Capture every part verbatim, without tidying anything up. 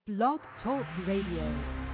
Blog Talk Radio.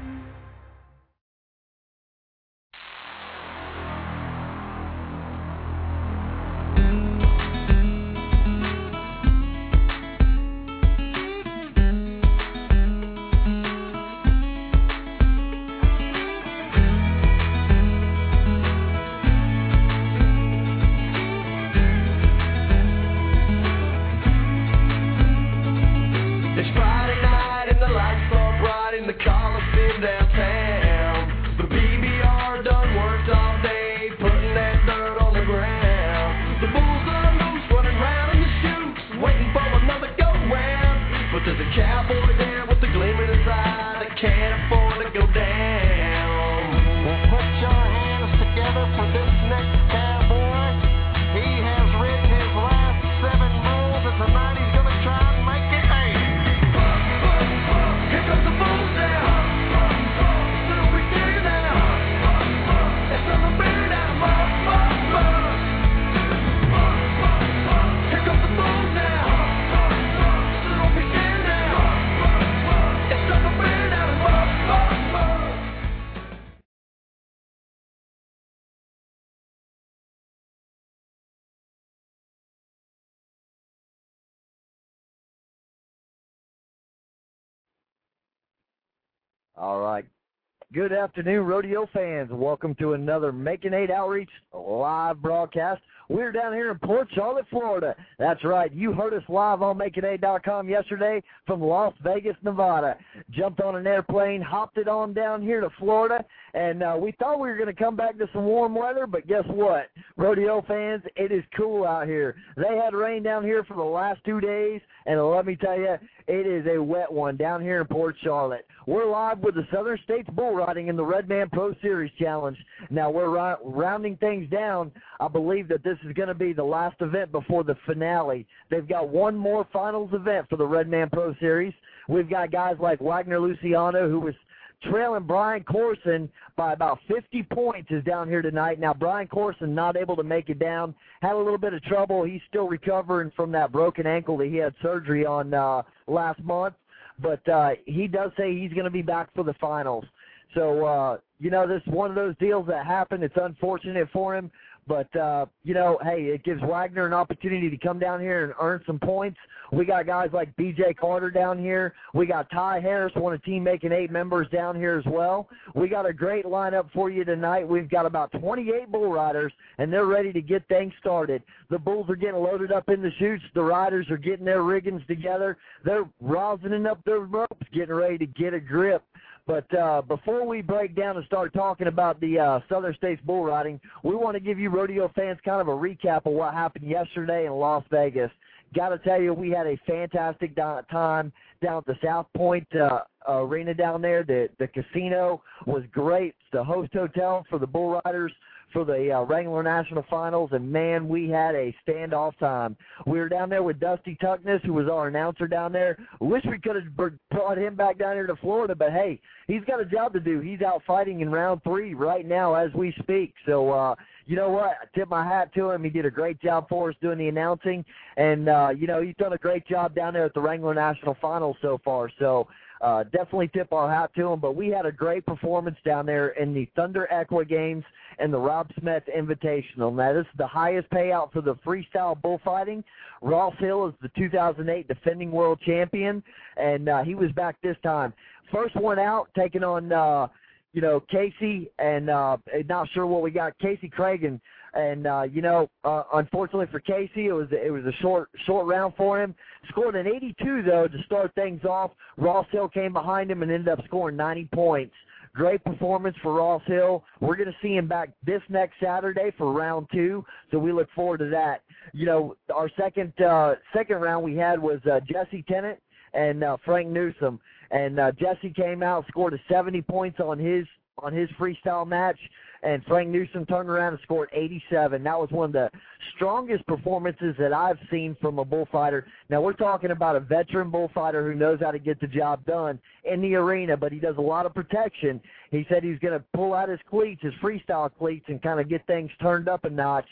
All right. Good afternoon, rodeo fans. Welcome to another Making Eight Outreach live broadcast. We're down here in Port Charlotte, Florida. That's right. You heard us live on making eight dot com yesterday from Las Vegas, Nevada. Jumped on an airplane, hopped it on down here to Florida, and uh, we thought we were going to come back to some warm weather, but guess what? Rodeo fans, it is cool out here. They had rain down here for the last two days, and let me tell you, it is a wet one down here in Port Charlotte. We're live with the Southern States Bull Riding in the Redman Pro Series Challenge. Now, we're ri- rounding things down. I believe that this is going to be the last event before the finale. They've got one more finals event for the Redman Pro Series. We've got guys like Wagner Luciano, who was trailing Brian Corson by about fifty points, is down here tonight. Now, Brian Corson not able to make it down, had a little bit of trouble. He's still recovering from that broken ankle that he had surgery on uh, last month. But uh, he does say he's going to be back for the finals. So, uh, you know, this is one of those deals that happened. It's unfortunate for him. But, uh, you know, hey, it gives Wagner an opportunity to come down here and earn some points. We got guys like B J Carter down here. We got Ty Harris, one of Team Making Eight members, down here as well. We got a great lineup for you tonight. We've got about twenty-eight bull riders, and they're ready to get things started. The bulls are getting loaded up in the chutes. The riders are getting their riggings together. They're rosining up their ropes, getting ready to get a grip. But uh, before we break down and start talking about the uh, Southern States Bull Riding, we want to give you rodeo fans kind of a recap of what happened yesterday in Las Vegas. Got to tell you, we had a fantastic time down at the South Point uh, Arena down there. The, the casino was great. It's the host hotel for the bull riders for the uh, Wrangler National Finals, and, man, we had a standoff time. We were down there with Dusty Tuckness, who was our announcer down there. Wish we could have brought him back down here to Florida, but, hey, he's got a job to do. He's out fighting in round three right now as we speak. So, uh, you know what? I tip my hat to him. He did a great job for us doing the announcing, and, uh, you know, he's done a great job down there at the Wrangler National Finals so far. So, uh, definitely tip our hat to him. But we had a great performance down there in the Thunder Equa Games and the Rob Smith Invitational. Now, this is the highest payout for the freestyle bullfighting. Ross Hill is the two thousand eight defending world champion, and uh, he was back this time. First one out, taking on, uh, you know, Casey, and uh, not sure what we got, Casey Cragen. And, uh, you know, uh, unfortunately for Casey, it was it was a short short round for him. Scored an eighty-two, though, to start things off. Ross Hill came behind him and ended up scoring ninety points. Great performance for Ross Hill. We're going to see him back this next Saturday for round two, so we look forward to that. You know, our second uh, second round we had was uh, Jesse Tennant and uh, Frank Newsom. And uh, Jesse came out, scored a seventy points on his on his freestyle match, and Frank Newsom turned around and scored eighty-seven. That was one of the strongest performances that I've seen from a bullfighter. Now, we're talking about a veteran bullfighter who knows how to get the job done in the arena, but he does a lot of protection. He said he's going to pull out his cleats, his freestyle cleats, and kind of get things turned up a notch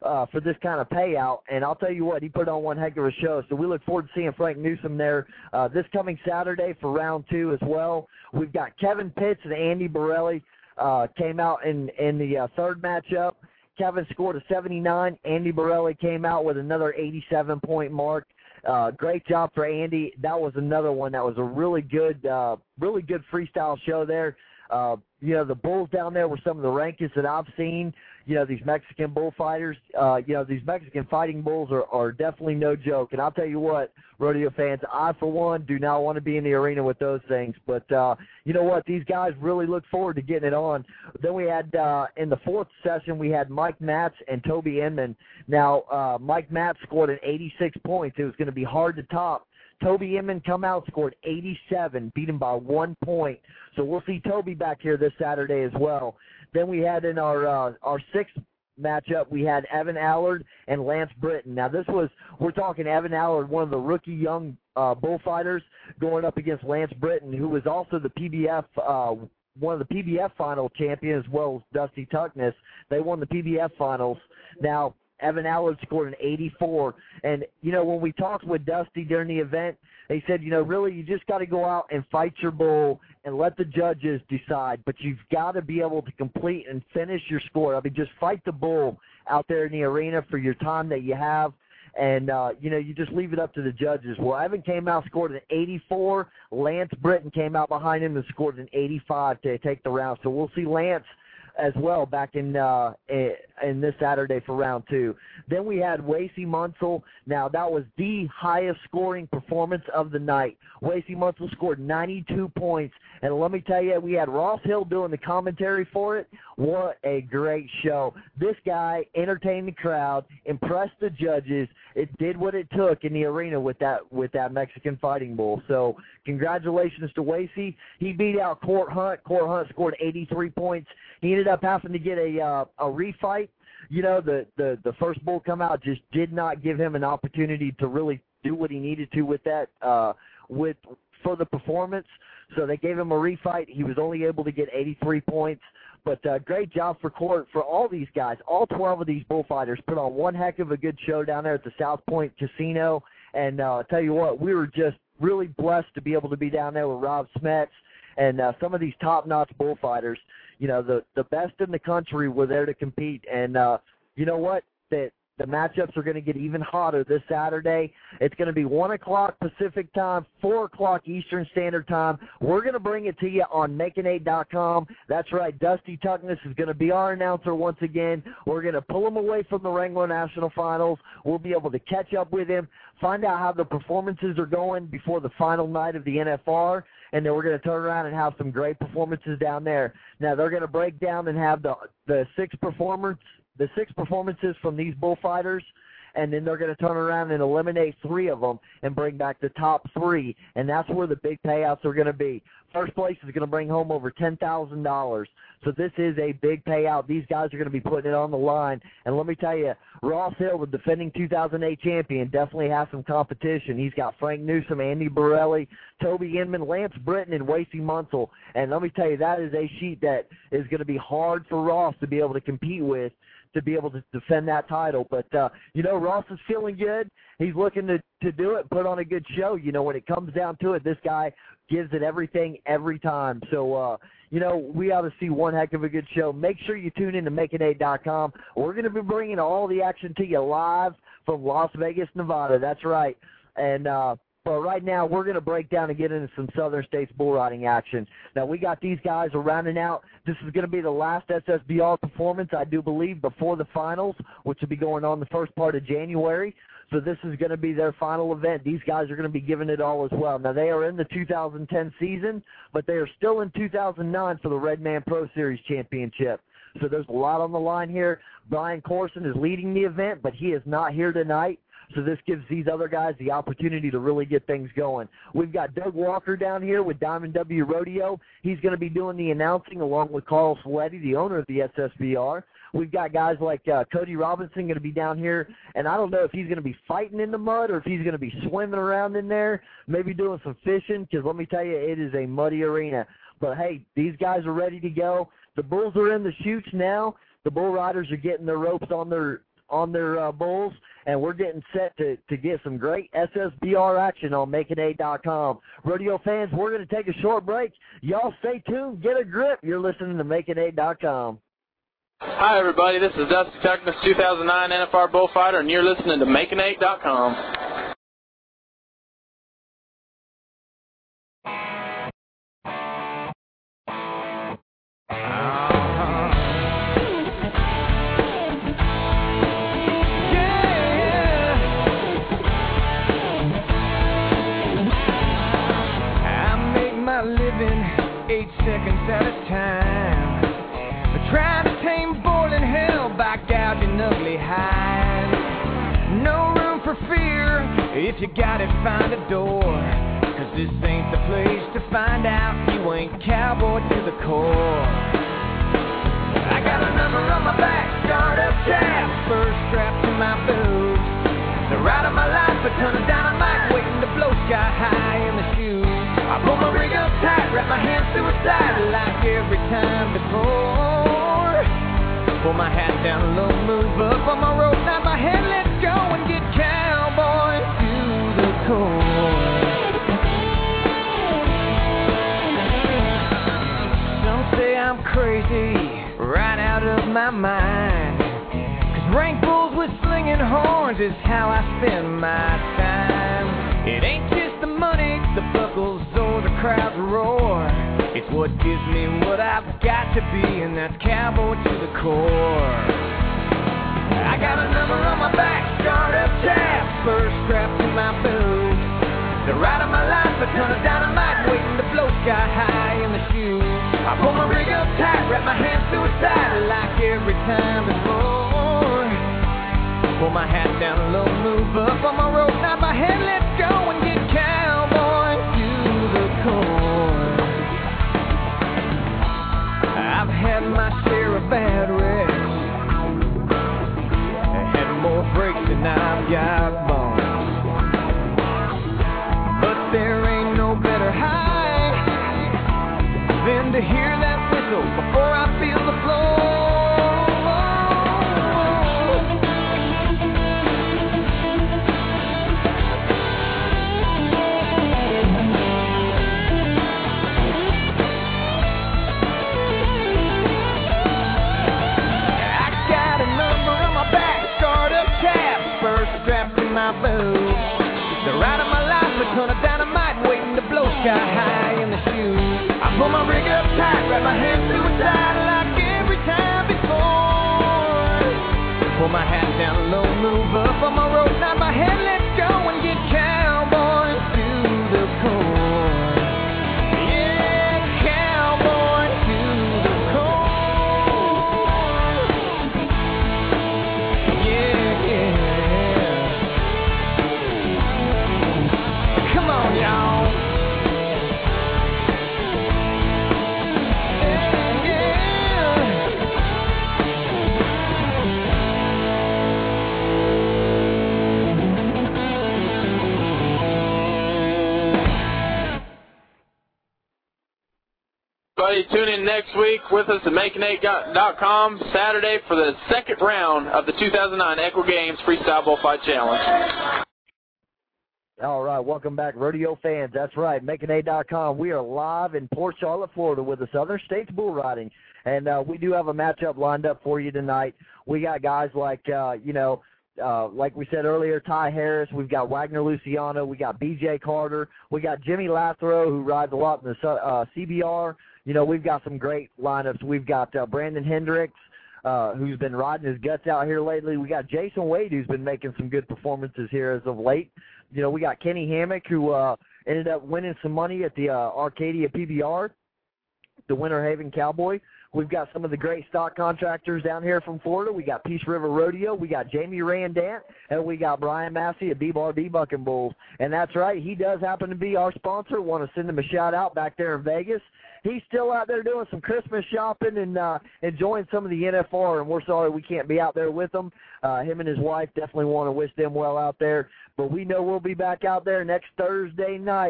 uh, for this kind of payout. And I'll tell you what, he put on one heck of a show. So we look forward to seeing Frank Newsom there uh, this coming Saturday for round two as well. We've got Kevin Pitts and Andy Borelli uh, came out in, in the uh, third matchup. Kevin scored a seventy-nine. Andy Borelli came out with another eighty-seven point mark. Uh, great job for Andy. That was another one that was a really good, uh, really good freestyle show there. Uh, you know, the bulls down there were some of the rankest that I've seen. You know, these Mexican bullfighters, uh, you know, these Mexican fighting bulls are, are definitely no joke. And I'll tell you what, rodeo fans, I, for one, do not want to be in the arena with those things. But, uh, you know what, these guys really look forward to getting it on. Then we had, uh, in the fourth session, we had Mike Matz and Toby Inman. Now, uh, Mike Matz scored an eighty-six points. It was going to be hard to top. Toby Inman come out, scored eighty-seven, beat him by one point. So we'll see Toby back here this Saturday as well. Then we had in our uh, our sixth matchup, we had Evan Allard and Lance Britton. Now this was, we're talking Evan Allard, one of the rookie young uh, bullfighters, going up against Lance Britton, who was also the P B F, uh, one of the P B F final champions, as well as Dusty Tuckness. They won the P B F finals. Now, Evan Allard scored an eighty-four. And, you know, when we talked with Dusty during the event, they said, you know, really you just got to go out and fight your bull and let the judges decide. But you've got to be able to complete and finish your score. I mean, just fight the bull out there in the arena for your time that you have. And, uh, you know, you just leave it up to the judges. Well, Evan came out, scored an eighty-four. Lance Britton came out behind him and scored an eighty-five to take the round. So we'll see Lance as well back in uh, in this Saturday for round two. Then we had Wacy Munsell. Now, that was the highest scoring performance of the night. Wacy Munsell scored ninety-two points. And let me tell you, we had Ross Hill doing the commentary for it. What a great show. This guy entertained the crowd, impressed the judges. It did what it took in the arena with that with that Mexican fighting bull. So congratulations to Wacy. He beat out Court Hunt. Court Hunt scored eighty-three points. He ended up having to get a uh, a refight. You know, the, the, the first bull come out just did not give him an opportunity to really do what he needed to with that uh, with for the performance. So they gave him a refight. He was only able to get eighty-three points. But uh, great job for Court, for all these guys. All twelve of these bullfighters put on one heck of a good show down there at the South Point Casino. And uh, I'll tell you what, we were just really blessed to be able to be down there with Rob Smets and uh, some of these top-notch bullfighters. You know, the, the best in the country were there to compete. And uh, you know what? That the matchups are going to get even hotter this Saturday. It's going to be one o'clock Pacific time, four o'clock Eastern Standard Time. We're going to bring it to you on making eight dot com. That's right, Dusty Tuckness is going to be our announcer once again. We're going to pull him away from the Wrangler National Finals. We'll be able to catch up with him, find out how the performances are going before the final night of the N F R, and then we're going to turn around and have some great performances down there. Now, they're going to break down and have the, the six performers the six performances from these bullfighters, and then they're going to turn around and eliminate three of them and bring back the top three, and that's where the big payouts are going to be. First place is going to bring home over ten thousand dollars. So this is a big payout. These guys are going to be putting it on the line. And let me tell you, Ross Hill, the defending two thousand eight champion, definitely has some competition. He's got Frank Newsom, Andy Borelli, Toby Inman, Lance Britton, and Wacy Munsell. And let me tell you, that is a sheet that is going to be hard for Ross to be able to compete with, to be able to defend that title. But, uh, you know, Ross is feeling good. He's looking to, to do it, put on a good show. You know, when it comes down to it, this guy gives it everything every time. So, uh, you know, we ought to see one heck of a good show. Make sure you tune in to making eight dot com. We're going to be bringing all the action to you live from Las Vegas, Nevada. That's right. And, uh, but right now, we're going to break down and get into some Southern States bull riding action. Now, we got these guys are rounding out. This is going to be the last S S B R performance, I do believe, before the finals, which will be going on the first part of January. So this is going to be their final event. These guys are going to be giving it all as well. Now, they are in the two thousand ten season, but they are still in two thousand nine for the Redman Pro Series Championship. So there's a lot on the line here. Brian Corson is leading the event, but he is not here tonight. So this gives these other guys the opportunity to really get things going. We've got Doug Walker down here with Diamond W Rodeo. He's going to be doing the announcing along with Carl Saletti, the owner of the S S B R. We've got guys like uh, Cody Robinson going to be down here, and I don't know if he's going to be fighting in the mud or if he's going to be swimming around in there, maybe doing some fishing, because let me tell you, it is a muddy arena. But, hey, these guys are ready to go. The bulls are in the chutes now. The bull riders are getting their ropes on their on their uh, bulls, and we're getting set to, to get some great S S B R action on making eight dot com. Rodeo fans, we're going to take a short break. Y'all stay tuned. Get a grip. You're listening to making eight dot com. Hi, everybody. This is Dusty Tuckness, two thousand nine N F R Bullfighter, and you're listening to making eight dot com. Seconds at a time, trying to tame boiling hell by gouging ugly highs. No room for fear, if you got it, find a door, cause this ain't the place to find out you ain't cowboy to the core. I got a number on my back, start up tap, first strap to my boots, the ride of my life, a ton of dynamite waiting to blow sky high in the shoes. I pull my rig up tight, wrap my hands through a side like every time before. Pull my hat down low, move up on my rope, nod my head, let's go and get cowboy to the core. Some say I'm crazy, right out of my mind, cause rank bulls with slinging horns is how I spend my time. It ain't just the money, the buckles, or the crowd's roar. It's what gives me what I've got to be, and that's cowboy to the core. I got a number on my back, start up tap, first strap to my boots, the ride of my life, a ton of dynamite waiting to blow sky high in the shoes. I pull my rig up tight, wrap my hands through a side like every time before. Pull my hat down low, move up on my rope, nod my head, let's go and get cowboy to the core. I've had my share of bad wrecks, I had more breaks than I've got bones, but there ain't no better high than to hear that whistle before I feel the floor. My boots, the ride of my life, a ton of dynamite waiting to blow sky high in the shoes. I pull my rig up tight, wrap my hands through a side like every time before. Pull my hat down low, move up on my rope, nod my head, let's go and get cowboy to the core. Yeah, cowboy to the core. Yeah, yeah. Y'all. Yeah, yeah. Buddy, tune in next week with us at making eight dot com Saturday for the second round of the two thousand nine Equal Games Freestyle Bullfight Challenge. All right, welcome back, rodeo fans. That's right, making eight dot com. We are live in Port Charlotte, Florida with the Southern States Bull Riding, and uh, we do have a matchup lined up for you tonight. We got guys like, uh, you know, uh, like we said earlier, Ty Harris. We've got Wagner Luciano. We got B J Carter. We got Jimmy Lathrow, who rides a lot in the uh, C B R. You know, we've got some great lineups. We've got uh, Brandon Hendricks, uh, who's been riding his guts out here lately. We got Jason Wade, who's been making some good performances here as of late. You know, we got Kenny Hammock, who uh, ended up winning some money at the uh, Arcadia P B R, the Winter Haven Cowboy. We've got some of the great stock contractors down here from Florida. We got Peace River Rodeo. We got Jamie Randant, and we got Brian Massey at B-Bar B-Bucking Bulls. And that's right, he does happen to be our sponsor. Want to send him a shout-out back there in Vegas. He's still out there doing some Christmas shopping and uh, enjoying some of the N F R, and we're sorry we can't be out there with him. Uh, him and his wife definitely want to wish them well out there. But we know we'll be back out there next Thursday night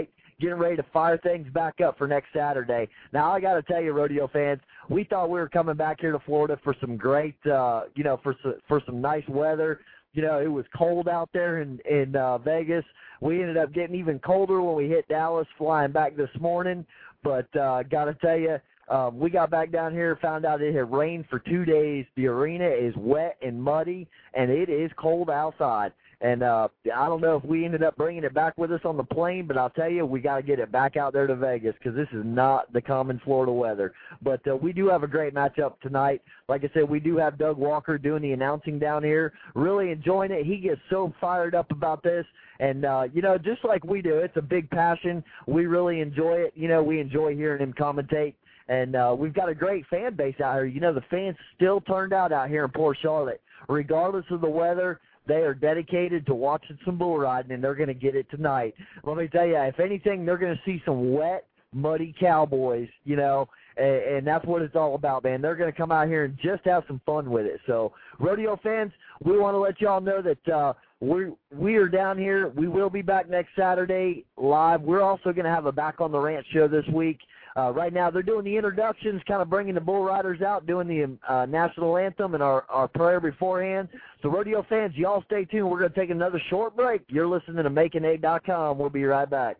getting ready to fire things back up for next Saturday. Now, I got to tell you, rodeo fans, we thought we were coming back here to Florida for some great, uh, you know, for for some nice weather. You know, it was cold out there in, in uh, Vegas. We ended up getting even colder when we hit Dallas flying back this morning. But uh, got to tell you, um, we got back down here, found out it had rained for two days. The arena is wet and muddy, and it is cold outside. And uh, I don't know if we ended up bringing it back with us on the plane, but I'll tell you, we got to get it back out there to Vegas because this is not the common Florida weather. But uh, we do have a great matchup tonight. Like I said, we do have Doug Walker doing the announcing down here, really enjoying it. He gets so fired up about this. And, uh, you know, just like we do, it's a big passion. We really enjoy it. You know, we enjoy hearing him commentate. And uh, we've got a great fan base out here. You know, the fans still turned out out here in Port Charlotte. Regardless of the weather, they are dedicated to watching some bull riding, and they're going to get it tonight. Let me tell you, if anything, they're going to see some wet, muddy cowboys, you know, and, and that's what it's all about, man. They're going to come out here and just have some fun with it. So, rodeo fans, we want to let y'all know that uh, we we are down here. We will be back next Saturday live. We're also going to have a Back on the Ranch show this week. Uh, right now, they're doing the introductions, kind of bringing the bull riders out, doing the uh, national anthem and our, our prayer beforehand. So, rodeo fans, y'all stay tuned. We're going to take another short break. You're listening to making eight dot com. We'll be right back.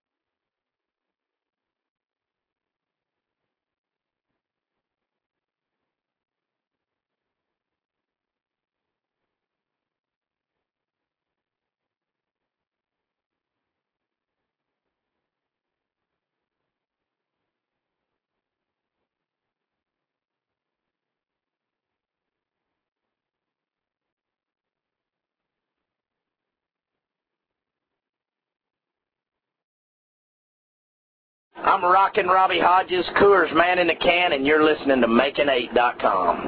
I'm rockin' Robbie Hodges, Coors Man in the Can, and you're listening to making eight dot com.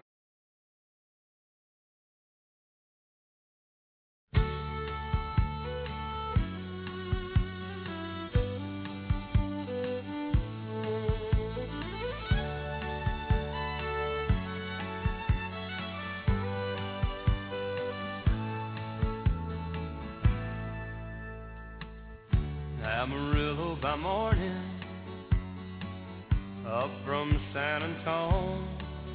Amarillo by morning, up from San Antonio.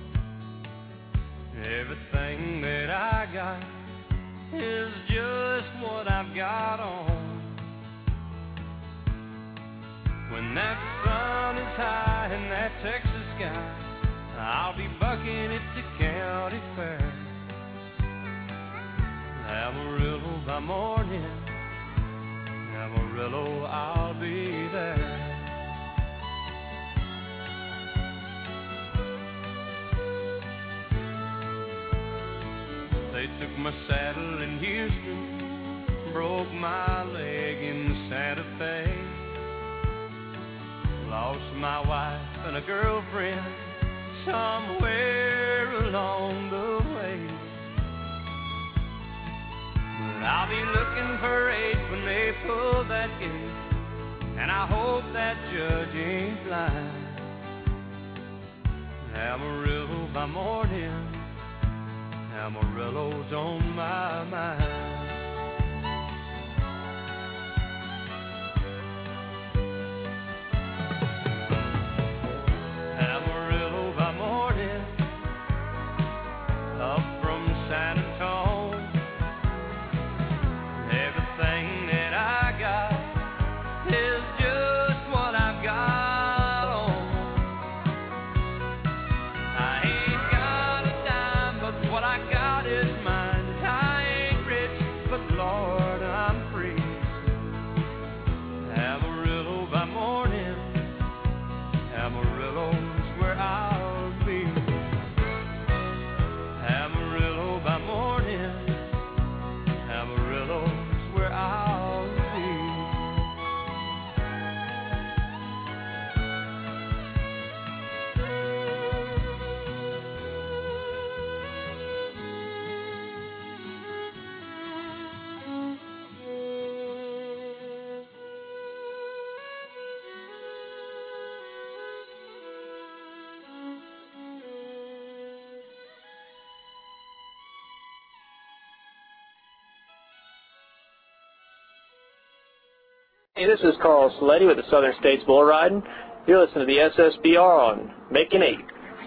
Everything that I got is just what I've got on. When that sun is high in that Texas sky, I'll be bucking at the county fair. Amarillo by morning, Amarillo, I'll be there. They took my saddle in Houston, broke my leg in Santa Fe, lost my wife and a girlfriend somewhere along the way. I'll be looking for eight when they pull that gate, and I hope that judge ain't blind. Amarillo by morning, Amarillo's on my mind. Amarillo by morning, up from San Antonio. Everything that I got is just what I've got on. I ain't got a dime, but what I got is mine. I ain't rich, Hey, this is Carl Saletti with the Southern States Bull Riding. You're listening to the S S B R on Making Eight.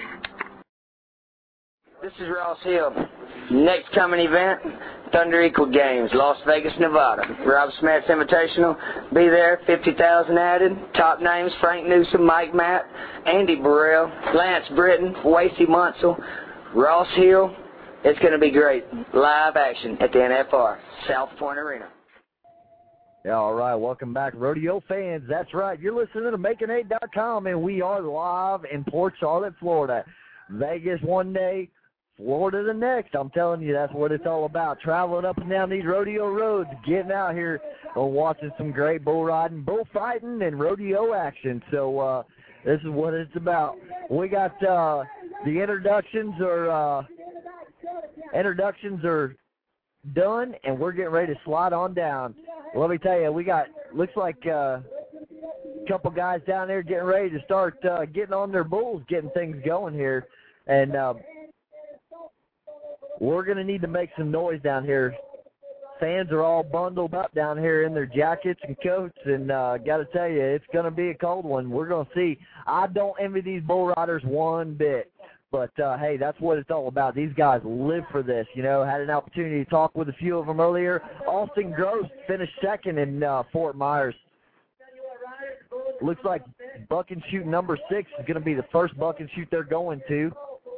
This is Ross Hill. Next coming event, Thunder Equal Games, Las Vegas, Nevada. Rob Smith's Invitational. Be there, fifty thousand added. Top names, Frank Newsom, Mike Matt, Andy Burrell, Lance Britton, Wasey Munsell, Ross Hill. It's going to be great. Live action at the N F R, South Point Arena. Yeah, all right, welcome back, rodeo fans. That's right, you're listening to Making Eight dot com, and we are live in Port Charlotte, Florida. Vegas one day, Florida the next. I'm telling you, that's what it's all about. Traveling up and down these rodeo roads, getting out here and watching some great bull riding, bullfighting, and rodeo action. So uh, this is what it's about. We got uh, the introductions are uh, introductions are done, and we're getting ready to slide on down. Let me tell you, we got, looks like uh, a couple guys down there getting ready to start uh, getting on their bulls, getting things going here. And uh, we're going to need to make some noise down here. Fans are all bundled up down here in their jackets and coats, and uh, got to tell you, it's going to be a cold one. We're going to see. I don't envy these bull riders one bit. But, uh, hey, that's what it's all about. These guys live for this, you know. Had an opportunity to talk with a few of them earlier. Austin Gross finished second in uh, Fort Myers. Looks like buck and shoot number six is going to be the first buck and shoot they're going to.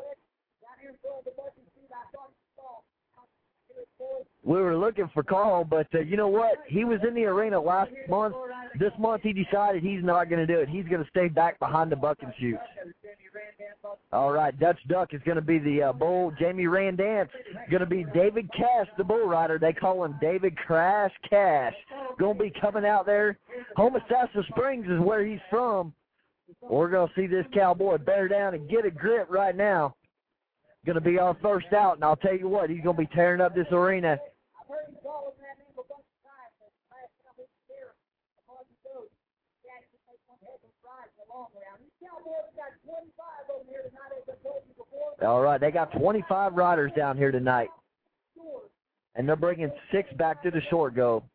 We were looking for Carl, but uh, you know what? He was in the arena last month. This month he decided he's not going to do it. He's going to stay back behind the buck and shoot. All right, Dutch Duck is going to be the uh, bull. Jamie Randance going to be David Cash, the bull rider. They call him David Crash Cash. Going to be coming out there. Homosassa Springs is where he's from. We're going to see this cowboy bear down and get a grip right now. Going to be our first out, and I'll tell you what, he's going to be tearing up this arena. All right, they got twenty-five riders down here tonight, and they're bringing six back to the short go.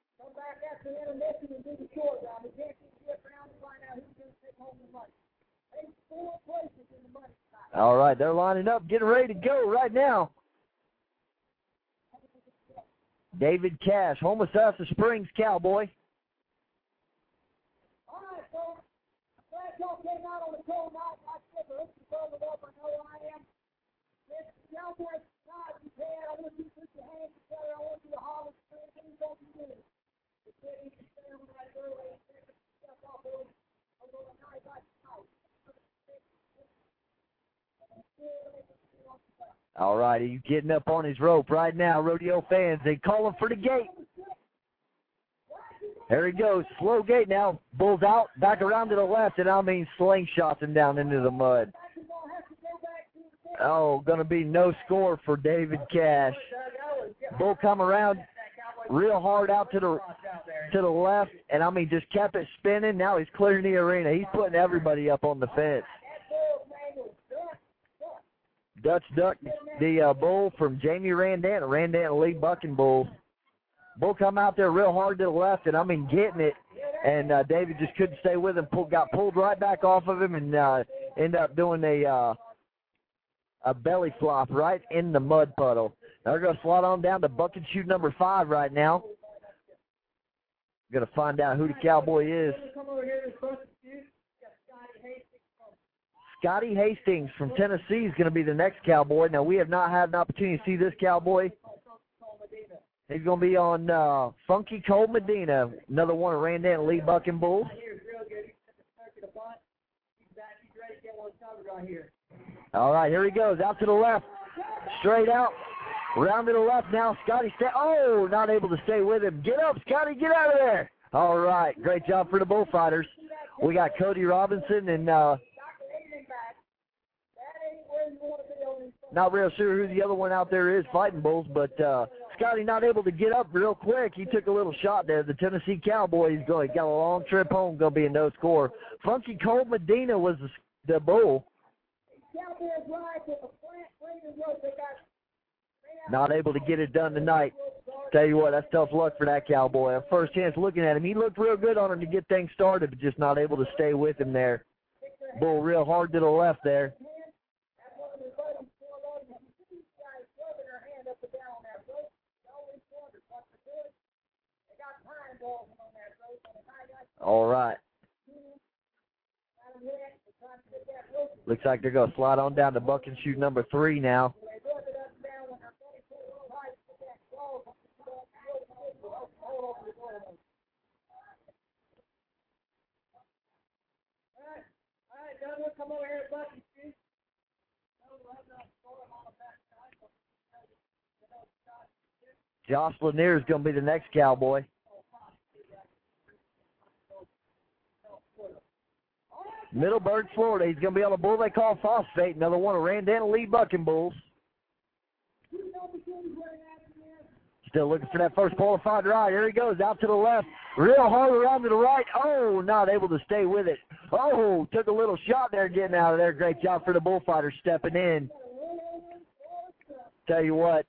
All right, they're lining up, getting ready to go right now. David Cash, Homosassa Springs cowboy. All right, folks. Glad y'all came out on a cold night. I said the rest of the up. I know I am. This cowboy side you had. I want you to put your hands together. I want you to holler. Things don't be good. The city is standing right early. Step off, boys. I'm going to night like tonight. All right, he's getting up on his rope right now, rodeo fans. They call him for the gate. There he goes, slow gate now. Bull's out, back around to the left, and I mean slingshots him down into the mud. Oh, going to be no score for David Cash. Bull come around real hard out to the to the left, and I mean just kept it spinning. Now he's clearing the arena. He's putting everybody up on the fence. Dutch Duck, the uh, bull from Jamie Randant, Randant lead bucking bull. Bull come out there real hard to the left, and I mean getting it, and uh, David just couldn't stay with him. Pull, got pulled right back off of him, and uh, ended up doing a uh, a belly flop right in the mud puddle. Now we're going to slide on down to buck and shoot number five right now. Going to find out who the cowboy is. Scotty Hastings from Tennessee is going to be the next cowboy. Now, we have not had an opportunity to see this cowboy. He's going to be on uh, Funky Cold Medina, another one of Randant Lee Bucking Bulls. All right, here he goes, out to the left, straight out, round to the left now. Scotty, stay. Oh, not able to stay with him. Get up, Scotty, get out of there. All right, great job for the bullfighters. We got Cody Robinson and uh, not real sure who the other one out there is fighting bulls, but uh, Scotty not able to get up real quick. He took a little shot there. The Tennessee Cowboy, he's going, got a long trip home, going to be a no score. Funky Cold Medina was the, the bull. Not able to get it done tonight. Tell you what, that's tough luck for that cowboy. On first chance looking at him, he looked real good on him to get things started, but just not able to stay with him there. Bull real hard to the left there. All right. Looks like they're going to slide on down to buck and shoot number three now. Come over here, buck and shoot. Josh Lanier is going to be the next cowboy. Middleburg, Florida. He's going to be on a bull they call Phosphate, another one of Randana Lee Bucking Bulls. Still looking for that first qualified ride. Here he goes, out to the left. Real hard around to the right. Oh, not able to stay with it. Oh, took a little shot there getting out of there. Great job for the bullfighter stepping in. Tell you what.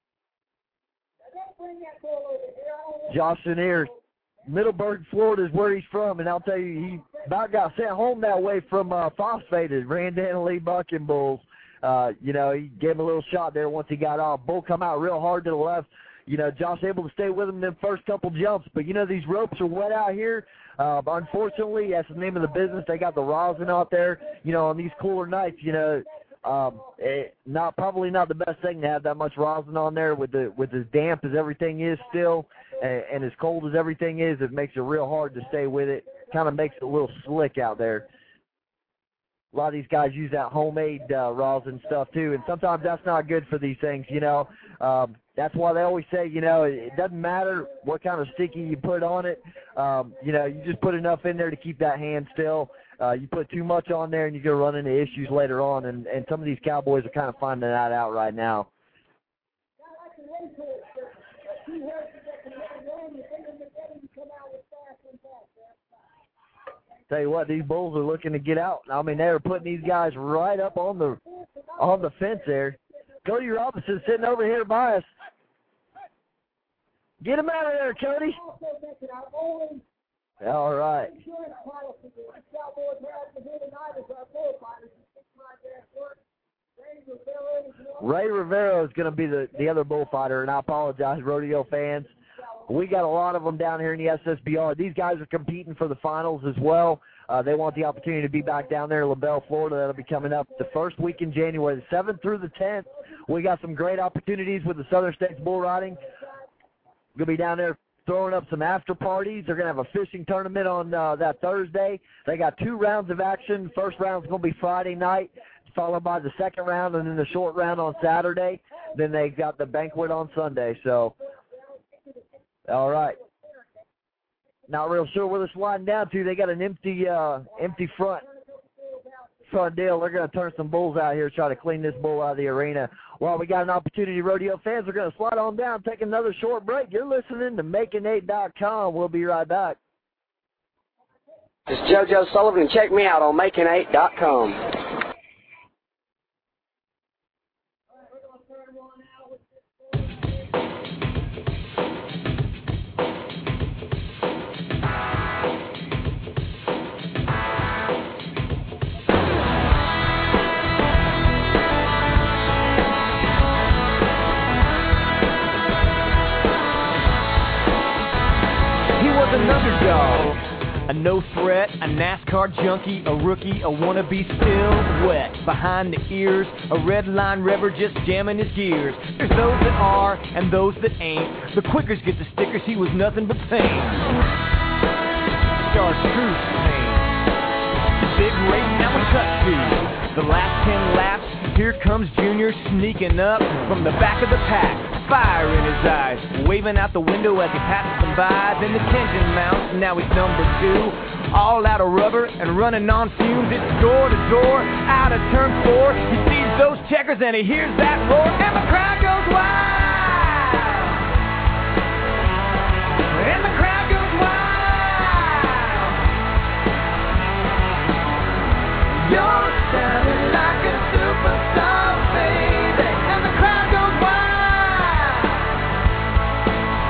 Josh Lanier, Middleburg, Florida is where he's from, and I'll tell you, he about got sent home that way from uh, Phosphated, Randana Lee Bucking Bulls. Uh, you know, he gave him a little shot there once he got off. Bull come out real hard to the left. You know, Josh able to stay with him in the first couple jumps. But, you know, these ropes are wet out here. Uh, unfortunately, that's the name of the business. They got the rosin out there. You know, on these cooler nights, you know, um, it, not probably not the best thing to have that much rosin on there with the with as damp as everything is still and, and as cold as everything is. It makes it real hard to stay with it. Kind of makes it a little slick out there. A lot of these guys use that homemade uh, rosin stuff, too, and sometimes that's not good for these things, you know. Um, that's why they always say, you know, it, it doesn't matter what kind of sticky you put on it. Um, you know, you just put enough in there to keep that hand still. Uh, you put too much on there, and you're going to run into issues later on, and, and some of these cowboys are kind of finding that out right now. Tell you what, these bulls are looking to get out. I mean, they were putting these guys right up on the on the fence there. Cody Robinson sitting over here by us. Get him out of there, Cody. All right. Ray Rivera is going to be the, the other bullfighter, and I apologize, rodeo fans. We got a lot of them down here in the S S B R. These guys are competing for the finals as well. Uh, they want the opportunity to be back down there in LaBelle, Florida. That'll be coming up the first week in January, the seventh through the tenth. We got some great opportunities with the Southern States Bull Riding. We're going to be down there throwing up some after parties. They're going to have a fishing tournament on uh, that Thursday. They got two rounds of action. First round's going to be Friday night, followed by the second round, and then the short round on Saturday. Then they got the banquet on Sunday. So, all right. Not real sure where they're sliding down to. They got an empty uh, empty front front deal. They're going to turn some bulls out here, try to clean this bull out of the arena. While we got an opportunity, rodeo fans, we're going to slide on down, take another short break. You're listening to Making Eight dot com. We'll be right back. This is JoJo Sullivan, and check me out on Making Eight dot com. An underdog, a no threat, a NASCAR junkie, a rookie, a wannabe still wet behind the ears, a red line rever just jamming his gears. There's those that are and those that ain't. The quickers get the stickers, he was nothing but pain. Stars truth pain. Big race, now we cut to the last ten laps. Here comes Junior sneaking up from the back of the pack. Fire in his eyes, waving out the window as he passes them by. Then the tension mounts, now he's number two. All out of rubber and running on fumes. It's door to door, out of turn four. He sees those checkers and he hears that roar. And the crowd goes wild. And the crowd goes wild. You're sounding like a superstar, baby. And the crowd goes wild.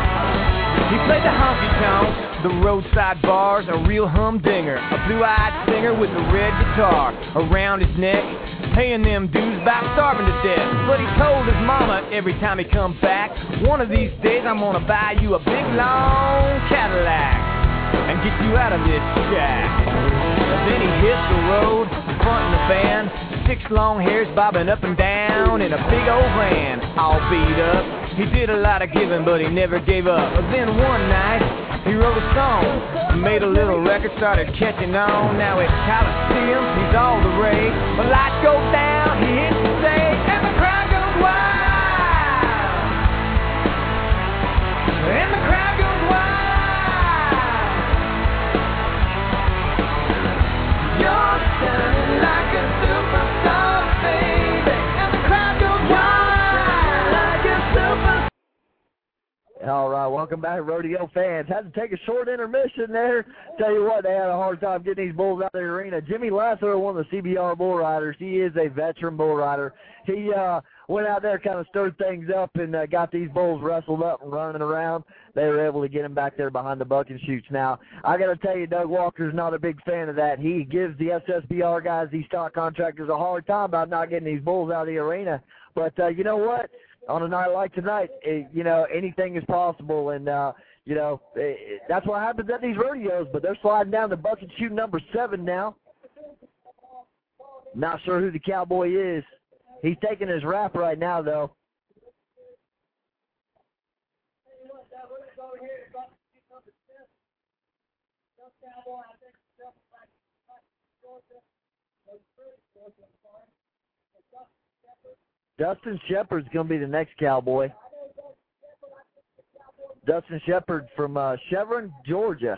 honky-tonk, the roadside bar's a real humdinger. A blue-eyed singer with a red guitar around his neck, paying them dues about starving to death. But he told his mama every time he come back, one of these days I'm gonna buy you a big long Cadillac and get you out of this shack. But then he hit the road, fronting the band, six long hairs bobbing up and down in a big old van, all beat up. He did a lot of giving, but he never gave up. But then one night, he wrote a song, made a little record, started catching on. Now at Coliseum, he's all the rage. When lights go down, he hits the stage, and the crowd goes wild. And the crowd goes wild. You're shining like a superstar, baby, and the crowd goes wild like a superstar. All right, welcome back, rodeo fans. Had to take a short intermission there. Tell you what, they had a hard time getting these bulls out of the arena. Jimmy Lassiter, one of the C B R bull riders, he is a veteran bull rider. He uh, went out there, kind of stirred things up, and uh, got these bulls wrestled up and running around. They were able to get him back there behind the buck and shoots. Now, I got to tell you, Doug Walker's not a big fan of that. He gives the S S B R guys, these stock contractors, a hard time about not getting these bulls out of the arena. But uh, you know what? On a night like tonight, it, you know, anything is possible, and, uh, you know, it, it, that's what happens at these rodeos, but they're sliding down the bucket chute number seven now. Not sure who the cowboy is. He's taking his rap right now, though. Dustin Shepard's going to be the next cowboy. Dustin Shepard from uh, Chevron, Georgia.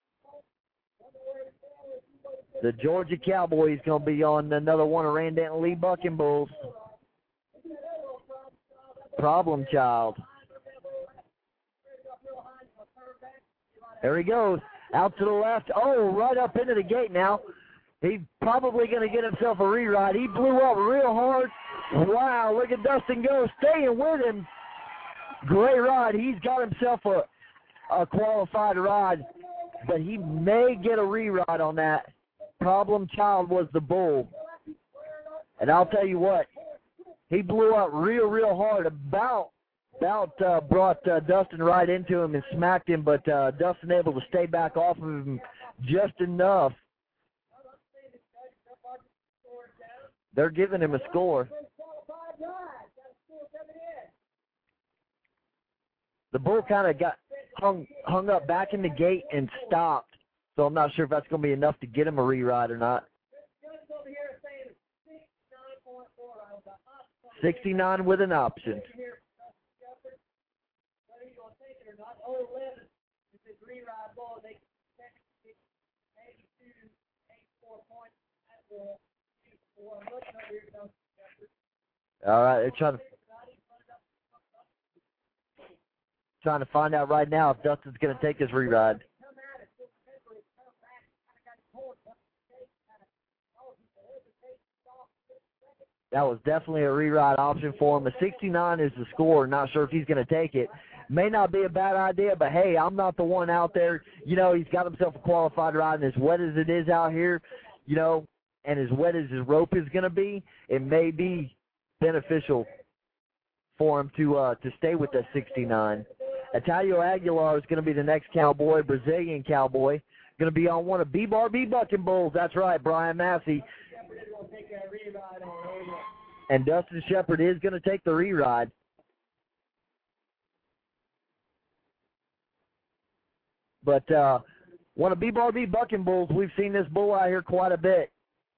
The Georgia Cowboy is going to be on another one of Randanton Lee Bucking Bulls. Problem Child. There he goes. Out to the left. Oh, right up into the gate now. He's probably going to get himself a re-ride. He blew up real hard. Wow, look at Dustin go, staying with him. Great ride. He's got himself a, a qualified ride, but he may get a re-ride on that. Problem Child was the bull. And I'll tell you what, he blew up real, real hard. About about uh, brought uh, Dustin right into him and smacked him, but uh, Dustin able to stay back off of him just enough. They're giving him a score. The bull kind of got hung hung up back in the gate and stopped, so I'm not sure if that's going to be enough to get him a re-ride or not. sixty-nine with an option. All right, they're trying to trying to find out right now if Dustin's going to take his re-ride. That was definitely a re-ride option for him. A sixty-nine is the score. Not sure if he's going to take it. May not be a bad idea, but hey, I'm not the one out there. You know, he's got himself a qualified ride, and as wet as it is out here, you know, and as wet as his rope is going to be, it may be beneficial for him to uh, to stay with that sixty-nine. Italio Aguilar is going to be the next cowboy, Brazilian cowboy. Going to be on one of B B R B Bucking Bulls. That's right, Brian Massey. And Dustin Shepard is going to take the re-ride. But uh, one of B B R B Bucking Bulls, we've seen this bull out here quite a bit.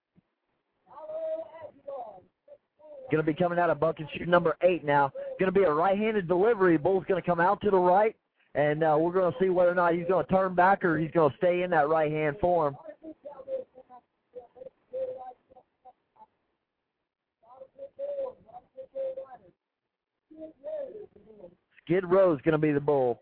Going to be coming out of buck and chute number eight now. Going to be a right-handed delivery. Bull's going to come out to the right, and uh, we're going to see whether or not he's going to turn back or he's going to stay in that right-hand form. Skid Row is going to be the bull.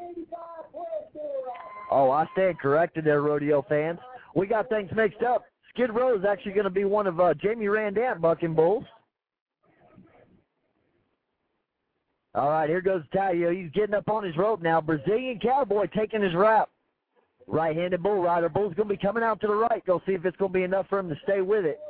Oh, I stand corrected there, rodeo fans. We got things mixed up. Skid Row is actually going to be one of uh, Jamie Randant bucking bulls. All right, here goes Talio. He's getting up on his rope now. Brazilian Cowboy taking his wrap. Right-handed bull rider. Bull's going to be coming out to the right. Go see if it's going to be enough for him to stay with it.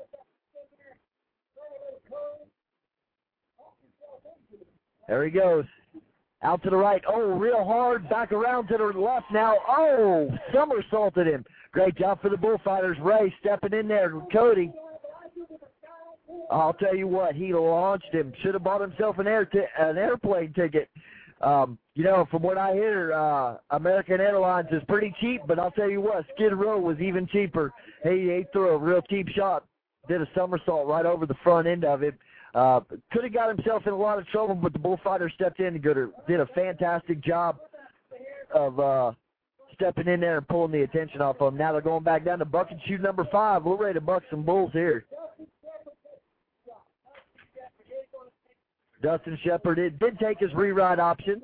There he goes. Out to the right. Oh, real hard. Back around to the left now. Oh, somersaulted him. Great job for the bullfighters. Ray stepping in there. Cody. I'll tell you what, he launched him. Should have bought himself an air t- an airplane ticket. Um, you know, from what I hear, uh, American Airlines is pretty cheap, but I'll tell you what, Skid Row was even cheaper. He, he threw a real cheap shot, did a somersault right over the front end of it. Uh, could have got himself in a lot of trouble, but the bullfighter stepped in and did a fantastic job of uh, stepping in there and pulling the attention off of him. Now they're going back down to buck and shoot number five. We're ready to buck some bulls here. Dustin Shepard did, did take his re-ride option.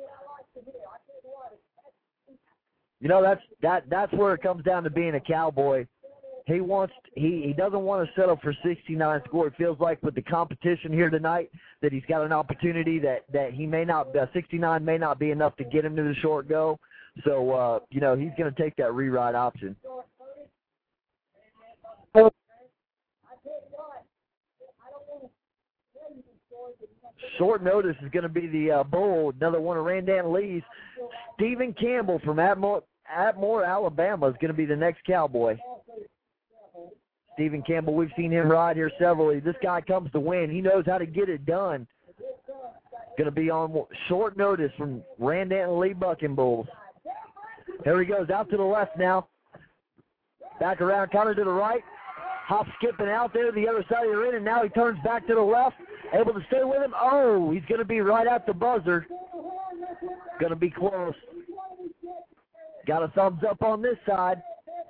You know, that's that that's where it comes down to being a cowboy. He wants he, he doesn't want to settle for sixty-nine score. It feels like with the competition here tonight that he's got an opportunity that, that he may not uh, sixty-nine may not be enough to get him to the short go. So uh, you know, he's going to take that re-ride option. Short notice is going to be the uh, bull, another one of Randan Lee's. Stephen Campbell from Atmore, Atmore, Alabama is going to be the next cowboy. Stephen Campbell, we've seen him ride here several. This guy comes to win. He knows how to get it done. Going to be on short notice from Randan Lee Bucking Bulls. Here he goes, out to the left now. Back around, kind of to the right. Hop skipping out there, the other side of the ring, and now he turns back to the left. Able to stay with him. Oh, he's going to be right at the buzzer. Going to be close. Got a thumbs up on this side.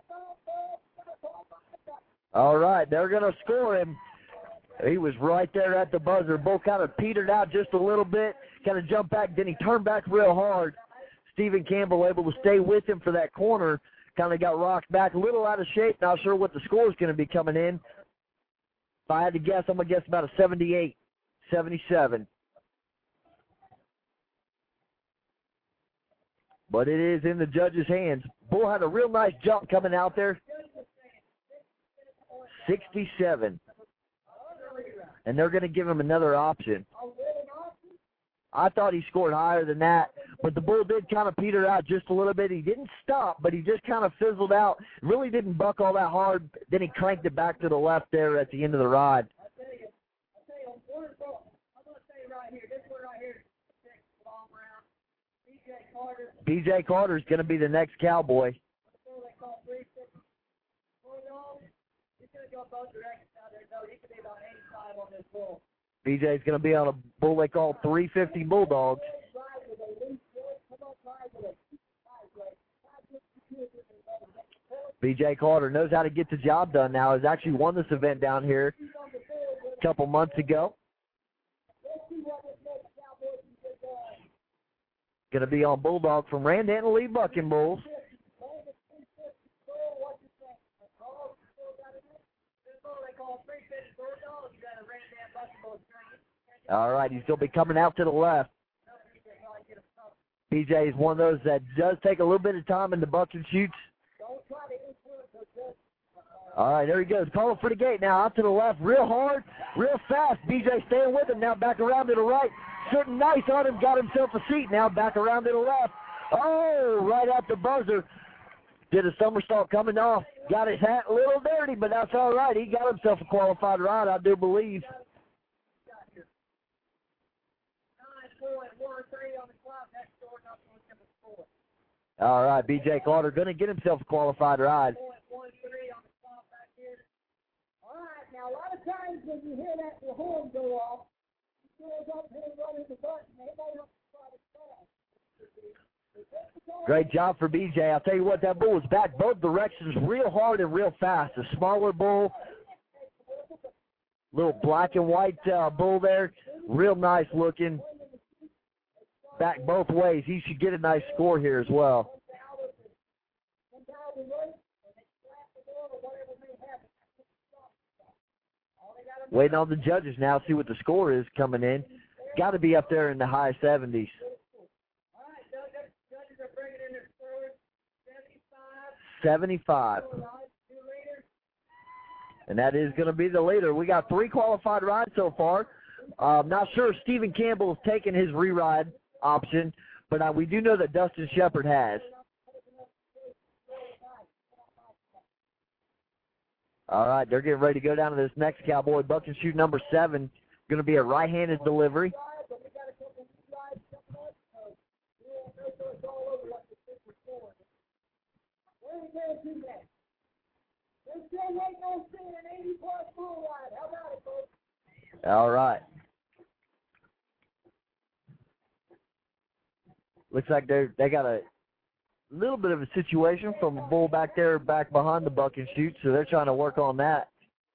All right, they're going to score him. He was right there at the buzzer. Bull kind of petered out just a little bit, kind of jumped back, then he turned back real hard. Stephen Campbell able to stay with him for that corner. Kind of got rocked back, a little out of shape. Not sure what the score is going to be coming in. If I had to guess, I'm going to guess about a seventy-eight, seventy-seven. But it is in the judge's hands. Bull had a real nice jump coming out there. sixty-seven. And they're going to give him another option. I thought he scored higher than that, but the bull did kind of peter out just a little bit. He didn't stop, but he just kind of fizzled out. Really didn't buck all that hard. Then he cranked it back to the left there at the end of the ride. B J Carter's going to be the next cowboy. B J's going to be on a bull they call three fifty Bulldogs. B J Carter knows how to get the job done now. He's actually won this event down here a couple months ago. Going to be on Bulldog from Randan Lee Bucking Bulls. All right, he's going to be coming out to the left. B J is one of those that does take a little bit of time in the buck and shoots. All right, there he goes. Calling for the gate now. Out to the left, real hard, real fast. B J staying with him now. Back around to the right. Sitting nice on him. Got himself a seat now. Back around to the left. Oh, right at the buzzer. Did a somersault coming off. Got his hat a little dirty, but that's all right. He got himself a qualified ride, I do believe. All right, B J Carter going to get himself a qualified ride. All right, now a lot of times when you hear that the horn go off, he goes up here and runs the button. Everybody else try to stop. Great job for B J. I'll tell you what, that bull was back both directions real hard and real fast. A smaller bull, little black and white uh, bull there, real nice looking. Back both ways. He should get a nice score here as well. Waiting on the judges now, see what the score is coming in. Got to be up there in the high seventies. All right, judges, judges are bringing in their scores. seventy-five. seventy-five. All right, two leaders. And that is going to be the leader. We got three qualified rides so far. Uh, I'm not sure if Stephen Campbell has taken his re-ride option, but uh, we do know that Dustin Shepard has. All right, they're getting ready to go down to this next cowboy. Buck and shoot number seven. Going to be a right-handed delivery. All right. Looks like they they got a little bit of a situation from a bull back there, back behind the buck and shoot, so they're trying to work on that.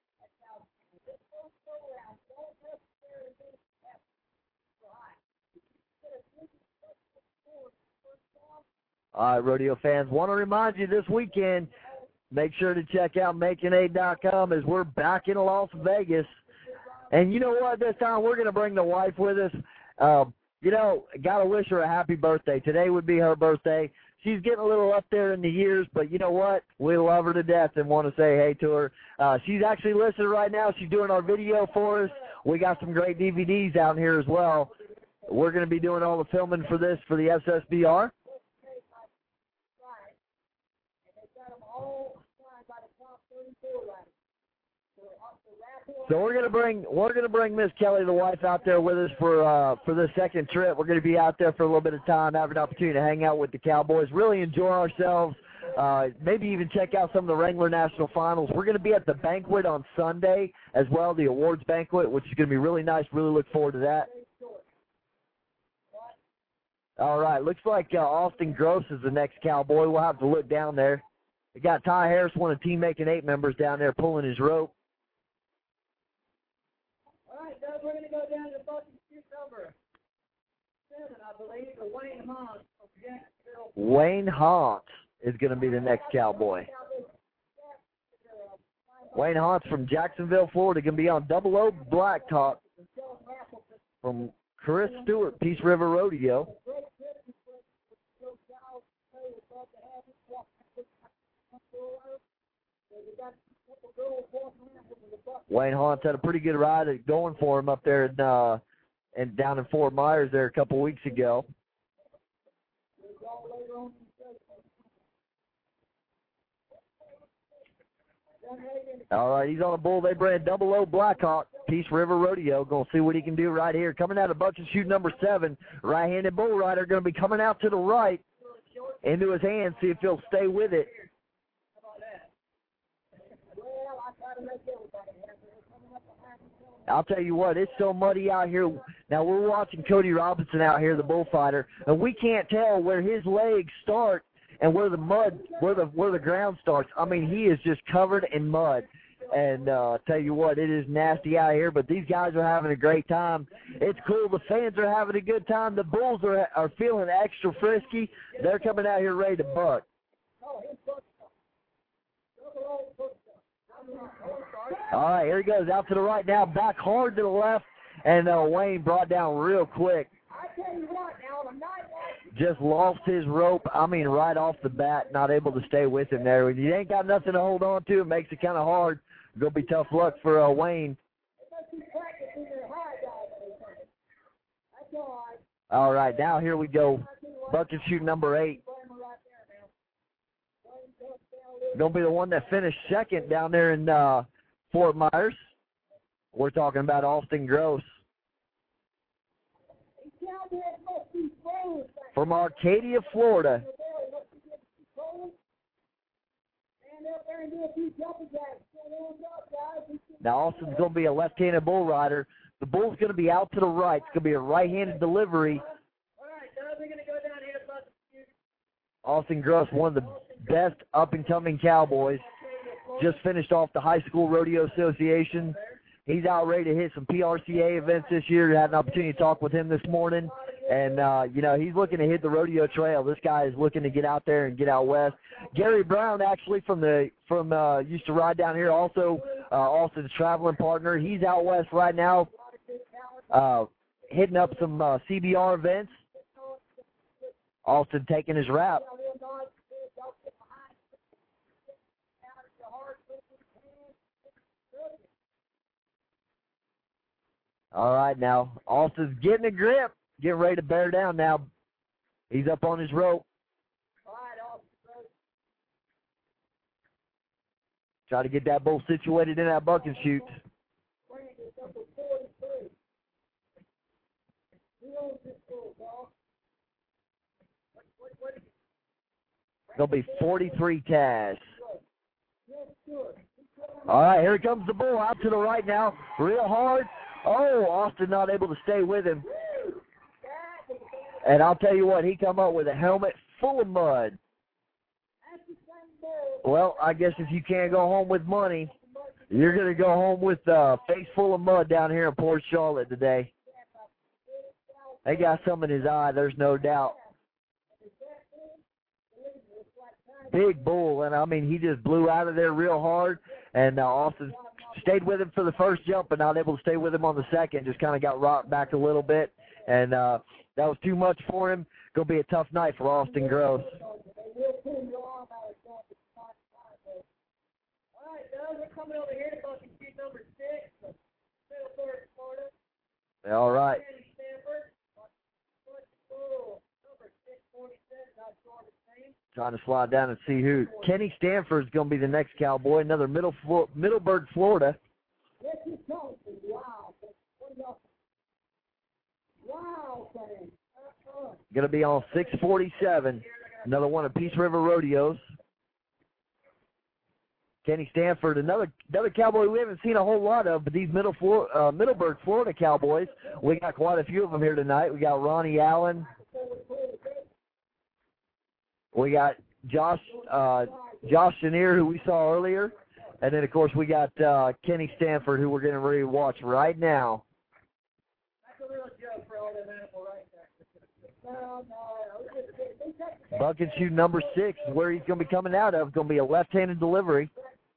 All right, rodeo fans, want to remind you this weekend, make sure to check out making aid dot com as we're back in Las Vegas. And you know what? This time we're going to bring the wife with us. Uh, you know, got to wish her a happy birthday. Today would be her birthday. She's getting a little up there in the years, but you know what? We love her to death and want to say hey to her. Uh, she's actually listening right now. She's doing our video for us. We got some great D V Ds out here as well. We're going to be doing all the filming for this for the S S B R. So we're gonna bring we're gonna bring Miss Kelly, the wife, out there with us for uh, for the second trip. We're gonna be out there for a little bit of time, have an opportunity to hang out with the Cowboys, really enjoy ourselves. Uh, maybe even check out some of the Wrangler National Finals. We're gonna be at the banquet on Sunday as well, the awards banquet, which is gonna be really nice. Really look forward to that. All right, looks like uh, Austin Gross is the next Cowboy. We'll have to look down there. We got Ty Harris, one of Team Making Eight members, down there pulling his rope. All right, Doug, we're going to go down to the buck and shoot number seven, I believe, or Wayne Hahn from Jacksonville. Wayne Haunt is going to be the next Cowboy. Wayne Haunt's from Jacksonville, Florida, going to be on Double O Blacktop from Chris Stewart, Peace River Rodeo. Wayne Haunt had a pretty good ride going for him up there in, uh, and down in Fort Myers there a couple weeks ago. All right, he's on a bull. They brand Double O Blackhawk, Peace River Rodeo. Going to see what he can do right here. Coming out of buck and shoot number seven, right-handed bull rider going to be coming out to the right into his hand. See if he'll stay with it. I'll tell you what, it's so muddy out here. Now, we're watching Cody Robinson out here, the bullfighter, and we can't tell where his legs start and where the mud, where the where the ground starts. I mean, he is just covered in mud. And uh, I'll tell you what, it is nasty out here, but these guys are having a great time. It's cool. The fans are having a good time. The bulls are, are feeling extra frisky. They're coming out here ready to buck. All right, here he goes out to the right now, back hard to the left, and uh, Wayne brought down real quick. I tell you what, now, on a night like Just lost his rope, I mean, right off the bat, not able to stay with him there. When you ain't got nothing to hold on to, it makes it kind of hard. Going to be tough luck for uh, Wayne. All right, now here we go. Buck and shoot number eight. Going to be the one that finished second down there in uh, Fort Myers. We're talking about Austin Gross. From Arcadia, Florida. Now Austin's going to be a left-handed bull rider. The bull's going to be out to the right. It's going to be a right-handed delivery. All right, Doug, we're going to go down here about the Austin Gross, one of the best up-and-coming Cowboys. Just finished off the High School Rodeo Association. He's out ready to hit some P R C A events this year. I had an opportunity to talk with him this morning. And, uh, you know, he's looking to hit the rodeo trail. This guy is looking to get out there and get out west. Gary Brown, actually, from the from uh, used to ride down here, also uh, Austin's traveling partner. He's out west right now, uh, hitting up some uh, C B R events. Austin taking his rap. All right, now, Austin's getting a grip, getting ready to bear down now. He's up on his rope. Try to get that bull situated in that buck and shoot. There'll be forty-three Taz. All right, here comes the bull out to the right now. Real hard. Oh, Austin not able to stay with him. And I'll tell you what, he come up with a helmet full of mud. Well, I guess if you can't go home with money, you're going to go home with a face full of mud down here in Port Charlotte today. They got some in his eye, there's no doubt. Big bull, and I mean, he just blew out of there real hard, and uh, Austin stayed with him for the first jump, but not able to stay with him on the second. Just kind of got rocked back a little bit, and uh, that was too much for him. Going to be a tough night for Austin Gross. All right. Trying to slide down and see who. Kenny Stanford is going to be the next cowboy, another Middle Middleburg, Florida. Going to be on six forty-seven, another one of Peace River Rodeos. Kenny Stanford, another another cowboy we haven't seen a whole lot of, but these Middle uh, Middleburg, Florida cowboys, we got quite a few of them here tonight. We got Ronnie Allen. We got Josh uh, Josh Chenier, who we saw earlier. And then, of course, we got uh, Kenny Stanford, who we're getting ready to watch right now. Buck and shoot number six is where he's going to be coming out of. It's going to be a left-handed delivery.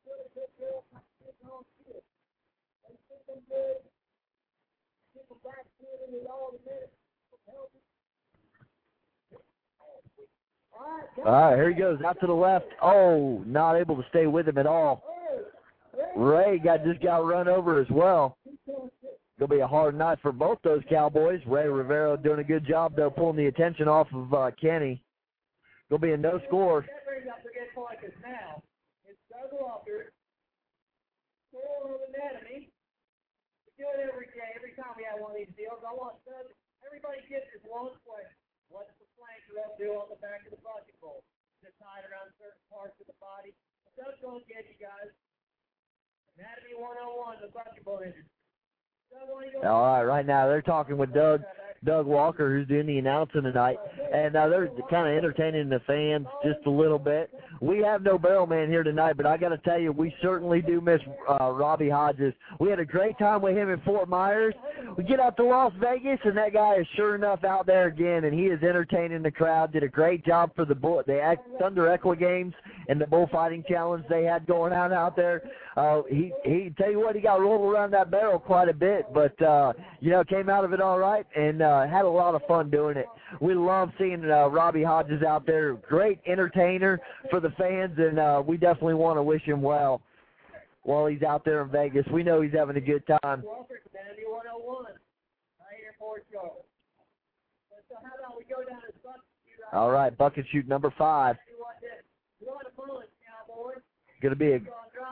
All right, here he goes, out to the left. Oh, not able to stay with him at all. Ray got just got run over as well. Going to be a hard night for both those cowboys. Ray Rivera doing a good job, though, pulling the attention off of uh, Kenny. Going to be a no score. Now, it's Doug Walker, full of anatomy. We do it every day, every time we have one of these deals. I want Doug, everybody gets this one question. What's the flank rub do on the back of the bucket bowl? Is it tied around certain parts of the body? Doug's going to get you guys. Anatomy one oh one, the bucket bowl injury. All right, right now they're talking with Doug Doug Walker, who's doing the announcing tonight, and uh, they're kind of entertaining the fans just a little bit. We have no barrel man here tonight, but I got to tell you, we certainly do miss uh, Robbie Hodges. We had a great time with him in Fort Myers. We get out to Las Vegas, and that guy is sure enough out there again, and he is entertaining the crowd. Did a great job for the bull, the Thunder Equa Games and the bullfighting challenge they had going on out there. Uh, he he tell you what, he got rolled around that barrel quite a bit, but uh, you know, came out of it all right and uh, had a lot of fun doing it. We love seeing uh, Robbie Hodges out there. Great entertainer for the fans, and uh, we definitely want to wish him well while he's out there in Vegas. We know he's having a good time. All right, bucket shoot number five. Going to be a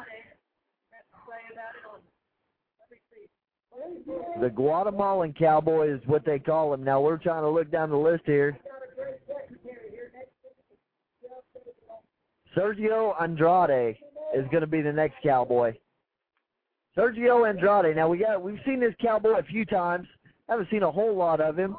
the Guatemalan cowboy is what they call him. Now we're trying to look down the list here. Sergio Andrade is going to be the next cowboy. Sergio Andrade. Now we got we've seen this cowboy a few times. Haven't seen a whole lot of him.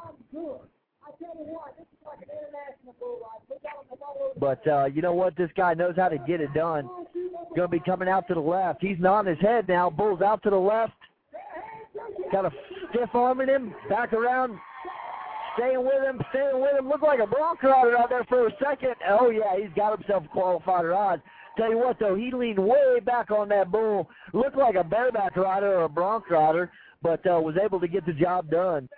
But uh, you know what? This guy knows how to get it done. Going to be coming out to the left. He's nodding his head now. Bull's out to the left. Kind of stiff-arming him. Back around. Staying with him. Staying with him. Looked like a bronc rider out there for a second. Oh, yeah, he's got himself a qualified ride. Tell you what, though, he leaned way back on that bull. Looked like a bareback rider or a bronc rider, but uh, was able to get the job done.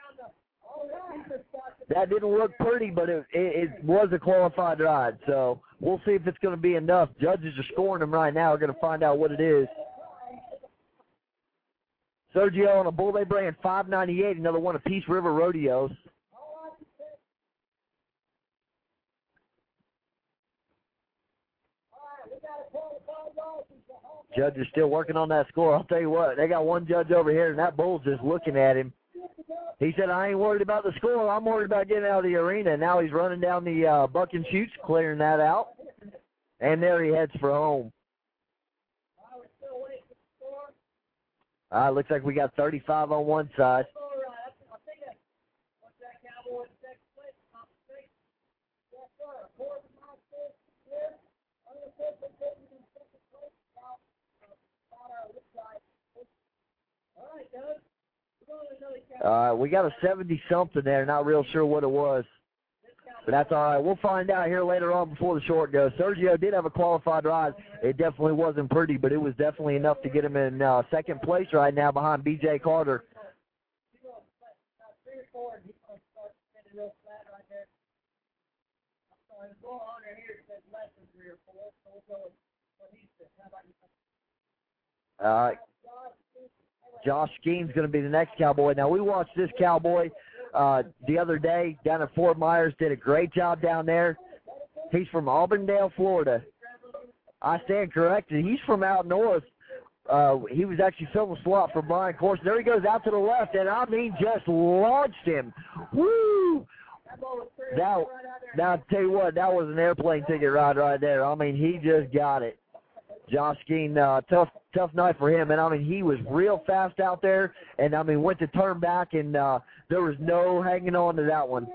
That didn't look pretty, but it, it, it was a qualified ride. So we'll see if it's going to be enough. Judges are scoring them right now. We're going to find out what it is. Sergio on a Bull Bay brand five ninety-eight, another one of Peace River Rodeos. Judge is still working on that score. I'll tell you what, they got one judge over here, and that bull's just looking at him. He said, I ain't worried about the score. I'm worried about getting out of the arena. And now he's running down the uh, buck and shoots, clearing that out. And there he heads for home. All right, looks like we got thirty-five on one side. All right, we got a seventy-something there. Not real sure what it was. But that's all right. We'll find out here later on before the short goes. Sergio did have a qualified ride. It definitely wasn't pretty, but it was definitely enough to get him in uh, second place right now behind B J Carter. All right. Josh Skeen's going to be the next Cowboy. Now, we watched this Cowboy uh, the other day down at Fort Myers. Did a great job down there. He's from Auburndale, Florida. I stand corrected. He's from out north. Uh, he was actually filling the slot for Brian Corson. There he goes out to the left, and I mean just launched him. Woo! Now, now, I'll tell you what, that was an airplane ticket ride right there. I mean, he just got it. Josh Skeen, uh, tough tough night for him. And, I mean, he was real fast out there. And, I mean, went to turn back, and uh, there was no hanging on to that one.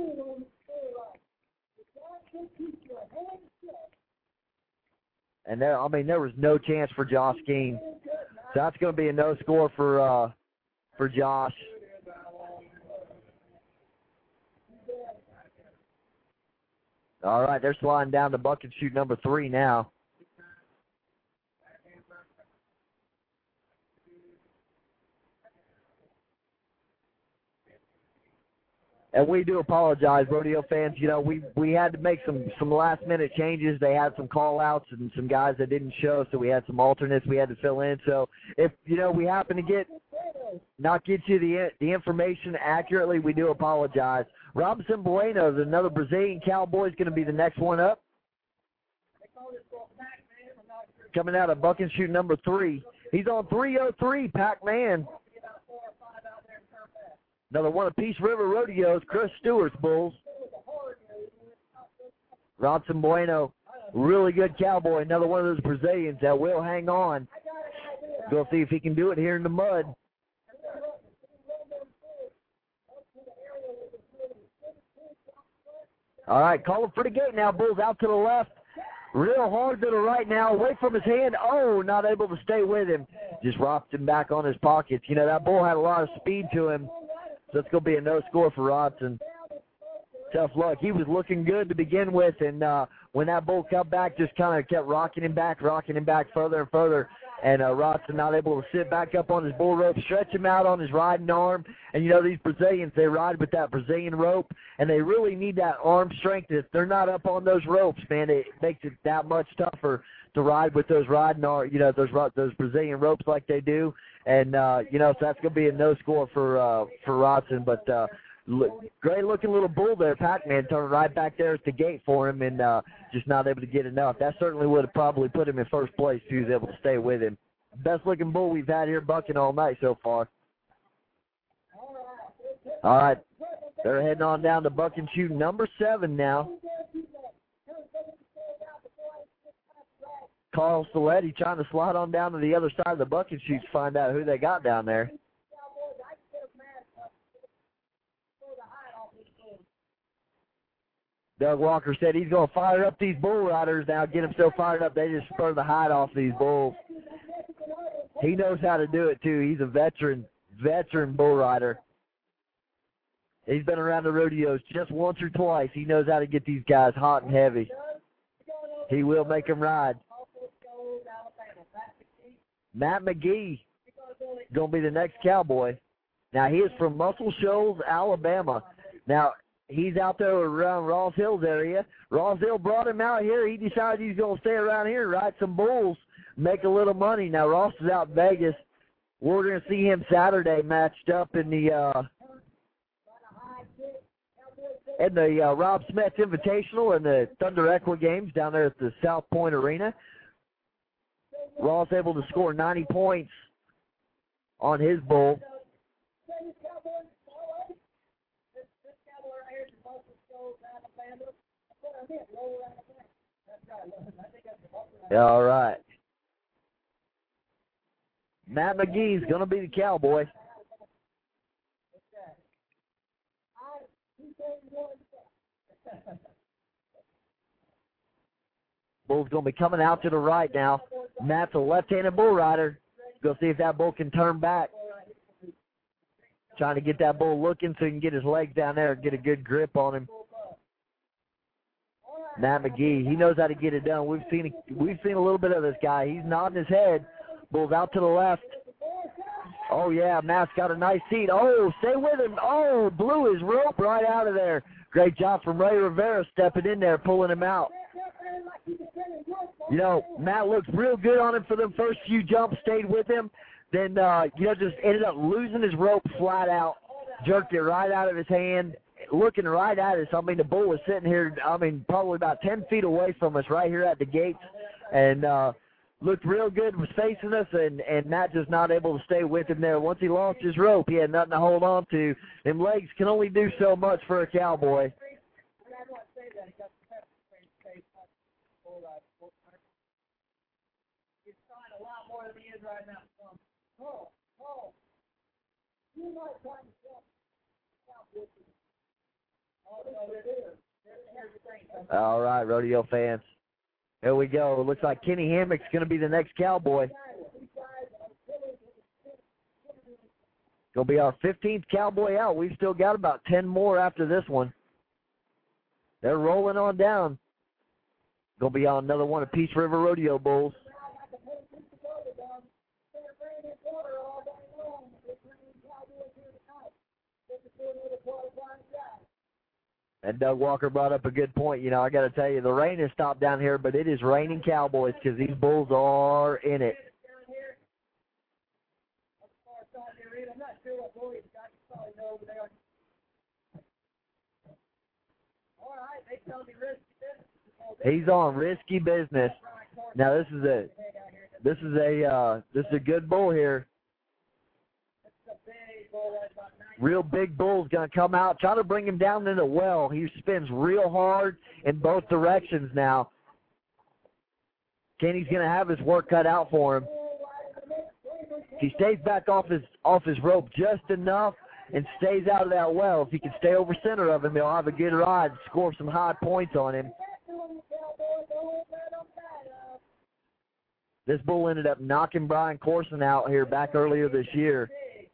And, there, I mean, there was no chance for Josh Skeen. So that's going to be a no score for uh, for Josh. All right, they're sliding down to bucket shoot number three now. And we do apologize, rodeo fans. You know, we, we had to make some, some last-minute changes. They had some call-outs and some guys that didn't show, so we had some alternates we had to fill in. So if, you know, we happen to get not get you the the information accurately, we do apologize. Robinson Bueno, another Brazilian Cowboy, is going to be the next one up. Coming out of buck and shoot number three. He's on three oh three, Pac-Man. Another one of Peace River Rodeos, Chris Stewart's bulls. Robinson Bueno, really good Cowboy. Another one of those Brazilians that will hang on. Go see if he can do it here in the mud. All right, calling for the gate now. Bulls out to the left. Real hard to the right now. Away from his hand. Oh, not able to stay with him. Just rocked him back on his pockets. You know, that bull had a lot of speed to him. So it's going to be a no score for Rodson. Tough luck. He was looking good to begin with, and uh, when that bull come back, just kind of kept rocking him back, rocking him back further and further. And uh, Rodson not able to sit back up on his bull rope, stretch him out on his riding arm. And, you know, these Brazilians, they ride with that Brazilian rope, and they really need that arm strength. If they're not up on those ropes, man, it makes it that much tougher to ride with those riding arm, you know, those those Brazilian ropes like they do. And, uh, you know, so that's going to be a no score for uh, for Rodson. But uh, look, great-looking little bull there. Pac-Man turned right back there at the gate for him and uh, just not able to get enough. That certainly would have probably put him in first place if he was able to stay with him. Best-looking bull we've had here bucking all night so far. All right, they're heading on down to buck and shoot number seven now. Carl Stiletti trying to slide on down to the other side of the buck and shoot to find out who they got down there. Doug Walker said he's going to fire up these bull riders now, get them so fired up they just spur the hide off these bulls. He knows how to do it, too. He's a veteran, veteran bull rider. He's been around the rodeos just once or twice. He knows how to get these guys hot and heavy. He will make them ride. Matt McGee going to be the next Cowboy. Now, he is from Muscle Shoals, Alabama. Now, he's out there around Ross Hills area. Ross Hill brought him out here. He decided he's going to stay around here and ride some bulls, make a little money. Now, Ross is out in Vegas. We're going to see him Saturday matched up in the uh, in the uh, Rob Smith Invitational and the Thunder Equa Games down there at the South Point Arena. Ross able to score ninety points on his bull. All right. Matt McGee's going to be the Cowboy. Bull's going to be coming out to the right now. Matt's a left-handed bull rider. Go see if that bull can turn back. Trying to get that bull looking so he can get his legs down there and get a good grip on him. Matt McGee, he knows how to get it done. We've seen we've seen a little bit of this guy. He's nodding his head. Bull's out to the left. Oh, yeah, Matt's got a nice seat. Oh, stay with him. Oh, blew his rope right out of there. Great job from Ray Rivera stepping in there, pulling him out. You know, Matt looked real good on him for them first few jumps, stayed with him. Then, uh, you know, just ended up losing his rope flat out, jerked it right out of his hand, looking right at us. I mean, the bull was sitting here, I mean, probably about ten feet away from us right here at the gates, and uh, looked real good, was facing us, and, and Matt just not able to stay with him there. Once he lost his rope, he had nothing to hold on to. Them legs can only do so much for a Cowboy. All right, rodeo fans. Here we go. It looks like Kenny Hammock's going to be the next Cowboy. Going to be our fifteenth Cowboy out. We've still got about ten more after this one. They're rolling on down. Going to be on another one of Peace River Rodeo Bulls. And Doug Walker brought up a good point. You know, I got to tell you, the rain has stopped down here, but it is raining Cowboys because these bulls are in it. He's on Risky Business. Now this is a this is a uh, this is a good bull here. Real big bull's going to come out, try to bring him down in the well. He spins real hard in both directions now. Kenny's going to have his work cut out for him. If he stays back off his off his rope just enough and stays out of that well, if he can stay over center of him, he'll have a good ride, score some high points on him. This bull ended up knocking Brian Corson out here back earlier this year.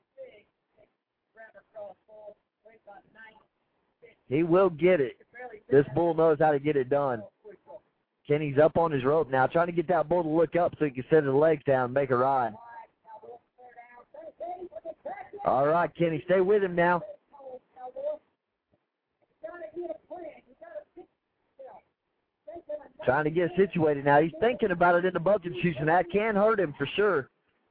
He will get it. This bull knows how to get it done. Kenny's up on his rope now, trying to get that bull to look up so he can set his legs down and make a ride. All right, Kenny, stay with him now. Trying to get situated now. He's thinking about it in the bucket shoes, and that can hurt him for sure.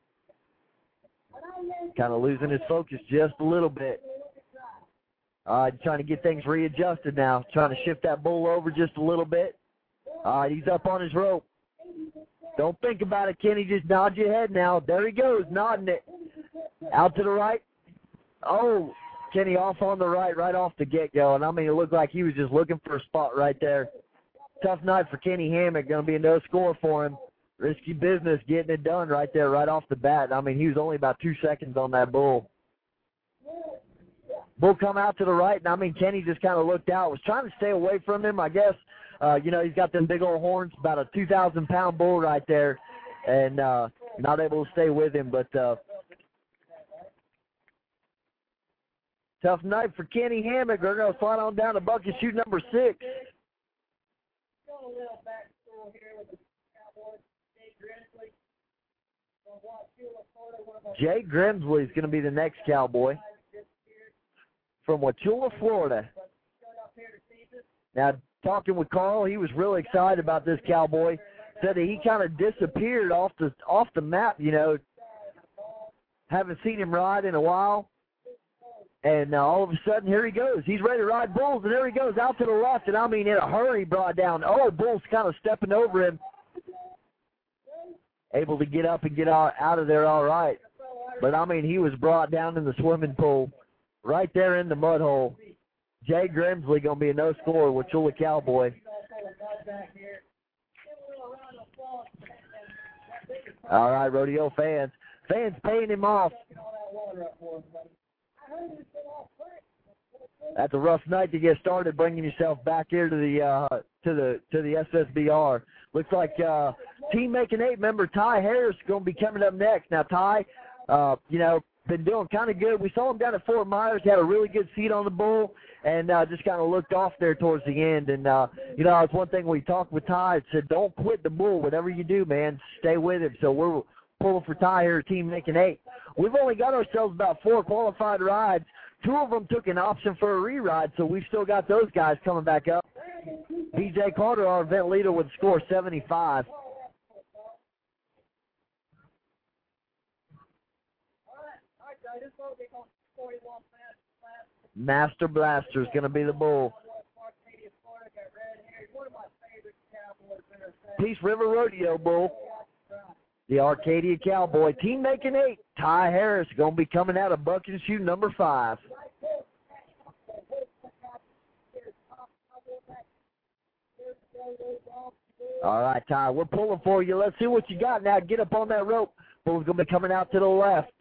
Kind of losing his focus just a little bit. All right, trying to get things readjusted now. Trying to shift that bull over just a little bit. All right, he's up on his rope. Don't think about it, Kenny. Just nod your head now. There he goes, nodding it. Out to the right. Oh, Kenny off on the right, right off the get-go. And, I mean, it looked like he was just looking for a spot right there. Tough night for Kenny Hammock. Going to be a no score for him. Risky Business getting it done right there, right off the bat. I mean, he was only about two seconds on that bull. Bull come out to the right, and, I mean, Kenny just kind of looked out. Was trying to stay away from him, I guess. Uh, you know, he's got them big old horns, about a two thousand pound bull right there, and uh, not able to stay with him. But uh, tough night for Kenny Hammock. They're going to slide on down to bucket shoot number six. Jay Grimsley is going to be the next Cowboy from Wauchula, Florida. Now, talking with Carl, he was really excited about this Cowboy. Said that he kind of disappeared off the off the map, you know. Haven't seen him ride in a while. And uh, all of a sudden, here he goes. He's ready to ride bulls, and there he goes out to the left. And I mean, in a hurry, brought down. Oh, Bull's kind of stepping over him. Able to get up and get out, out of there all right. But, I mean, he was brought down in the swimming pool right there in the mud hole. Jay Grimsley going to be a no-score, Wauchula Cowboy. All right, rodeo fans. Fans paying him off. That's a rough night to get started, bringing yourself back here to the uh, to the to the S S B R. Looks like uh, Team Making Eight member Ty Harris is going to be coming up next. Now, Ty, uh, you know, been doing kind of good. We saw him down at Fort Myers. He had a really good seat on the bull, and uh, just kind of looked off there towards the end. And, uh, you know, it's one thing we talked with Ty. It said, don't quit the bull. Whatever you do, man, stay with him. So we're pulling for Ty here, Team Making Eight. We've only got ourselves about four qualified rides. Two of them took an option for a re-ride, so we've still got those guys coming back up. B J Carter, our event leader, with a score seventy-five. Master Blaster is going to be the bull. Peace River Rodeo bull. The Arcadia Cowboy. Team Making Eight. Ty Harris going to be coming out of buck and shoe number five. All right, Ty, we're pulling for you. Let's see what you got now. Get up on that rope. Bull's going to be coming out to the left.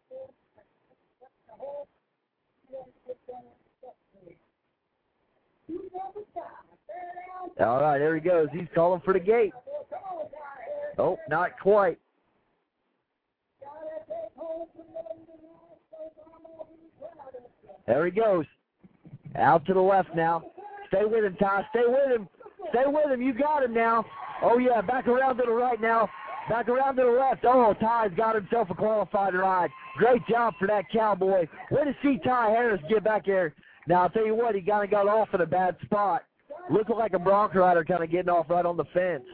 All right, there he goes. He's calling for the gate. Oh, not quite. There he goes. Out to the left now. Stay with him, Ty. Stay with him. Stay with him. You got him now. Oh, yeah, back around to the right now. Back around to the left. Oh, Ty's got himself a qualified ride. Great job for that Cowboy. Way to see Ty Harris get back there. Now, I'll tell you what, he kind of got off in a bad spot. Looked like a bronc rider kind of getting off right on the fence.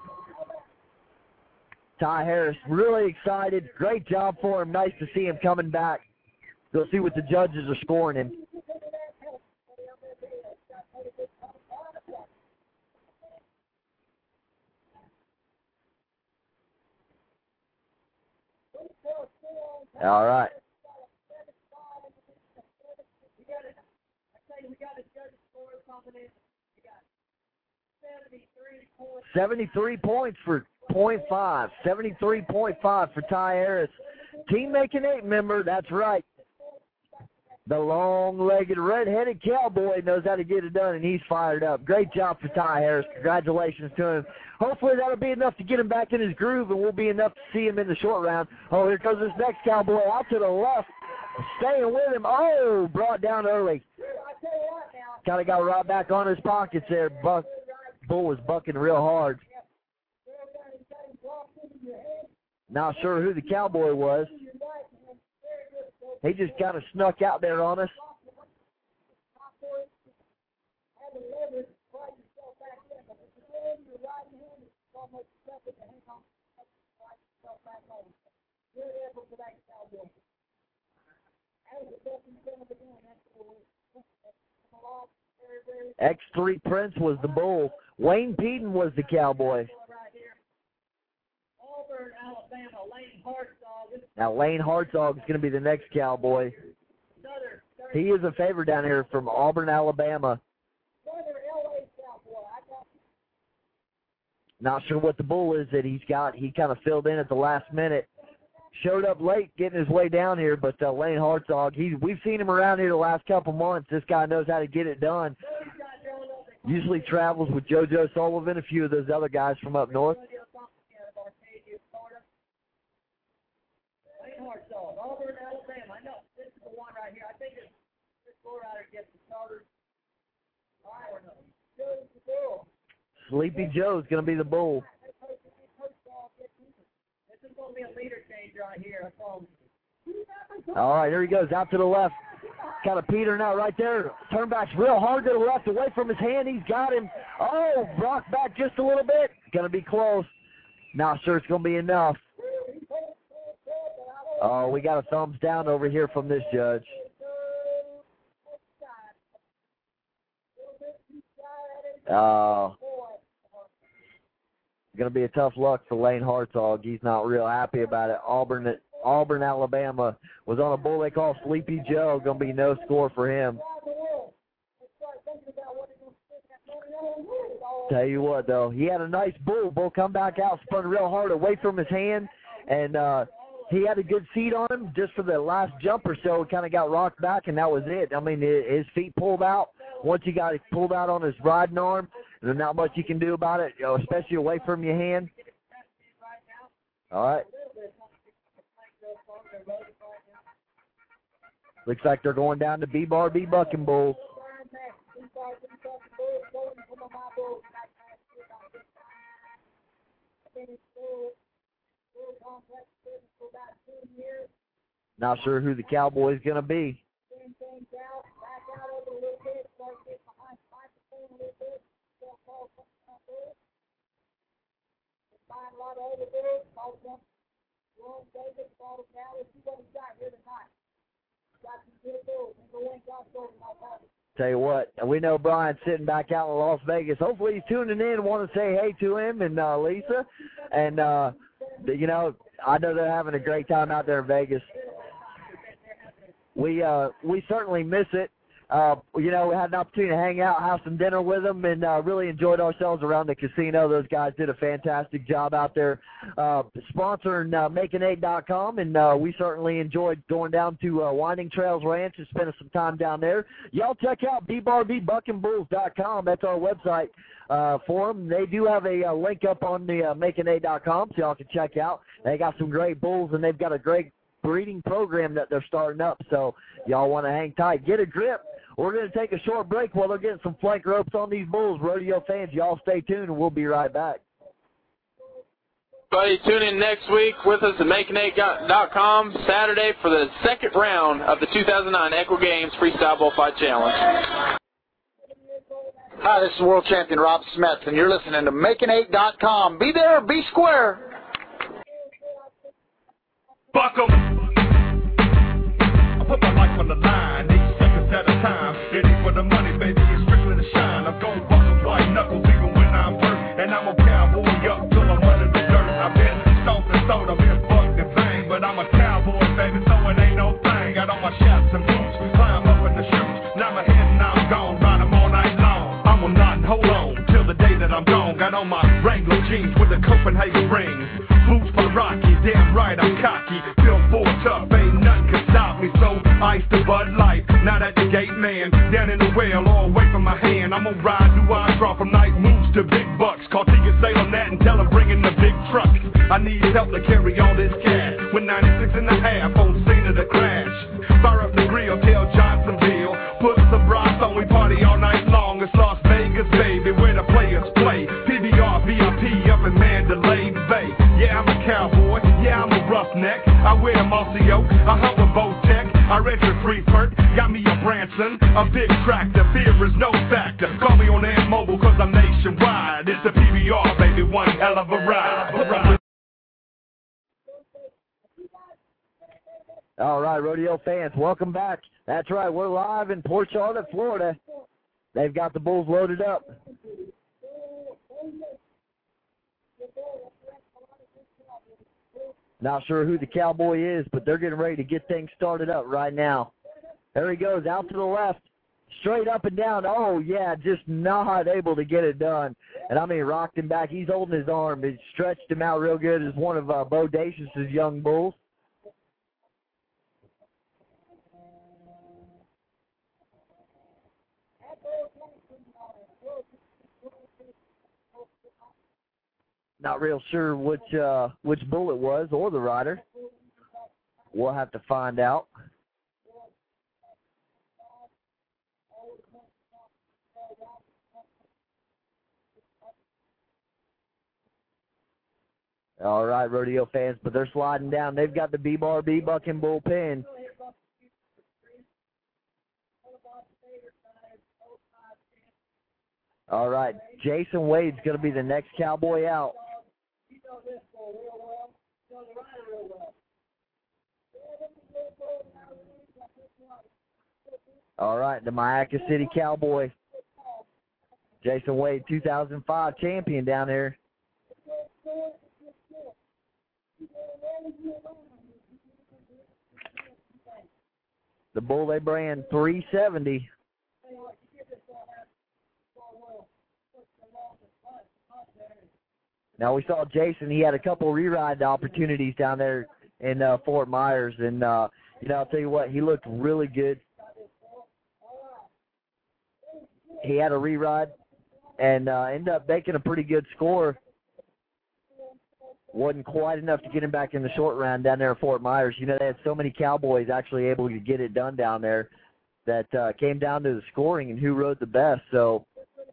Ty Harris, really excited. Great job for him. Nice to see him coming back. Go see what the judges are scoring him. All right. seventy-three points for point five. seventy-three point five for Ty Harris. Team Making Eight member, that's right. The long-legged, red-headed Cowboy knows how to get it done, and he's fired up. Great job for Ty Harris. Congratulations to him. Hopefully that'll be enough to get him back in his groove, and we'll be enough to see him in the short round. Oh, here comes this next Cowboy out to the left. Staying with him. Oh, brought down early. Kind of got right back on his pockets there. Buck, Bull was bucking real hard. Not sure who the Cowboy was. He just kind of snuck out there on us. X three Prince was the bull. Wayne Peden was the Cowboy. Now Lane Hartzog is going to be the next Cowboy. He is a favorite down here from Auburn, Alabama. Not sure what the bull is that he's got. He kind of filled in at the last minute. Showed up late getting his way down here, but uh, Lane Hartzog, he, we've seen him around here the last couple months. This guy knows how to get it done. Usually travels with JoJo Sullivan, a few of those other guys from up north. Auburn, Alabama. I know this is the one right here. I think this bull rider gets the starters. Sleepy Joe's going to be the bull. This is going to be a leader change. All right, here he goes, out to the left. Kind of petering out right there. Turnback's real hard to the left, away from his hand. He's got him. Oh, rocked back just a little bit. Going to be close. Not sure it's going to be enough. Oh, we got a thumbs down over here from this judge. Oh. Going to be a tough luck for Lane Hartzog. He's not real happy about it. Auburn, Auburn, Alabama was on a bull they call Sleepy Joe. Going to be no score for him. Tell you what, though, he had a nice bull. Bull come back out, spun real hard away from his hand, and uh, he had a good seat on him just for the last jump or so. It kind of got rocked back, and that was it. I mean, his feet pulled out. Once he got it pulled out on his riding arm, there's not much you can do about it, you know, especially away from your hand. All right. Looks like they're going down to B-Bar B Bucking Bulls. Not sure who the Cowboy's going to be. Tell you what, we know Brian's sitting back out in Las Vegas. Hopefully he's tuning in and want to say hey to him and uh, Lisa. And, uh, you know, I know they're having a great time out there in Vegas. We uh, we certainly miss it. Uh, you know, we had an opportunity to hang out, have some dinner with them, and uh, really enjoyed ourselves around the casino. Those guys did a fantastic job out there uh, sponsoring uh, Making Eight dot com, and uh, we certainly enjoyed going down to uh, Winding Trails Ranch and spending some time down there. Y'all check out B bar B bucking bulls dot com. That's our website uh, for them. They do have a, a link up on the uh, Making Eight dot com, so y'all can check out. They got some great bulls, and they've got a great breeding program that they're starting up, so y'all want to hang tight. Get a grip. We're going to take a short break while they're getting some flank ropes on these bulls. Rodeo fans, y'all stay tuned, and we'll be right back. Buddy, tune in next week with us at Making Eight dot com Saturday for the second round of the two thousand nine Equal Games Freestyle Bullfight Challenge. Hi, this is world champion Rob Smith, and you're listening to Making Eight dot com. Be there, be square. Buck 'em. I put my life on the line, eight seconds at a time. It ain't for the money, baby, it's strictly the shine. I'm gon' buck 'em white knuckles even when I'm hurt. And I'm a cowboy up till I'm under the dirt. I've been stomped and sold, I've been fucked and banged. But I'm a cowboy, baby, so it ain't no thing. Got all my shots and boots, climb up in the shoes. Now my head and I'm gone, ride 'em all night long. I'm gonna not hold on till the day that I'm gone. Got on my Wrangler jeans with the Copenhagen rings. Boots for Rocky, damn right I'm cocky. Feel full tough, ain't nothing can stop me. So ice the Bud Light, now that the gate man down in the well, all away from my hand. I'm gonna ride, do I draw from night moves to big bucks. Call T and say on that and tell them bring in the big trucks. I need help to carry all this cash. With ninety-six and a half on scene of the crash. Fire up the grill, tell Johnsonville. Put some bras on, we party all night long. It's Las Vegas, baby, where the players play. P B R, V I P up in Mandalay Bay. Yeah, I'm a cowboy, yeah, I'm a roughneck. I wear mossy oak, I hunt with Bowtech. I read your free perk, got me a Branson, a big tractor. Fear is no factor. Call me on Ant Mobile, cause I'm nationwide. It's a P B R, baby, one hell of a ride. All right, rodeo fans, welcome back. That's right, we're live in Port Charlotte, Florida. They've got the bulls loaded up. Not sure who the Cowboy is, but they're getting ready to get things started up right now. There he goes, out to the left, straight up and down. Oh, yeah, just not able to get it done. And, I mean, rocked him back. He's holding his arm. He stretched him out real good as one of uh, Bodacious' young bulls. Not real sure which uh, which bull it was or the rider. We'll have to find out. All right, rodeo fans, but they're sliding down. They've got the B bar B bucking bull pin. All right, Jason Wade's going to be the next Cowboy out. All right, the Mayaca City Cowboy. Jason Wade, two thousand five champion down there. The bull they brand three seventy. Now we saw Jason, he had a couple re-ride opportunities down there in uh, Fort Myers, and uh, you know, I'll tell you what, he looked really good. He had a re-ride and uh, ended up making a pretty good score. Wasn't quite enough to get him back in the short round down there at Fort Myers. You know, they had so many Cowboys actually able to get it done down there that uh, came down to the scoring and who rode the best. So,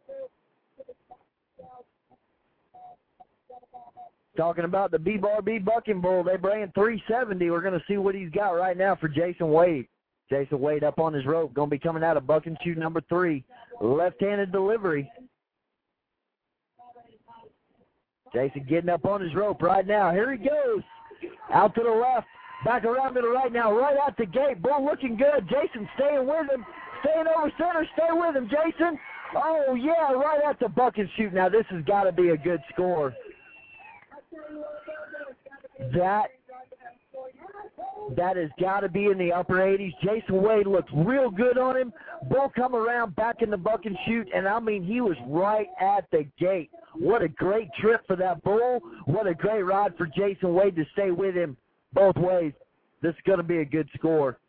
talking about the B-Bar B Bucking Bull, they brand three seventy. We're going to see what he's got right now for Jason Wade. Jason Wade up on his rope, going to be coming out of buck and shoot number three. Left-handed delivery. Jason getting up on his rope right now. Here he goes. Out to the left. Back around to the right now. Right out the gate. Bull looking good. Jason staying with him. Staying over center. Stay with him, Jason. Oh, yeah, right at the buck and shoot. Now, this has got to be a good score. That That has got to be in the upper eighties. Jason Wade looks real good on him. Bull come around back in the buck and shoot, and I mean, he was right at the gate. What a great trip for that bull. What a great ride for Jason Wade to stay with him both ways. This is going to be a good score.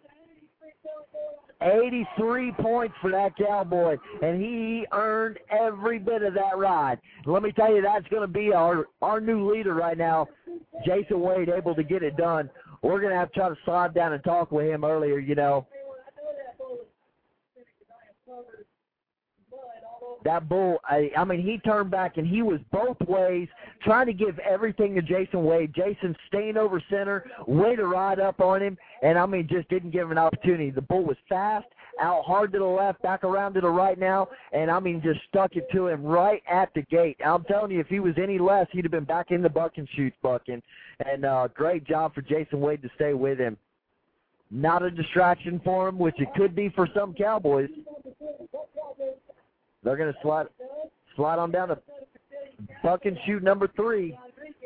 eighty-three points for that Cowboy, and he earned every bit of that ride. Let me tell you, that's going to be our, our new leader right now, Jason Wade, able to get it done. We're going to have to try to slide down and talk with him earlier, you know. That bull, I, I mean, he turned back, and he was both ways trying to give everything to Jason Wade. Jason staying over center, way to ride up on him, and, I mean, just didn't give him an opportunity. The bull was fast, out hard to the left, back around to the right now, and, I mean, just stuck it to him right at the gate. I'm telling you, if he was any less, he'd have been back in the buck and shoots bucking. And uh, great job for Jason Wade to stay with him. Not a distraction for him, which it could be for some Cowboys. They're going to slide slide on down to buck and shoot number three.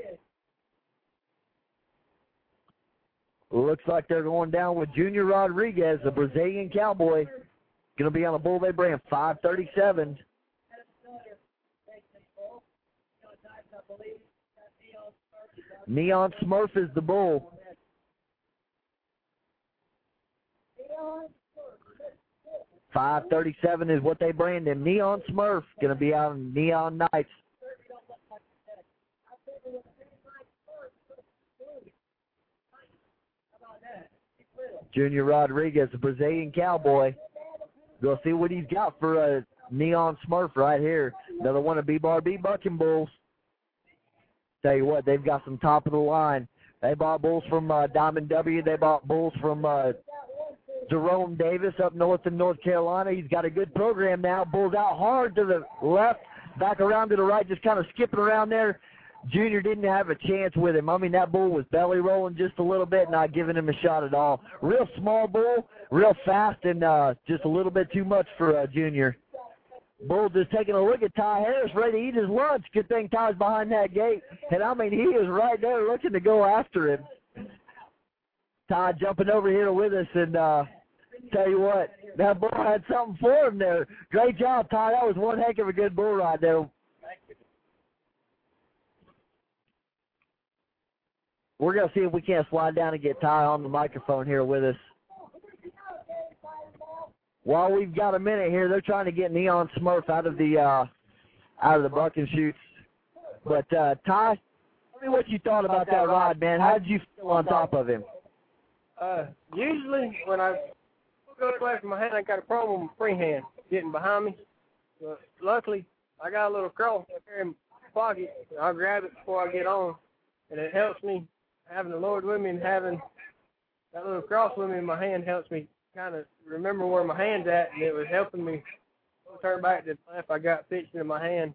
Looks like they're going down with Junior Rodriguez, the Brazilian Cowboy. Going to be on a bull they brand five thirty-seven. Neon Smurf is the bull. five thirty-seven is what they brand him. Neon Smurf going to be out on Neon Nights. Junior Rodriguez, the Brazilian Cowboy. We'll see what he's got for a Neon Smurf right here. Another one of B-Bar B Bucking Bulls. Tell you what, they've got some top of the line. They bought bulls from uh, Diamond W. They bought bulls from uh, Jerome Davis up north in North Carolina. He's got a good program now. Bulls out hard to the left, back around to the right, just kind of skipping around there. Junior didn't have a chance with him. I mean, that bull was belly rolling just a little bit, not giving him a shot at all. Real small bull, real fast, and uh, just a little bit too much for uh, Junior. Bull just taking a look at Ty Harris, ready to eat his lunch. Good thing Ty's behind that gate. And, I mean, he is right there looking to go after him. Ty jumping over here with us, and uh, tell you what, that bull had something for him there. Great job, Ty. That was one heck of a good bull ride there. We're going to see if we can't slide down and get Ty on the microphone here with us. While we've got a minute here, they're trying to get Neon Smurf out of the uh, out of the buck and shoots. But uh, Ty, tell me what you thought about that ride, man. How did you feel on top of him? Uh, usually when I go away from my hand, I got a problem with my free hand getting behind me. But luckily, I got a little cross up here in my pocket. I'll grab it before I get on, and it helps me. Having the Lord with me and having that little cross with me in my hand helps me kind of remember where my hand's at, and it was helping me turned back to the left, I got pitched in my hand,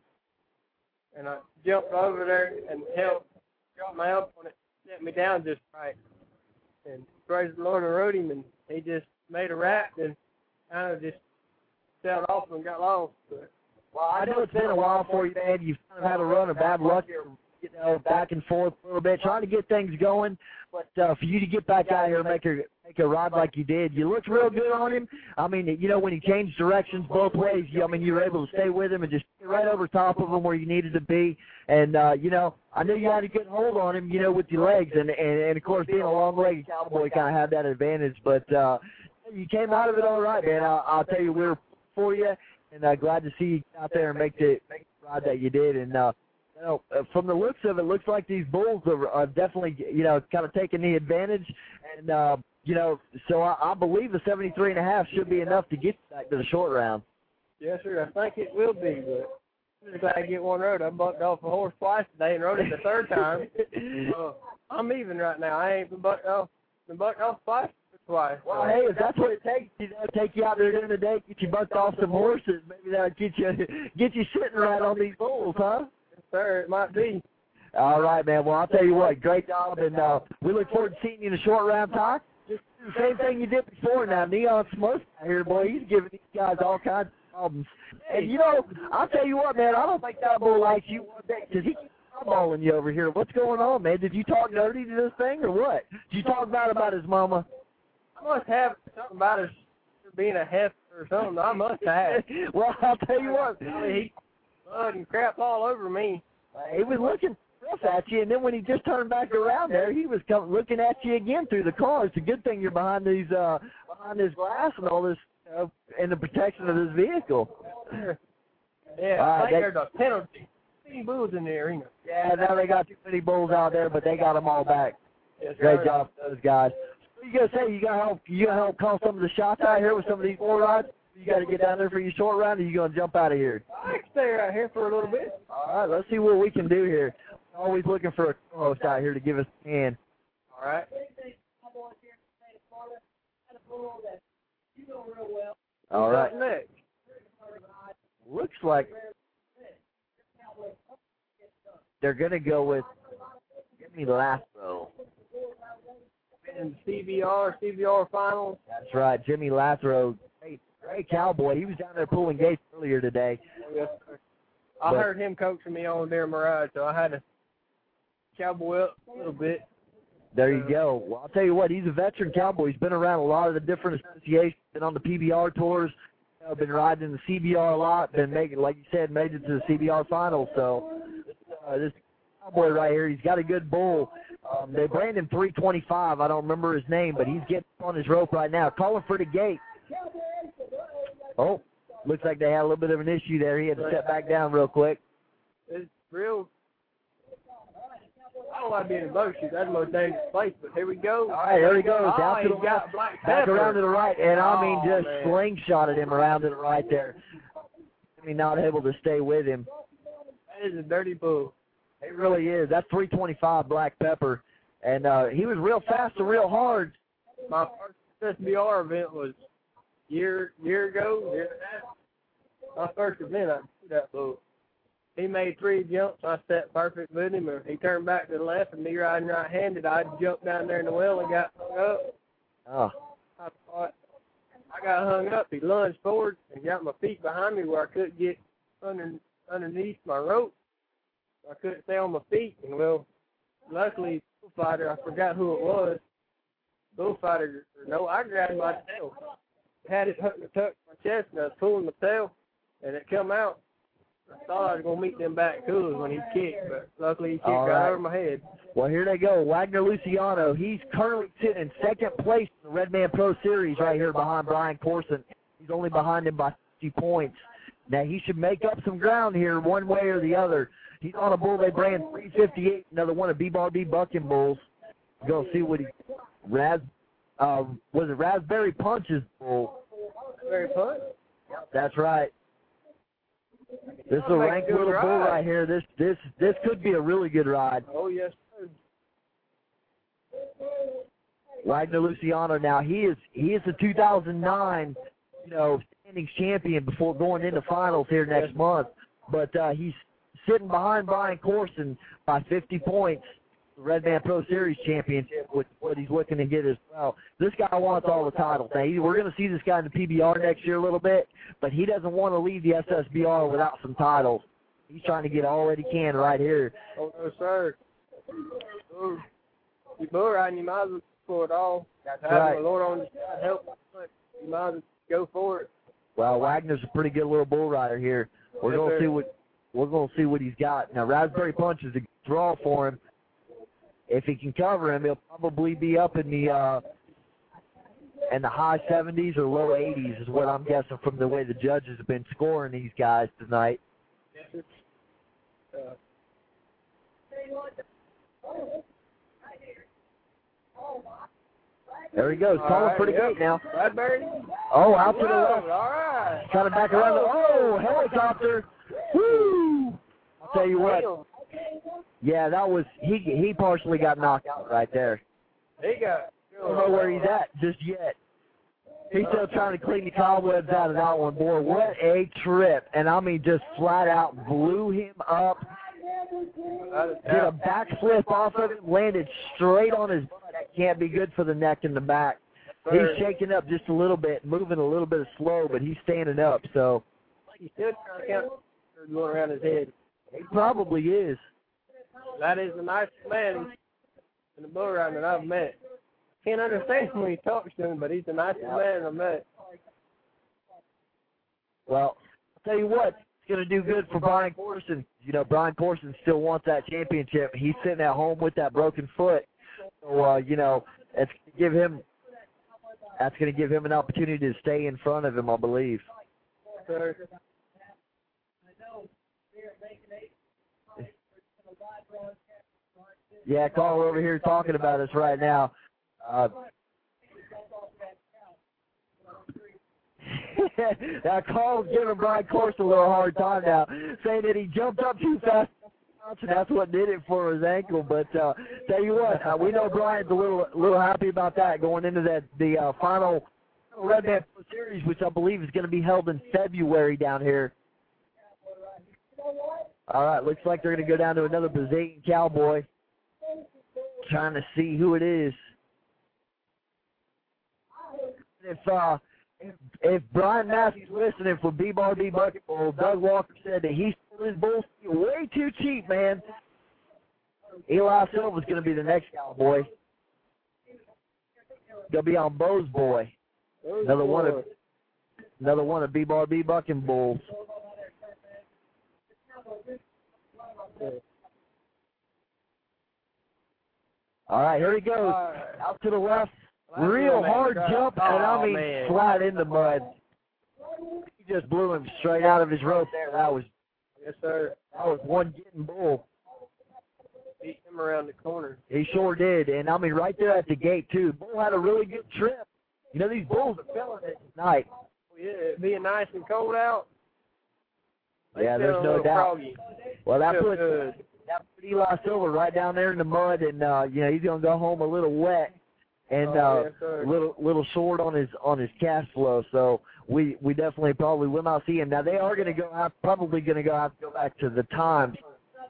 and I jumped over there and held, got my elbow on it, set me down just right. And praise the Lord, I rode him, and he just made a wrap and kind of just sailed off and got lost. But, well, I know it's been a while for you, man. You've kind of had a run of bad luck here, you know, back and forth a little bit, trying to get things going. But uh, for you to get back out here and make a, make a ride like you did, you looked real good on him. I mean, you know, when he changed directions both ways, you, I mean, you were able to stay with him and just get right over top of him where you needed to be. And, uh, you know, I knew you had a good hold on him, you know, with your legs. And, and, and of course, being a long-legged cowboy kind of had that advantage. But uh, you came out of it all right, man. I'll, I'll tell you, we were for you, and uh, glad to see you out there and make the, make the ride that you did. And, uh, you know, from the looks of it, it looks like these bulls are, are definitely, you know, kind of taking the advantage. And, uh, you know, so I, I believe the seventy-three and a half should be enough to get back to the short round. Yes, sir. I think it will be, but if I get one rode, I bucked off a horse twice today and rode it the third time. uh, I'm even right now. I ain't been bucked off, been bucked off twice. Twice. Well, hey, if that's what it takes, you know, take you out there during the day, get you bucked off some horses, maybe that'll get you get you sitting right on these bulls, huh? Yes, sir. It might be. All right, man. Well, I'll tell you what, great job, and uh, we look forward to seeing you in the short round talk. Just do the same thing you did before now. Neon Smoke out here, boy. He's giving these guys all kinds of problems. And, you know, I'll tell you what, man, I don't think that bull likes you one bit because he keeps eyeballing you over here. What's going on, man? Did you talk dirty to this thing or what? Did you talk bad about his mama? I must have something about us being a heifer or something. I must have. Well, I'll tell you what. I mean, he blood and crap all over me. Uh, he was looking rough at you, and then when he just turned back around there, he was come, looking at you again through the car. It's a good thing you're behind these, uh, behind this glass and all this, uh, and the protection of this vehicle. Yeah, uh, I think they, there's a penalty. fifteen bulls in the arena. Yeah, now they got too many bulls out there, but they got them all back. Yes, Great sir. job for those guys. What are you gonna say? You gotta help. You gotta help call some of the shots out here with some of these bull rides. You got to get down there for your short round, or you going to jump out of here? I can stay right here for a little bit. All right, let's see what we can do here. Always looking for a co-host out here to give us a hand. All right. All right. What's next? Looks like they're going to go with Jimmy Lathro. In the C B R, C B R finals. That's right, Jimmy Lathro. Great, great cowboy. He was down there pulling gates earlier today. Yes, sir. I But- heard him coaching me on there, Mirage, so I had to cowboy up a little bit. There you go. Well, I'll tell you what, he's a veteran cowboy. He's been around a lot of the different associations, been on the P B R tours, you know, been riding in the C B R a lot, been making, like you said, made it to the C B R finals. So uh, this cowboy right here, he's got a good bull. Um, they brand him three twenty-five. I don't remember his name, but he's getting on his rope right now. Calling for the gate. Oh, looks like they had a little bit of an issue there. He had to step back down real quick. It's real. I don't like being in boat shoot. That's the most dangerous place, but here we go. All right, there he goes. Oh, Out to the he's got left, black back pepper. around to the right, and I mean Oh, just man. slingshotted him around to the right there. I mean, not able to stay with him. That is a dirty bull. It really is. That's three twenty-five black pepper, and uh, he was real fast and real hard. My first S B R event was year year ago. Year and a half. My first event, I threw that bull. He made three jumps. I sat perfect with him. Or he turned back to the left, and me riding right-handed, I jumped down there in the well and got hung up. Oh, I thought I got hung up. He lunged forward and got my feet behind me where I couldn't get under underneath my rope. I couldn't stay on my feet. And well, luckily, bullfighter, I forgot who it was. Bullfighter, no, I grabbed my tail, had it hooked tucked to my chest, and I was pulling my tail, and it come out. I thought I was gonna meet them back coolers when he kicked, but luckily he kicked All right right. over my head. well, here they go. Wagner Luciano. He's currently sitting in second place in the Redman Pro Series right here behind Brian Corson. He's only behind him by fifty points. Now, he should make up some ground here one way or the other. He's on a bull they brand three fifty-eight, another one of B-Bar B Bucking bulls. Go see what he Raz, uh, was it Raspberry Punch's bull? Very fun. That's right. This is a Make ranked good little bull ride. right here. This this this could be a really good ride. Oh yes, sir. Wagner Luciano. Now he is he is a two thousand nine, you know, standings champion before going into finals here next month. But uh, he's sitting behind Brian Corson by fifty points, the Red Man Pro Series championship, with what he's looking to get as well. This guy wants all the titles. Now, he, we're going to see this guy in the P B R next year a little bit, but he doesn't want to leave the S S B R without some titles. He's trying to get all that he can right here. Oh, no, sir. Oh, you bull riding, you might as well for it all. Got to have Right. the Lord on your side, help. You might as well go for it. Well, Wagner's a pretty good little bull rider here. We're Yes, going to sir. see what we're going to see what he's got. Now, Raspberry Punch is a draw for him. If he can cover him, he'll probably be up in the uh, in the high seventies or low eighties is what I'm guessing from the way the judges have been scoring these guys tonight. Uh, There he goes, all calling right, for the yep. gate now. Bradbury? Oh, out to the Whoa, left. all right. Kind of back around the, oh, helicopter. Woo! I'll tell you what. Yeah, that was, he he partially got knocked out right there. He got. I don't know where he's at just yet. He's still trying to clean the cobwebs out of that one. Boy, what a trip. And I mean, just flat out blew him up. Did a backflip off of him, landed straight on his butt. That can't be good for the neck and the back. He's shaking up just a little bit, moving a little bit slow, but he's standing up. So He's still trying to count going around his head. he probably is. That is the nicest man in the bull riding that I've met. Can't understand him when he talks to him, but he's the nicest man I've met. Well, I'll tell you what, it's going to do good for Brian Corson. You know, Brian Corson still wants that championship. He's sitting at home with that broken foot. So, uh, you know, it's going to give him, that's going to give him an opportunity to stay in front of him, I believe. Sir. Yeah, Carl over here talking about us right now. Uh, now, Carl's giving Brian Corson a little hard time now, saying that he jumped up too fast, and that's what did it for his ankle. But uh, tell you what, uh, we know Brian's a little little happy about that going into that the uh, final Red Man Pro Series, which I believe is going to be held in February down here. All right, looks like they're going to go down to another Brazilian Cowboy. Trying to see who it is. If uh, if, if Brian Massey's listening for B-Bar B Bucket Bowl, Doug Walker said that he sold his bulls way too cheap, man. Eli Silva's going to be the next Cowboy. Going to be on Bo's boy. Another one of another one of B-Bar B Bucking Bulls. All right, here he goes. Out to the left. Real hard jump, and I mean man. flat in the mud. He just blew him straight out of his rope there. That was Yes, sir. that was one getting bull. Beat him around the corner. He sure did, and I mean right there at the gate too. Bull had a really good trip. You know, these bulls are feeling it tonight. Yeah, it being nice and cold out. They Yeah, feel there's a no little doubt. froggy. Well, that Feel put good. that put Eli Silva right down there in the mud, and uh, you know he's gonna go home a little wet and Oh, uh, yes, sir. a little little short on his on his cash flow. So we we definitely probably will not see him. Now they are gonna go out, probably gonna go have to go back to the times.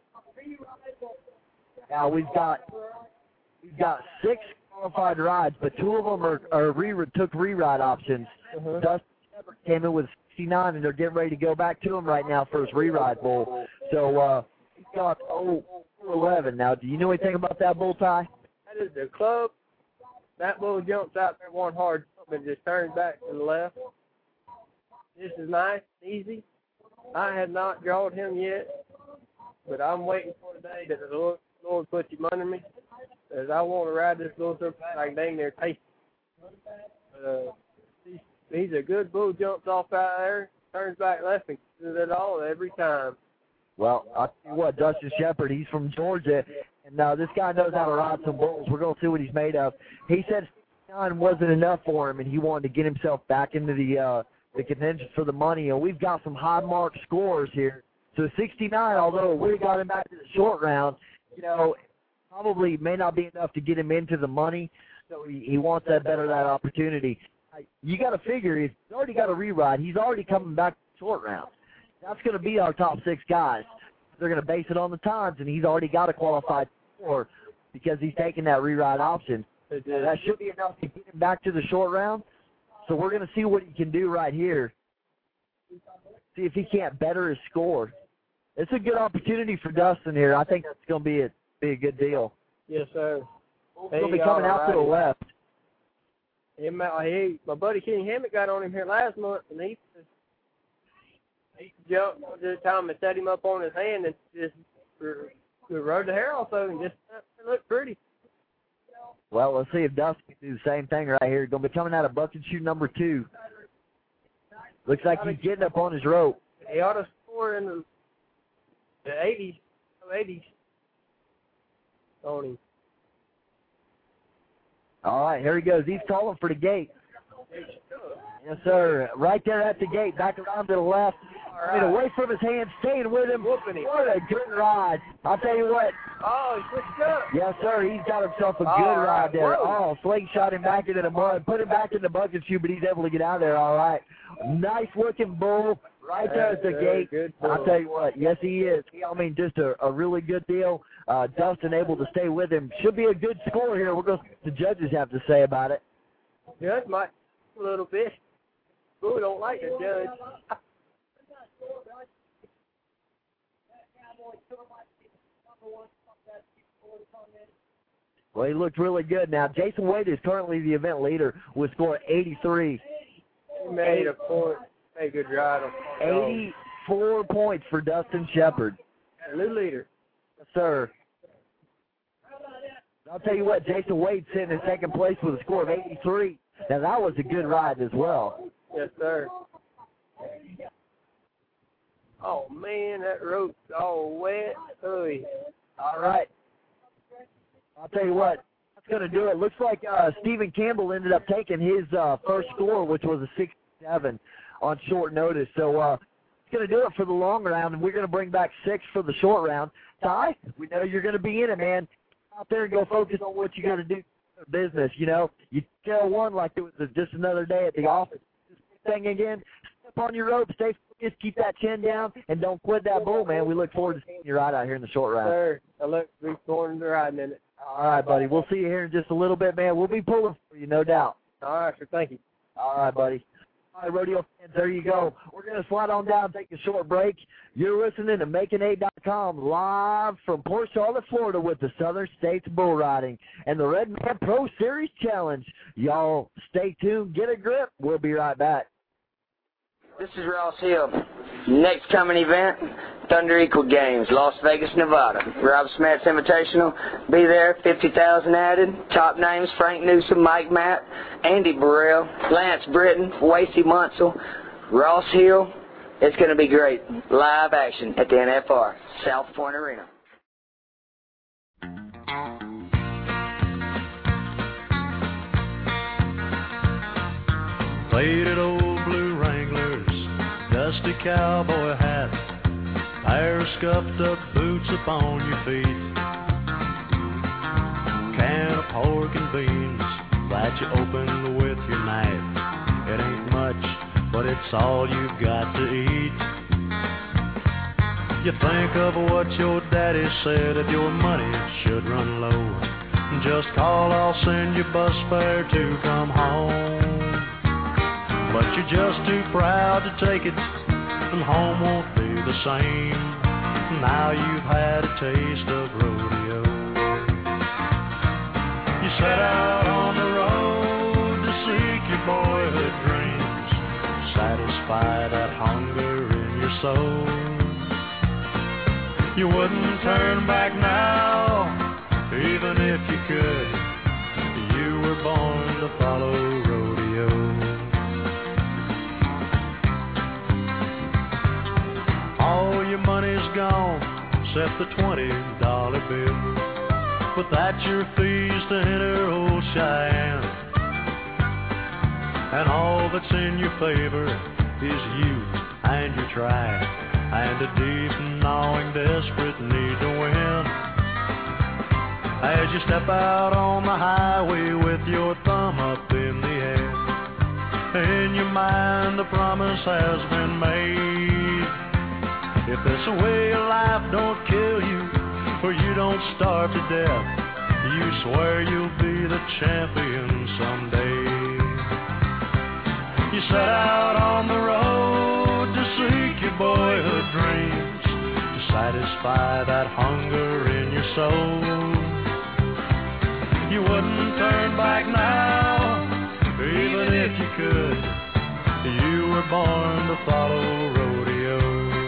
Now we've got we've got six qualified rides, but two of them are, are re took re-ride options. Uh-huh. Dustin Shepard came in with sixty-nine, and they're getting ready to go back to him right now for his re-ride bull. So uh, he's got oh eleven. Now, do you know anything about that bull, Ty? That is the club. That bull jumps out there one hard jump and just turns back to the left. This is nice, easy. I have not drawed him yet, but I'm waiting for the day that the Lord, Lord puts him under me, as I want to ride this bull so bad I can dang near taste it. Uh, he's, he's a good bull, jumps off out there, turns back left, and does it all every time. Well, I'll tell you what, Dustin Shepard, he's from Georgia, and uh, this guy knows how to ride some bulls. We're going to see what he's made of. He said sixty-nine wasn't enough for him, and he wanted to get himself back into the uh, the contention for the money, and we've got some high-mark scores here. So sixty-nine, although we got him back to the short round, you know, probably may not be enough to get him into the money, so he, he wants that better that opportunity. you got to figure he's already got a reride. He's already coming back to the short round. That's going to be our top six guys. They're going to base it on the times, and he's already got a qualified score because he's taking that reride option. That should be enough to get him back to the short round. So we're going to see what he can do right here. See if he can't better his score. It's a good opportunity for Dustin here. I think that's going to be a, be a good deal. Yes, sir. He'll be coming out to the left. He, he, my buddy Kenny Hammett got on him here last month, and he he jumped to the time and set him up on his hand and just rode the hair off of him. Just it looked pretty. Well, let's see if Dustin can do the same thing right here. Going to be coming out of bucket shoe number two. Looks like he's getting up on his rope. He ought to score in the, the eighties, eighties on him. All right, here he goes. He's calling for the gate. Yes, sir. Right there at the gate, back around to the left. I mean, away from his hand, staying with him. What a good ride. I'll tell you what. Oh, he switched up. Yes, sir. He's got himself a good all ride right. there. Whoa. Oh, slingshot him back into the mud. Put him back in the bucket shoe, but he's able to get out of there all right. Nice-looking bull right there at the That's gate. good I'll tell you what. Yes, he is. I mean, just a, a really good deal. Uh, Dustin able to stay with him. Should be a good score here. We're going to see what the judges have to say about it. Judge might a little bit. Who don't like the judge? Well, he looked really good. Now, Jason Wade is currently the event leader with score eighty-three. He made a point. Made a good ride. eighty-four points for Dustin Shepard. New leader. Yes, sir. I'll tell you what, Jason Wade sitting in second place with a score of eighty-three. Now, that was a good ride as well. Yes, sir. Oh, man, that rope's all wet. Oy. All right. I'll tell you what, that's going to do it. Looks like uh, Stephen Campbell ended up taking his uh, first score, which was a sixty-seven on short notice. So uh, it's going to do it for the long round, and we're going to bring back six for the short round. Ty, we know you're going to be in it, man. Out there and go focus on what you got to do for business. You know, you tell one like it was just another day at the office. Thing again, step on your rope, stay focused, keep that chin down, and don't quit that bull, man. We look forward to seeing you right out here in the short round. Sir, I look forward to riding in it. All right, buddy. We'll see you here in just a little bit, man. We'll be pulling for you, no doubt. All right, sir. Thank you. All right, buddy. All right, rodeo fans, there you go. We're going to slide on down, take a short break. You're listening to Making Eight dot com live from Port Charlotte, Florida with the Southern States Bull Riding and the Red Man Pro Series Challenge. Y'all stay tuned. Get a grip. We'll be right back. This is Ross Hill. Next coming event, Thunder Equal Games, Las Vegas, Nevada. Rob Smith's Invitational. Be there, fifty thousand added. Top names, Frank Newsom, Mike Matt, Andy Burrell, Lance Britton, Wasey Munsell, Ross Hill. It's going to be great. Live action at the N F R, South Point Arena. Faded old blue Wranglers, dusty cowboy hat, pair of scuffed up boots upon your feet, can of pork and beans that you open with your knife. It ain't much, but it's all you've got to eat. You think of what your daddy said, if your money should run low, just call, I'll send you bus fare to come home. But you're just too proud to take it, and home won't be the same. Now you've had a taste of rodeo. You set out on the road to seek your boyhood dreams, satisfy that hunger in your soul. You wouldn't turn back now, even if you could. You were born to follow rodeo. All your money's gone, except the twenty dollar bill. But that's your fees to enter old Cheyenne. And all that's in your favor is youth and your try, and a deep, gnawing, desperate need to win. As you step out on the highway with your thumb up in the air, mind, the promise has been made. If this way of life don't kill you, or you don't starve to death, you swear you'll be the champion someday. You set out on the road to seek your boyhood dreams, to satisfy that hunger in your soul. You wouldn't turn back now, even if you could. You were born to follow rodeo.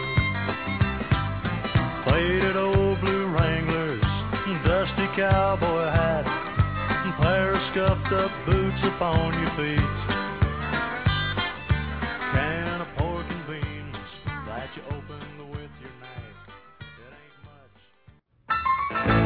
Faded old blue Wranglers, dusty cowboy hat, and pair of scuffed up boots upon your feet. Can of pork and beans that you opened with your knife. It ain't much.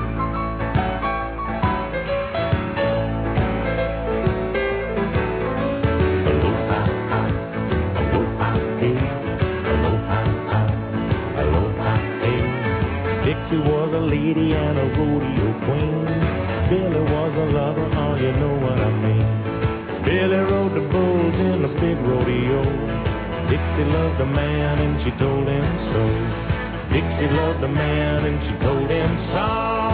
Dixie was a lady and a rodeo queen. Billy was a lover, oh, you know what I mean. Billy rode the bulls in a big rodeo. Dixie loved the man and she told him so. Dixie loved the man and she told him so.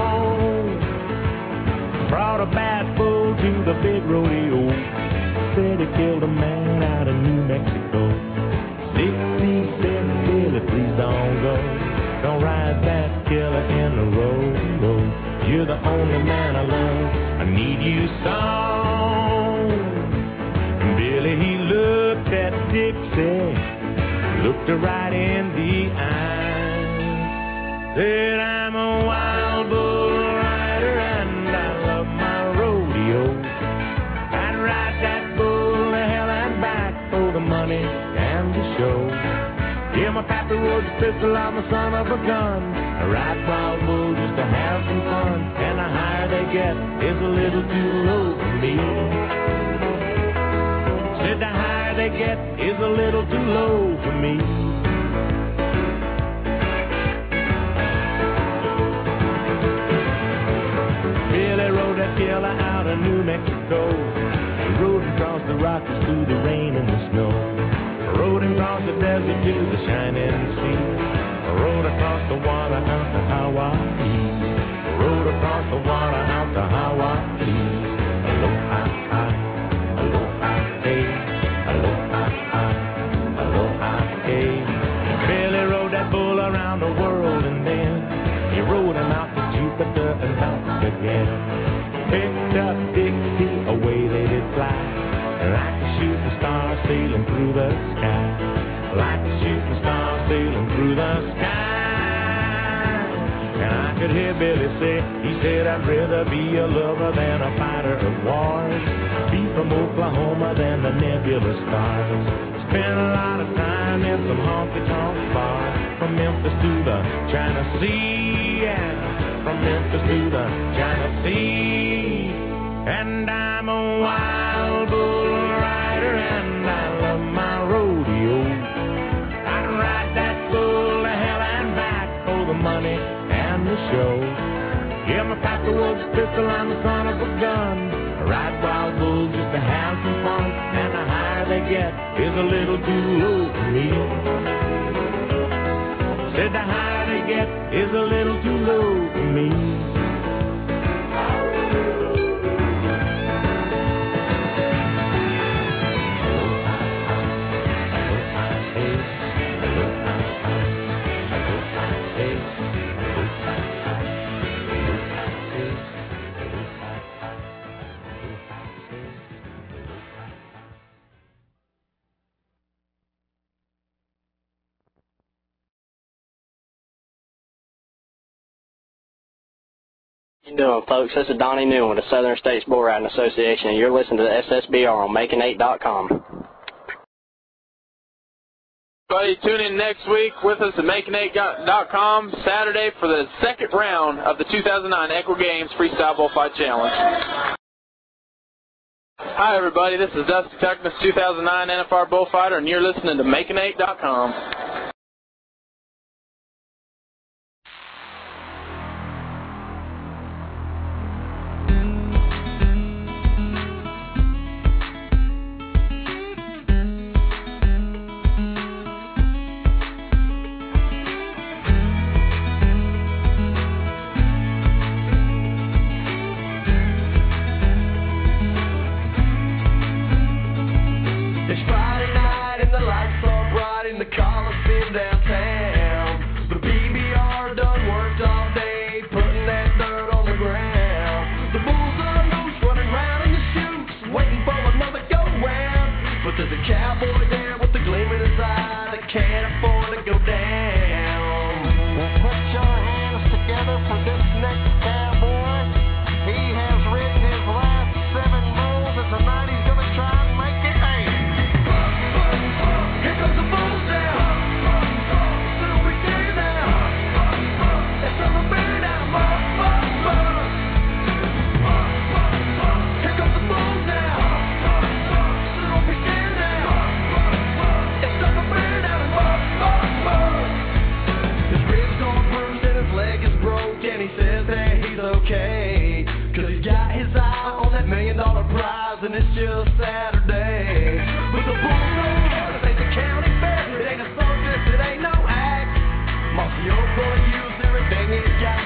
Brought a bad bull to the big rodeo. Said he killed a man out of New Mexico. Dixie said, Billy, please don't go. Don't ride that killer in the road. You're the only man I love. I need you so. And Billy, he looked at Dixie, looked her right in the eye. Said, I'm a wild bull rider and I love my rodeo. I'd ride that bull to hell and back for the money and the show. Yeah, my pappy was a pistol, I'm a son of a gun. I ride wild bull just to have some fun. And the higher they get is a little too low for me. Said the higher they get is a little too low for me. Billy rode that killer out of New Mexico. He rode across the Rockies through the rain and the snow. Rode across the desert to the shining sea. Rode across the water out to Hawaii. Rode across the water out to Hawaii. Aloha, aloha, hey. Aloha, aloha, hey. Billy rode that bull around the world and then he rode him out to Jupiter and back again. Picked up Dixie, away they did fly. Like a shooting star sailing through the sky. Like a shooting star sailing through the sky. And I could hear Billy say, he said, I'd rather be a lover than a fighter of wars. Be from Oklahoma than the nebulous stars. Spent a lot of time in some honky-tonk bars. From Memphis to the China Sea. Yeah, from Memphis to the China Sea. And I'm a wild bull rider and I love my rodeo. I'd ride that bull to hell and back for the money and the show. Yeah, my papa was a pistol, I'm the son of a gun. I ride wild bulls just to have some fun. And the higher they get is a little too low for me. Said the higher they get is a little too low for me. How you doing, folks? This is Donnie Newman with the Southern States Bull Riding Association, and you're listening to the S S B R on making eight dot com. Everybody, tune in next week with us at making eight dot com Saturday for the second round of the two thousand nine Equal Games Freestyle Bullfight Challenge. Hi, everybody. This is Dusty Tuckness, two thousand nine N F R Bullfighter, and you're listening to making eight dot com.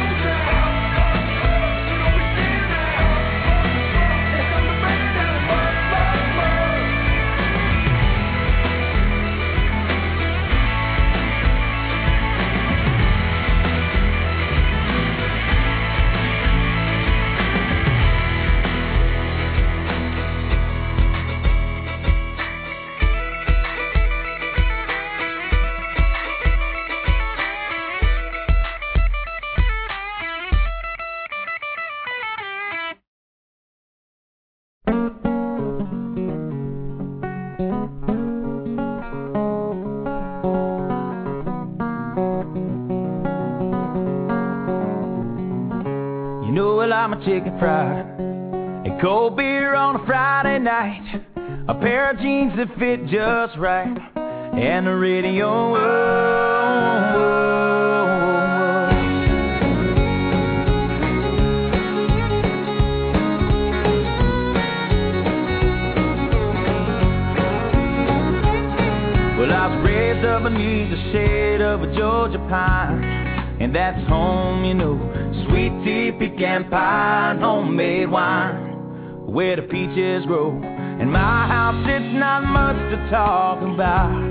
Chicken fried and cold beer on a Friday night, a pair of jeans that fit just right, and the radio. Oh, oh, oh. Well, I was raised up beneath the shade of a Georgia pine, and that's home, you know. Sweet tea, pecan pie, and homemade wine, where the peaches grow. In my house, it's not much to talk about,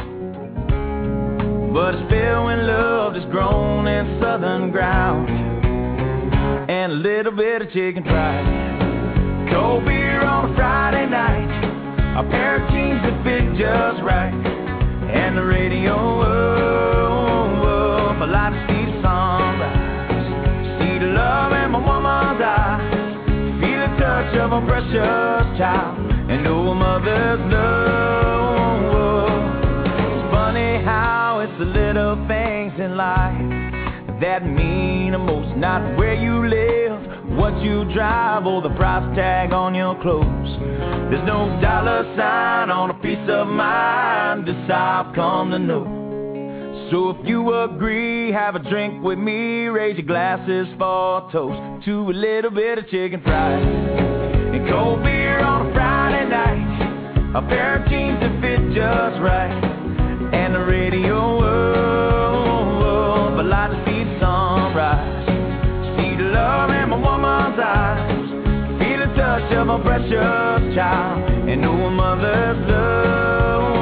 but it's filled when love is grown in southern ground, and a little bit of chicken fried, cold beer on a Friday night, a pair of jeans that fit just right, and the radio. Oh, oh, oh, a lot of speed of sunrise. Love in my woman's eyes, feel the touch of a precious child, and know a mother's love. It's funny how it's the little things in life that mean the most. Not where you live, what you drive, or the price tag on your clothes. There's no dollar sign on a piece of mind, this I've come to know. So if you agree, have a drink with me, raise your glasses for a toast to a little bit of chicken fried and cold beer on a Friday night, a pair of jeans that fit just right, and the radio. Oh, oh, a lot of speed sunrise, speed of love in my woman's eyes, feel the touch of a precious child, and know a mother's love.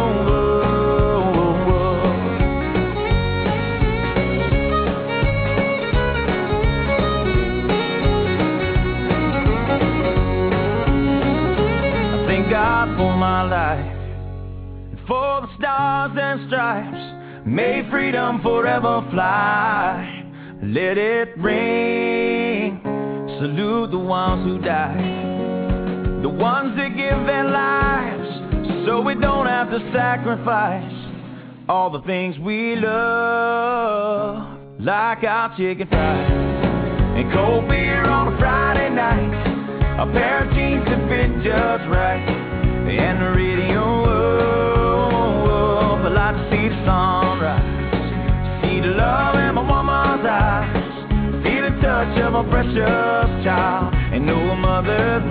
God for my life, and for the stars and stripes, may freedom forever fly. Let it ring, salute the ones who died, the ones that give their lives, so we don't have to sacrifice all the things we love. like our chicken fries. And cold beer on a Friday night, a pair of jeans that fit just right, and the radio up. I like to see the sunrise, see the love in my mama's eyes, feel the touch of my precious child, and know a mother's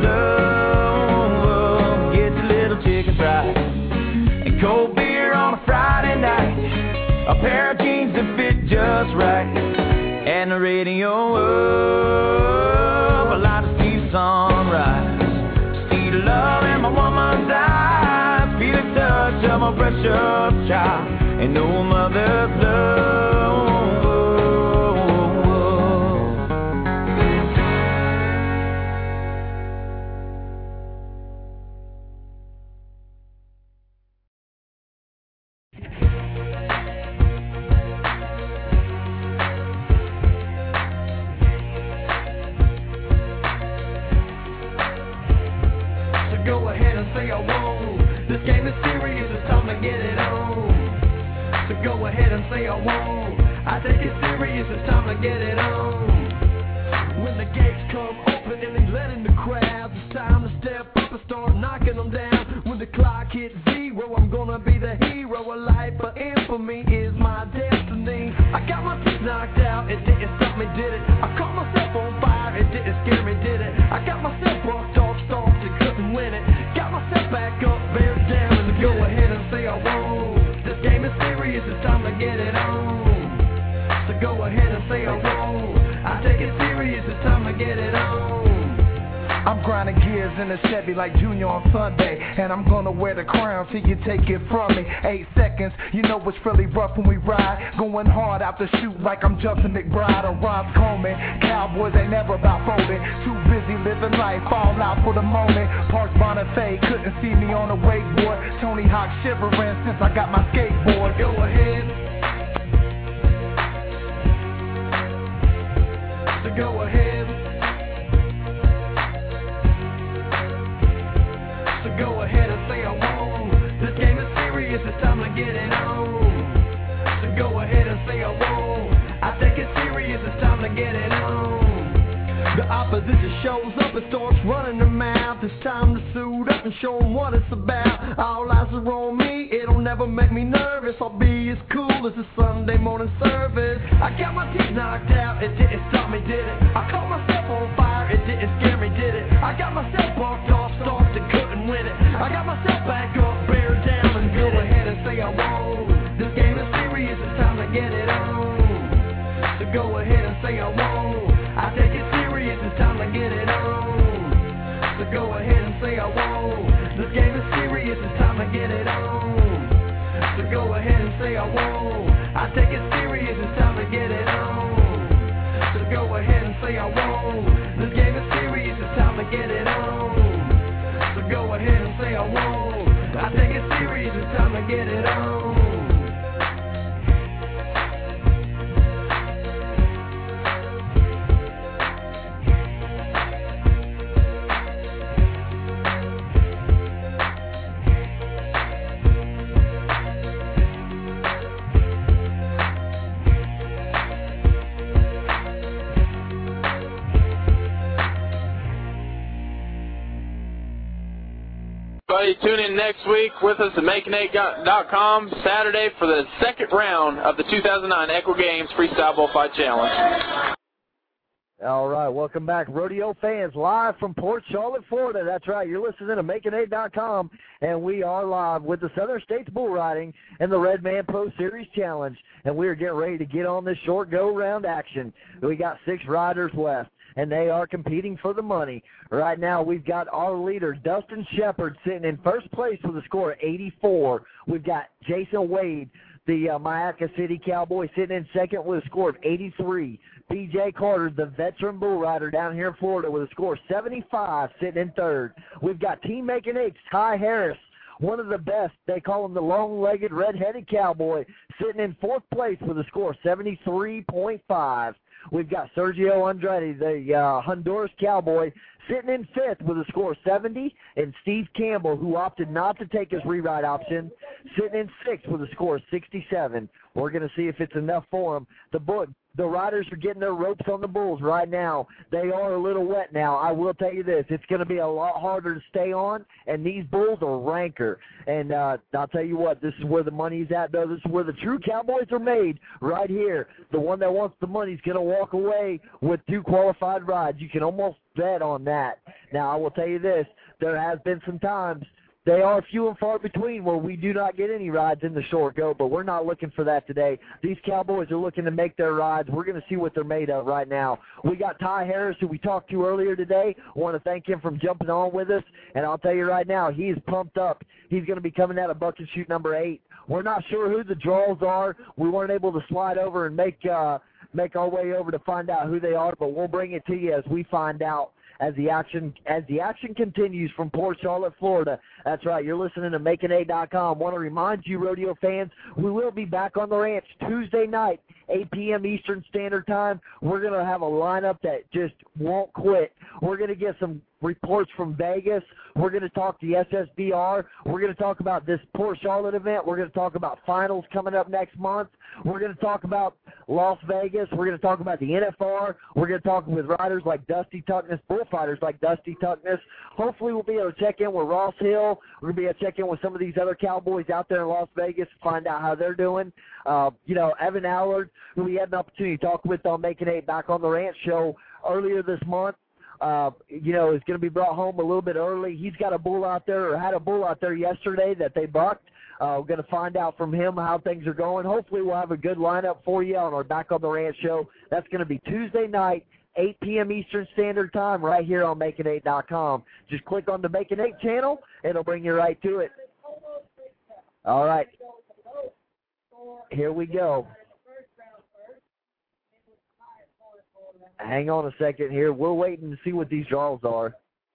love gets a little chicken fried. And cold beer on a Friday night, a pair of jeans that fit just right, and the radio up. I like to see the sunrise, see the love in my woman's eyes, feel the touch of my precious child, and know a mother's love. Go ahead and say I won't. I take it serious, it's time to get it on. When the gates come open and they let in the crowd, it's time to step up and start knocking them down. When the clock hits zero, I'm gonna be the hero of life, but infamy is my destiny. I got my teeth knocked out, it didn't stop me, did it? I caught myself on fire, it didn't scare me, did it? I got myself bucked off, stalked and couldn't win it. Got myself back up, bear down, and go ahead and say I won't. Game is serious, it's time to get it on. So go ahead and say I won't. I take it serious, it's time to get it on. I'm grinding gears in a Chevy like Junior on Sunday, and I'm gonna wear the crown till you take it from me. Eight seconds, you know it's really rough when we ride, going hard out the chute like I'm Justin McBride or Rob Coleman. Cowboys ain't never about folding, too busy living life, fall out for the moment. Parks Bonifay couldn't see me on a wakeboard, Tony Hawk shivering since I got my skateboard. Go ahead. So go ahead. Go ahead and say I won't. This game is serious, it's time to get it on. So go ahead and say I won't. I take it serious, it's time to get it on. The opposition shows up and starts running their mouth. It's time to suit up and show them what it's about. All eyes are on me, it'll never make me nervous. I'll be as cool as a Sunday morning service. I got my teeth knocked out, it didn't stop me, did it? I caught myself on fire, it didn't scare me, did it? I got myself bucked off, stalked and couldn't win it. I got myself back up, bear down, and go ahead and say I won't. This game is serious, it's time to get it on. So go ahead and say I won't. I take it serious, it's time to get it on. So go ahead and say I won't. This game is serious, it's time to get it on. So go ahead and say I won't. I take it serious, it's time to get it on. So go ahead and say I won't. This game is serious, it's time to get it on. So go ahead and say I won't. I take it serious, it's time to get it on. Everybody, tune in next week with us at making eight dot com Saturday for the second round of the two thousand nine Echo Games Freestyle Bullfight Challenge. All right, welcome back, rodeo fans, live from Port Charlotte, Florida. That's right, you're listening to making eight dot com, and we are live with the Southern States Bull Riding and the Red Man Pro Series Challenge, and we are getting ready to get on this short go-round action. We got six riders left, and they are competing for the money. Right now, we've got our leader, Dustin Shepard, sitting in first place with a score of eighty-four. We've got Jason Wade, the uh, Mayaca City Cowboy, sitting in second with a score of eighty-three. B J Carter, the veteran bull rider down here in Florida, with a score of seventy-five, sitting in third. We've got Team Making Eight, Ty Harris, one of the best. They call him the long-legged, red-headed cowboy, Sitting in fourth place with a score of seventy-three point five. We've got Sergio Andrade, the uh, Honduras Cowboy, sitting in fifth with a score of seventy, and Steve Campbell, who opted not to take his rewrite option, sitting in sixth with a score of sixty-seven. We're going to see if it's enough for him. The book. The riders are getting their ropes on the bulls right now. They are a little wet now. I will tell you this. It's going to be a lot harder to stay on, and these bulls are ranker. And uh, I'll tell you what, this is where the money's at, though. This is where the true cowboys are made, right here. The one that wants the money is going to walk away with two qualified rides. You can almost bet on that. Now, I will tell you this. There has been some times. They are few and far between where we do not get any rides in the short go, but we're not looking for that today. These Cowboys are looking to make their rides. We're going to see what they're made of right now. We got Ty Harris, who we talked to earlier today. I want to thank him for jumping on with us, and I'll tell you right now, he is pumped up. He's going to be coming out of bucket chute number eight. We're not sure who the draws are. We weren't able to slide over and make uh, make our way over to find out who they are, but we'll bring it to you as we find out. As the action as the action continues from Port Charlotte, Florida. That's right, you're listening to Making A dot com. Want to remind you, rodeo fans, we will be back on the ranch Tuesday night, eight p.m. Eastern Standard Time. We're going to have a lineup that just won't quit. We're going to get some reports from Vegas. We're going to talk the S S B R. We're going to talk about this Port Charlotte event. We're going to talk about finals coming up next month. We're going to talk about Las Vegas. We're going to talk about the N F R. We're going to talk with riders like Dusty Tuckness, bullfighters like Dusty Tuckness. Hopefully we'll be able to check in with Ross Hill. We're going to be able to check in with some of these other cowboys out there in Las Vegas, find out how they're doing. Uh, you know, Evan Allard, who we had an opportunity to talk with on Making Eight Back on the Ranch show earlier this month. Uh, you know, is going to be brought home a little bit early. He's got a bull out there, or had a bull out there yesterday that they bucked. Uh, we're going to find out from him how things are going. Hopefully we'll have a good lineup for you on our Back on the Ranch show. That's going to be Tuesday night, eight p.m. Eastern Standard Time, right here on Making Eight dot com. Just click on the Making Eight channel. It'll bring you right to it. All right. Here we go. Hang on a second here. We're waiting to see what these draws are.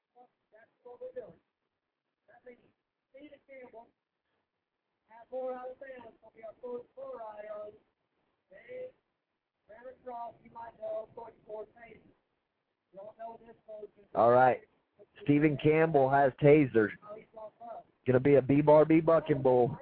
All right. Stephen Campbell has Taser. Going to be a B-Bar B bucking bull.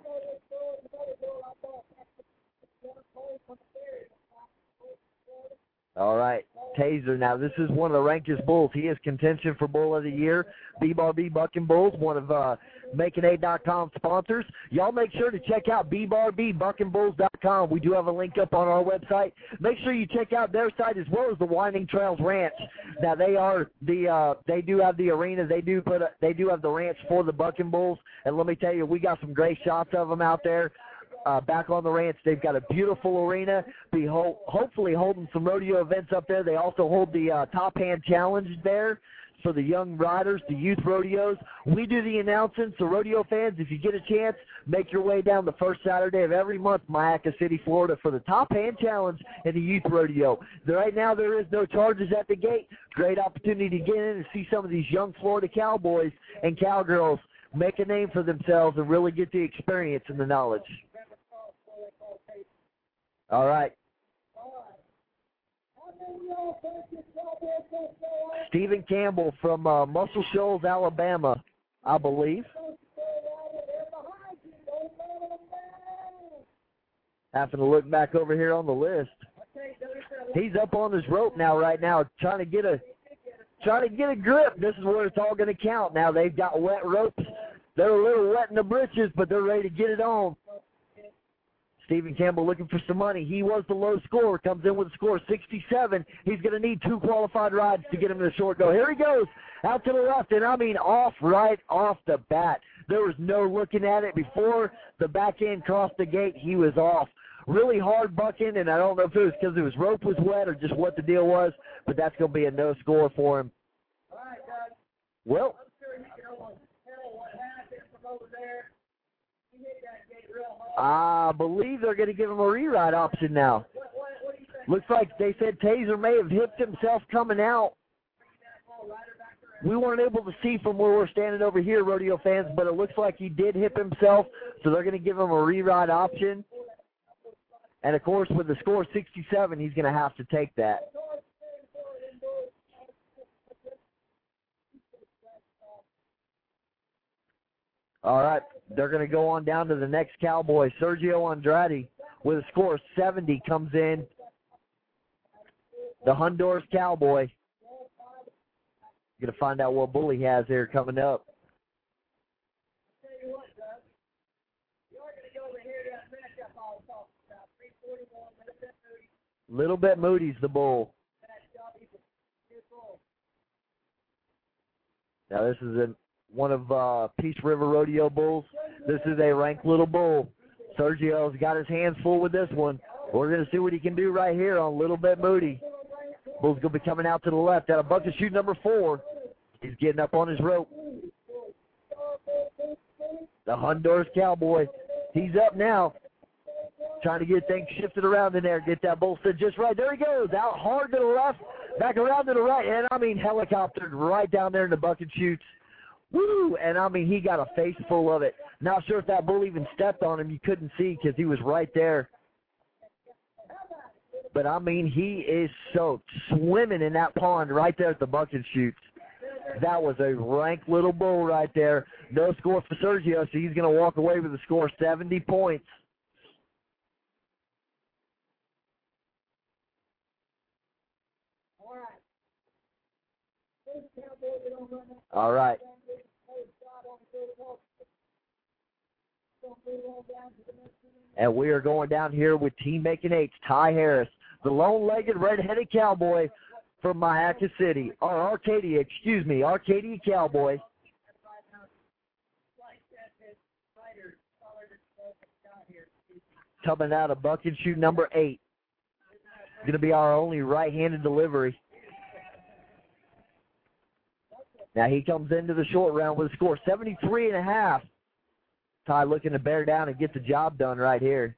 All right, Taser. Now, this is one of the rankest bulls. He is contention for Bull of the Year. B-Bar B Bucking Bulls, one of uh, Making A dot com sponsors. Y'all make sure to check out B Bar B Bucking Bulls dot com. We do have a link up on our website. Make sure you check out their site as well as the Winding Trails Ranch. Now, they are the uh, they do have the arena. They do put a, they do have the ranch for the Bucking Bulls. And let me tell you, we got some great shots of them out there. Uh, back on the ranch, they've got a beautiful arena. Be ho- hopefully holding some rodeo events up there. They also hold the uh, Top Hand Challenge there for the young riders, the youth rodeos. We do the announcements. So rodeo fans, if you get a chance, make your way down the first Saturday of every month, Mayaca City, Florida, for the Top Hand Challenge and the youth rodeo. Right now, there is no charges at the gate. Great opportunity to get in and see some of these young Florida cowboys and cowgirls make a name for themselves and really get the experience and the knowledge. All right. Stephen Campbell from uh, Muscle Shoals, Alabama, I believe. Having to look back over here on the list. He's up on his rope now, right now, trying to get a trying to get a grip. This is where it's all going to count. Now they've got wet ropes. They're a little wet in the britches, but they're ready to get it on. Stephen Campbell looking for some money. He was the low scorer. Comes in with a score of sixty-seven. He's going to need two qualified rides to get him to the short go. Here he goes, out to the left, and I mean off right off the bat. There was no looking at it. Before the back end crossed the gate, he was off. Really hard bucking, and I don't know if it was because his rope was wet or just what the deal was, but that's going to be a no score for him. All right, guys. Well, I'm sure you can almost tell what happened from over there. He hit that gate real hard. I believe they're going to give him a rewrite option now. What, what, what do you think? Looks like they said Taser may have hipped himself coming out. We weren't able to see from where we're standing over here, rodeo fans, but it looks like he did hip himself, so they're going to give him a rewrite option. And, of course, with the score sixty-seven, he's going to have to take that. All right, they're going to go on down to the next Cowboy. Sergio Andrade with a score of seventy comes in. The Honduras Cowboy. Going to find out what bull he has here coming up. Little bit Moody's the bull. Now this is a, one of uh, Peace River Rodeo bulls. This is a ranked little bull. Sergio's got his hands full with this one. We're going to see what he can do right here on Little Bit Moody. Bull's going to be coming out to the left out of bucket chute number four. He's getting up on his rope. The Honduras Cowboy. He's up now. Trying to get things shifted around in there. Get that bull set just right. There he goes. Out hard to the left. Back around to the right. And, I mean, helicoptered right down there in the bucket chutes. Woo! And, I mean, he got a face full of it. Not sure if that bull even stepped on him. You couldn't see because he was right there. But, I mean, he is soaked. Swimming in that pond right there at the bucket chutes. That was a rank little bull right there. No score for Sergio, so he's going to walk away with a score of seventy points. All right. And we are going down here with Team Making Eights, Ty Harris, the lone-legged, red-headed cowboy from Mayaca City, or Arcadia, excuse me, Arcadia Cowboy. Coming out of bucket chute number eight. Going to be our only right-handed delivery. Now he comes into the short round with a score seventy-three and a half. Ty looking to bear down and get the job done right here.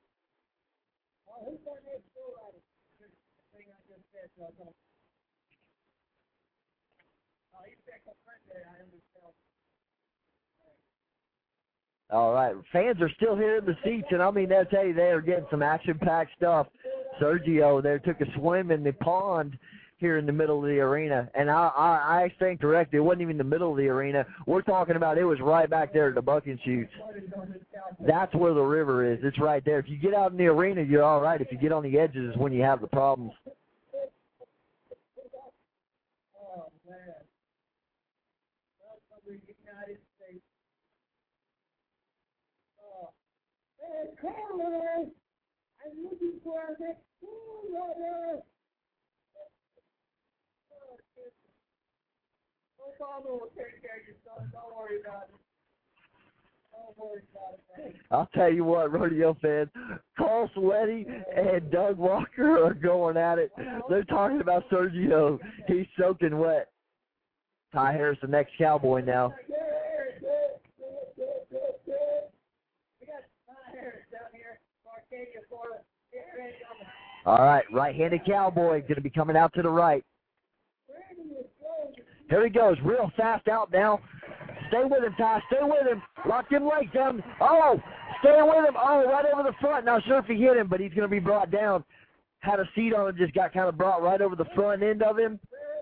All right, fans are still here in the seats, and I mean, they'll tell you they are getting some action-packed stuff. Sergio there took a swim in the pond here in the middle of the arena, and I, I, I stand corrected. It wasn't even the middle of the arena. We're talking about it was right back there at the bucket chutes. That's where the river is. It's right there. If you get out in the arena, you're all right. If you get on the edges is when you have the problems. Oh, man. United States. Oh, man, Carlos, I'm looking for our next school runner. Father will take care of your son. Don't worry about it. Don't worry about it, man. I'll tell you what, rodeo fans, Carl Saletti and Doug Walker are going at it. They're talking about Sergio. He's soaking wet. Ty Harris, the next cowboy now. All right, right-handed cowboy going to be coming out to the right. Here he goes, real fast out now. Stay with him, Ty. Stay with him. Lock them legs down. Oh, stay with him. Oh, right over the front. Not sure if he hit him, but he's going to be brought down. Had a seat on him, just got kind of brought right over the front end of him.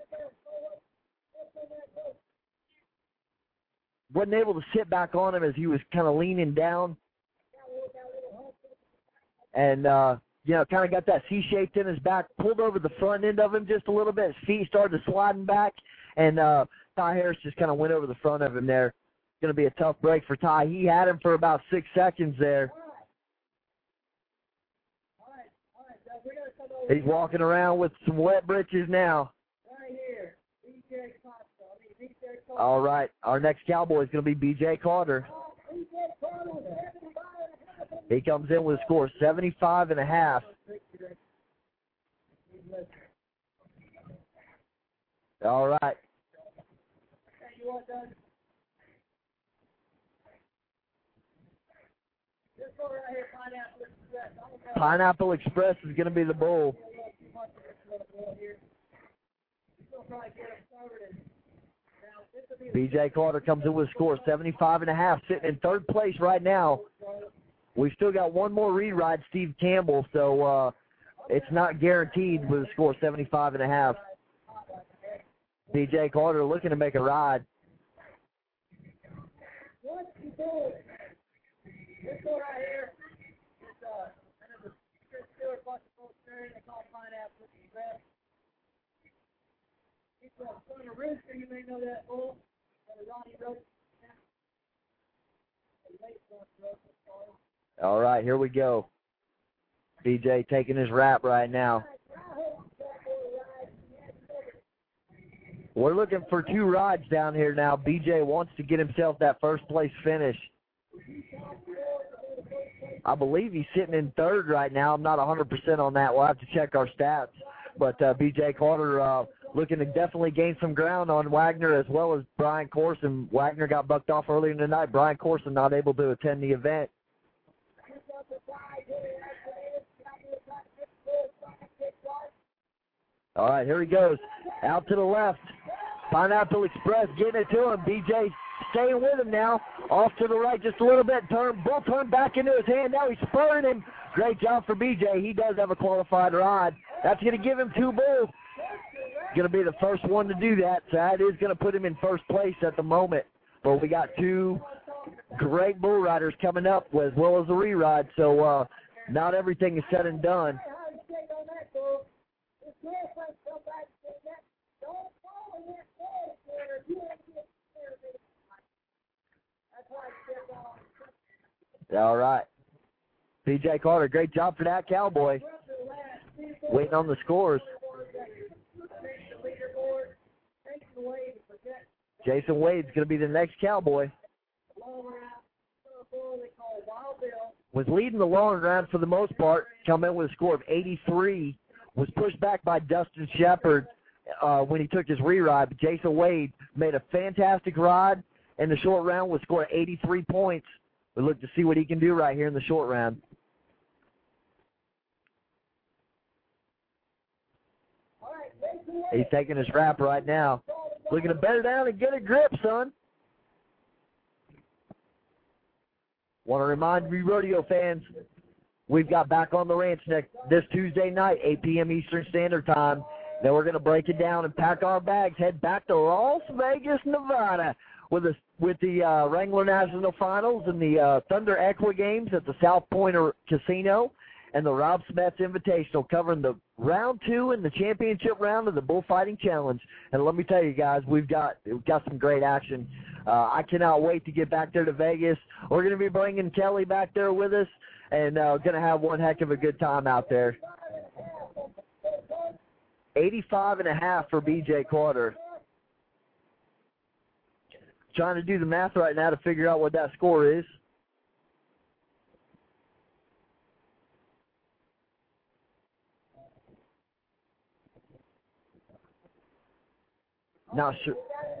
Wasn't able to sit back on him as he was kind of leaning down. And, uh, you know, kind of got that C-shaped in his back, pulled over the front end of him just a little bit. His feet started sliding back. And uh, Ty Harris just kind of went over the front of him there. Going to be a tough break for Ty. He had him for about six seconds there. He's walking around with some wet britches now. All right, our next cowboy is going to be B J Carter. He comes in with a score of seventy-five and a half. All right. Pineapple Express is going to be the bull. B J Carter comes in with a score of seventy-five and a half, sitting in third place right now. We've still got one more re-ride, Steve Campbell, so uh, it's not guaranteed with a score seventy-five and a half. B J Carter looking to make a ride. This one right here is uh, the Chris Stewart plus the full cherry. They call it pineapple express. It's a son of Rooster. You may know that bull. That Ronnie wrote. All right, here we go. B J taking his wrap right now. We're looking for two rides down here now. B J wants to get himself that first place finish. I believe he's sitting in third right now. I'm not one hundred percent on that. We'll have to check our stats. But uh, B J Carter uh, looking to definitely gain some ground on Wagner as well as Brian Corson. Wagner got bucked off earlier in the night. Brian Corson not able to attend the event. All right, here he goes. Out to the left. Pineapple Express getting it to him. B J staying with him now. Off to the right just a little bit. Turn, bull turn back into his hand. Now he's spurring him. Great job for B J. He does have a qualified ride. That's going to give him two bulls. Going to be the first one to do that. So that is going to put him in first place at the moment. But we got two great bull riders coming up as well as a re-ride. So uh, not everything is said and done. All right. B J Carter, great job for that, Cowboy. Waiting on the scores. Jason Wade's going to be the next Cowboy. Was leading the long round for the most part, come in with a score of eighty-three. Was pushed back by Dustin Shepard uh, when he took his re-ride. But Jason Wade made a fantastic ride in the short round with a score of eighty-three points. We look to see what he can do right here in the short round. He's taking his wrap right now. Looking to bear down and get a grip, son. Want to remind you, rodeo fans, we've got Back on the Ranch next this Tuesday night, eight p.m. Eastern Standard Time. Then we're going to break it down and pack our bags, head back to Las Vegas, Nevada, with the with the uh, Wrangler National Finals and the uh, Thunder Equa Games at the South Pointer Casino, and the Rob Smets Invitational, covering the round two and the championship round of the Bullfighting Challenge. And let me tell you guys, we've got we've got some great action. Uh, I cannot wait to get back there to Vegas. We're going to be bringing Kelly back there with us, and uh, going to have one heck of a good time out there. eighty-five and a half for B J Carter. Trying to do the math right now to figure out what that score is. Not sure.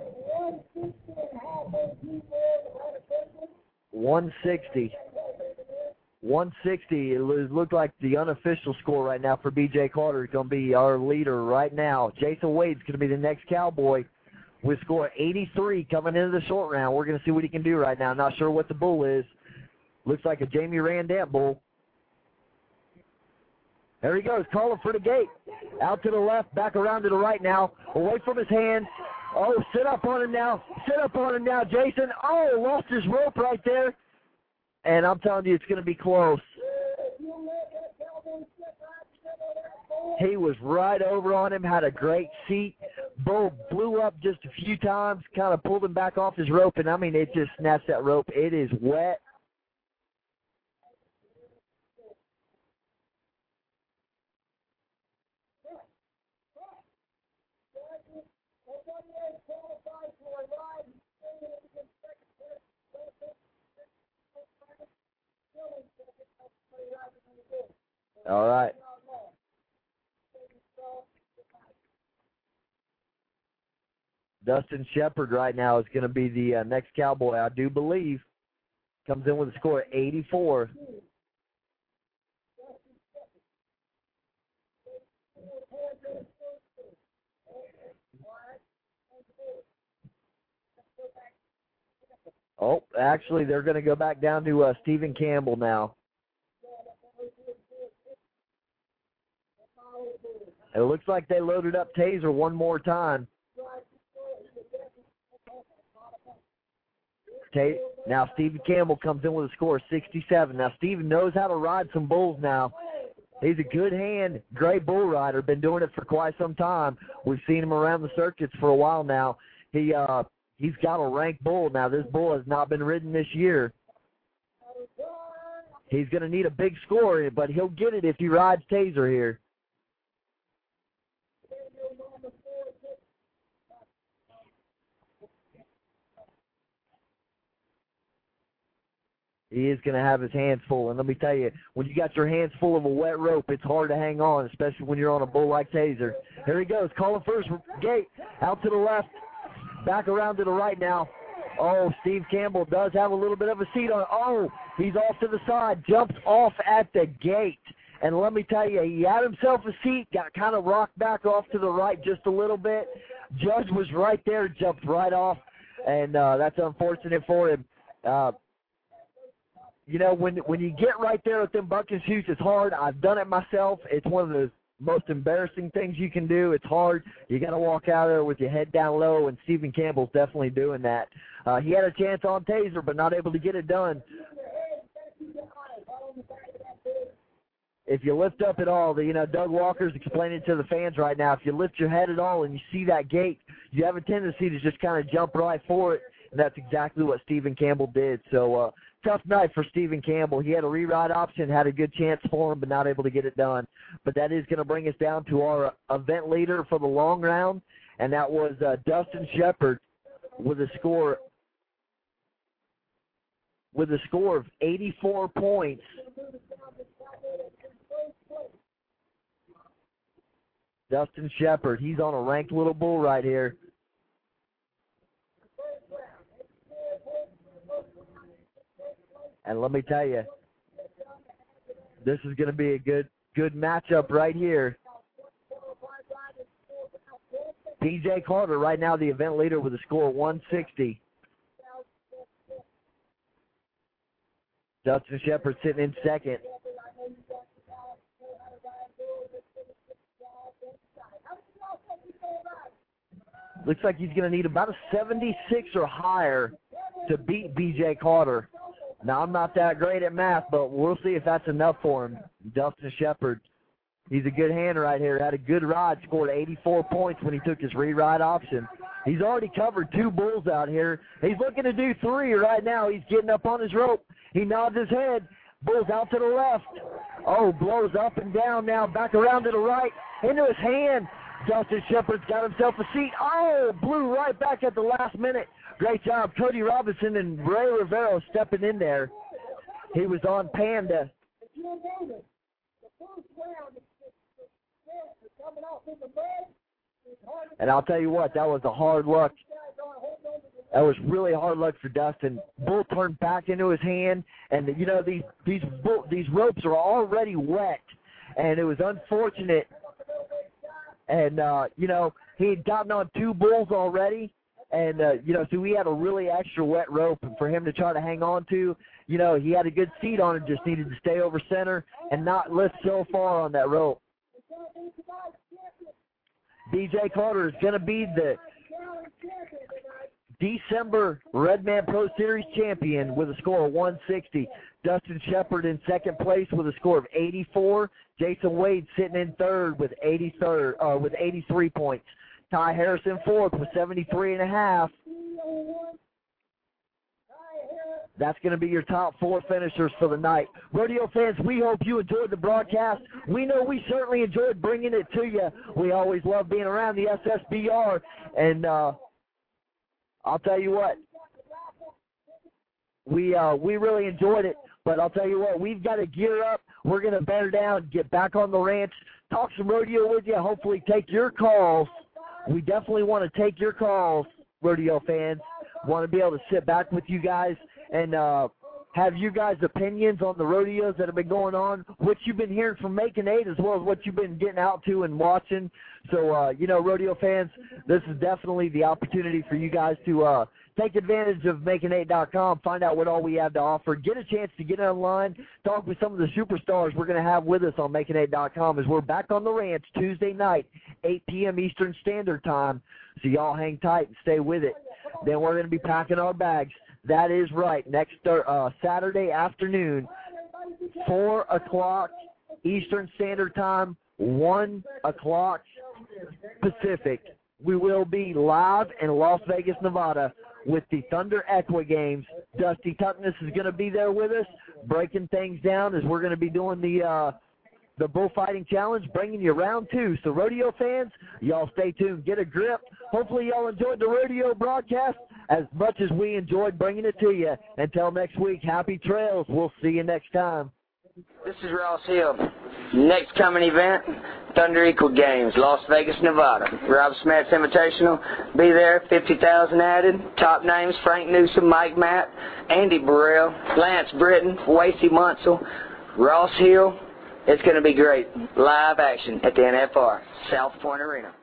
one sixty. one sixty. It looked like the unofficial score right now for B J Carter is going to be our leader right now. Jason Wade's going to be the next Cowboy with score eighty-three coming into the short round. We're going to see what he can do right now. Not sure what the bull is. Looks like a Jamie Randant bull. There he goes, calling for the gate. Out to the left, back around to the right now. Away from his hand. Oh, sit up on him now. Sit up on him now, Jason. Oh, lost his rope right there. And I'm telling you, it's going to be close. He was right over on him, had a great seat. Bull blew up just a few times, kind of pulled him back off his rope, and, I mean, it just snatched that rope. It is wet. All right. Dustin Shepard right now is going to be the uh, next Cowboy, I do believe. Comes in with a score of eighty-four. Oh, actually, they're going to go back down to uh, Stephen Campbell now. It looks like they loaded up Taser one more time. Ta- now Stephen Campbell comes in with a score of sixty-seven. Now Stephen knows how to ride some bulls now. He's a good hand, great bull rider, been doing it for quite some time. We've seen him around the circuits for a while now. He, uh, he's got a ranked bull. Now this bull has not been ridden this year. He's going to need a big score, but he'll get it if he rides Taser here. He is going to have his hands full. And let me tell you, when you got your hands full of a wet rope, it's hard to hang on, especially when you're on a bull like Taser. Here he goes, calling first gate, out to the left, back around to the right now. Oh, Steve Campbell does have a little bit of a seat on. Oh, he's off to the side, jumps off at the gate. And let me tell you, he had himself a seat, got kind of rocked back off to the right just a little bit. Judge was right there, jumped right off, and uh, that's unfortunate for him. Uh, You know, when when you get right there with them bucking shoots, it's hard. I've done it myself. It's one of the most embarrassing things you can do. It's hard. You got to walk out there with your head down low, and Stephen Campbell's definitely doing that. Uh, he had a chance on Taser, but not able to get it done. If you lift up at all, the, you know, Doug Walker's explaining to the fans right now, if you lift your head at all and you see that gate, you have a tendency to just kind of jump right for it, and that's exactly what Stephen Campbell did. So, uh, tough night for Stephen Campbell. He had a re-ride option, had a good chance for him, but not able to get it done. But that is going to bring us down to our event leader for the long round, and that was uh, Dustin Shepard with a score with a score of eighty-four points. Dustin Shepard, he's on a ranked little bull right here. And let me tell you, this is going to be a good good matchup right here. P J Carter right now the event leader with a score of one sixty. Dustin Shepard sitting in second. Looks like he's going to need about a seventy-six or higher to beat B J Carter. Now, I'm not that great at math, but we'll see if that's enough for him. Dustin Shepard, he's a good hand right here. Had a good ride, scored eighty-four points when he took his re-ride option. He's already covered two bulls out here. He's looking to do three right now. He's getting up on his rope. He nods his head. Bull's out to the left. Oh, blows up and down now, back around to the right, into his hand. Dustin Shepard's got himself a seat. Oh, blew right back at the last minute. Great job, Cody Robinson and Ray Rivero stepping in there. He was on Panda. And I'll tell you what, that was a hard luck. That was really hard luck for Dustin. Bull turned back into his hand, and you know these these bull, these ropes are already wet, and it was unfortunate. And uh, you know he had gotten on two bulls already. And, uh, you know, so we had a really extra wet rope for him to try to hang on to. You know, he had a good seat on it, just needed to stay over center and not lift so far on that rope. B J Carter is going to be the December Redman Pro Series champion with a score of one sixty. Dustin Shepard in second place with a score of eighty-four. Jason Wade sitting in third with eighty-third, uh, with eighty-three points. Ty Harrison fourth with seventy-three and a half. That's going to be your top four finishers for the night. Rodeo fans, we hope you enjoyed the broadcast. We know we certainly enjoyed bringing it to you. We always love being around the S S B R. And uh, I'll tell you what, we uh, we really enjoyed it. But I'll tell you what, we've got to gear up. We're going to bear down, get back on the ranch, talk some rodeo with you, hopefully take your calls. We definitely want to take your calls, rodeo fans. Want to be able to sit back with you guys and uh, have you guys' opinions on the rodeos that have been going on, what you've been hearing from Making Eight, as well as what you've been getting out to and watching. So, uh, you know, rodeo fans, this is definitely the opportunity for you guys to uh, Take advantage of making eight dot com. Find out what all we have to offer. Get a chance to get online. Talk with some of the superstars we're going to have with us on making eight dot com as we're back on the ranch Tuesday night, eight p.m. Eastern Standard Time. So y'all hang tight and stay with it. Then we're going to be packing our bags. That is right. Next uh, Saturday afternoon, four o'clock Eastern Standard Time, one o'clock Pacific. We will be live in Las Vegas, Nevada with the Thunder Equa Games. Dusty Tuckness is going to be there with us, breaking things down as we're going to be doing the uh, the Bullfighting Challenge, bringing you round two. So rodeo fans, y'all stay tuned. Get a grip. Hopefully y'all enjoyed the rodeo broadcast as much as we enjoyed bringing it to you. Until next week, happy trails. We'll see you next time. This is Ross Hill. Next coming event, Thunder Equal Games, Las Vegas, Nevada. Rob Smith's Invitational. Be there, fifty thousand added. Top names, Frank Newsom, Mike Matt, Andy Burrell, Lance Britton, Wasey Munsell, Ross Hill. It's going to be great. Live action at the N F R, South Point Arena.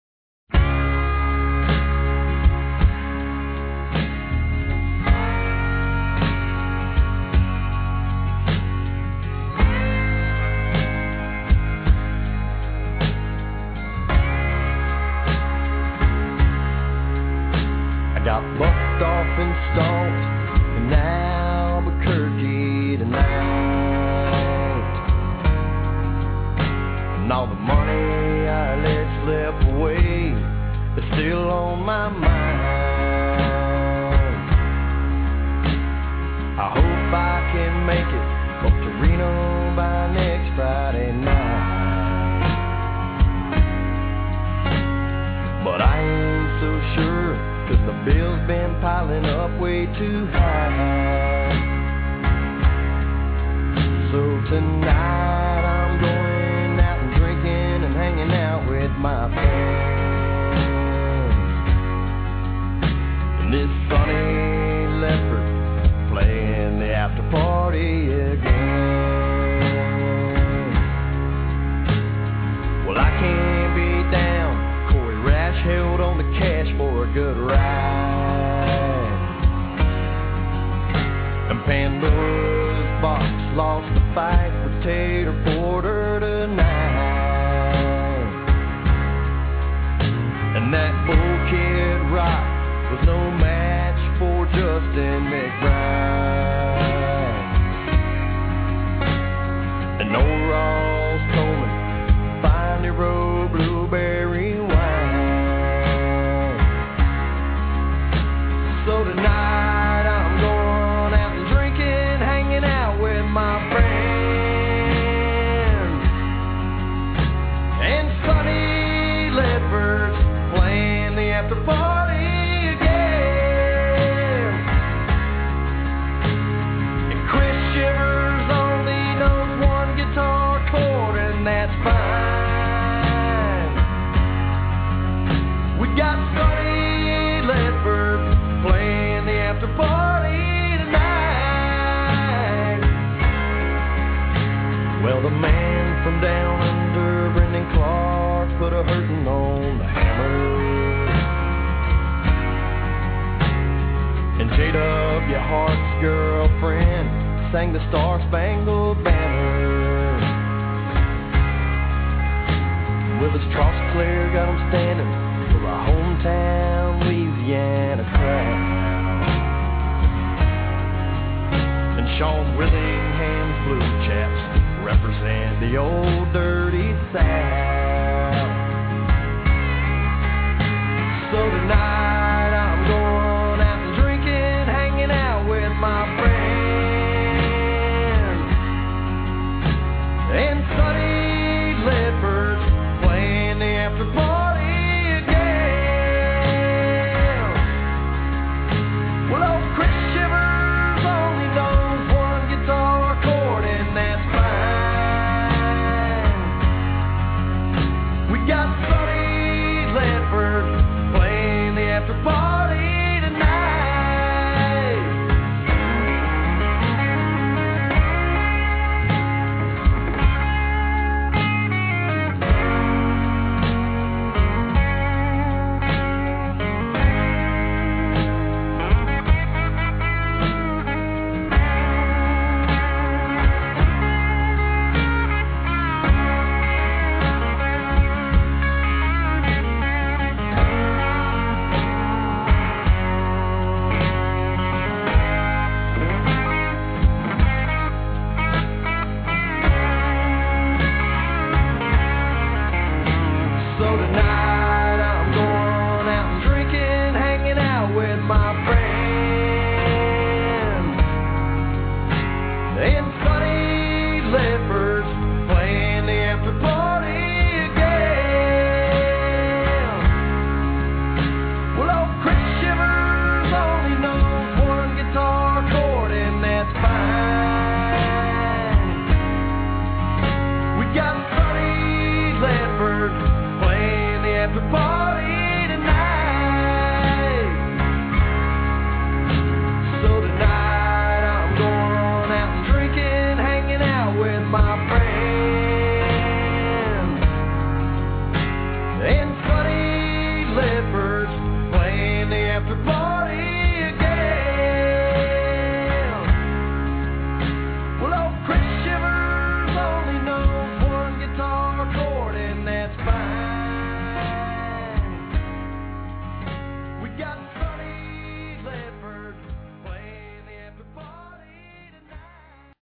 Got bucked off and stalked in Albuquerque tonight. And all the money I let slip away is still on my mind. I hope I can make it up to Reno by next Friday night. But I ain't so sure, 'cause the bill's been piling up way too high. So tonight I'm going out and drinking and hanging out with my friends. And this funny leopard playing the after party again. Well, I can't be down. Corey Rash held on the cash for a good ride. And Pandora's box lost the fight with Tater Porter tonight. And that bull kid Rock was no match for Justin McBride. And old Ross Coleman finally rode blueberry wine. So tonight I'm going out and drinking, hanging out with my friends. And Sonny Ledford's playing the after party again. And Chris Shivers only knows one guitar chord, and that's fine. We got Sonny Ledford playing the after party tonight. Well, the man from down under, Brendan Clark, put a hurtin' on the hammer. And J W Hart's girlfriend sang the Star Spangled Banner. With his cross clear, got him standing for a hometown Louisiana crowd. And Sean Willingham's Blue Chaps represent the old dirty South. So tonight I'm going out and drinking, hanging out with my friends. And Sonny Ledford's playing the after party again. Well, old Chris Shivers only knows one guitar chord, and that's fine. We got Sonny Ledford playing the after party tonight. tonight.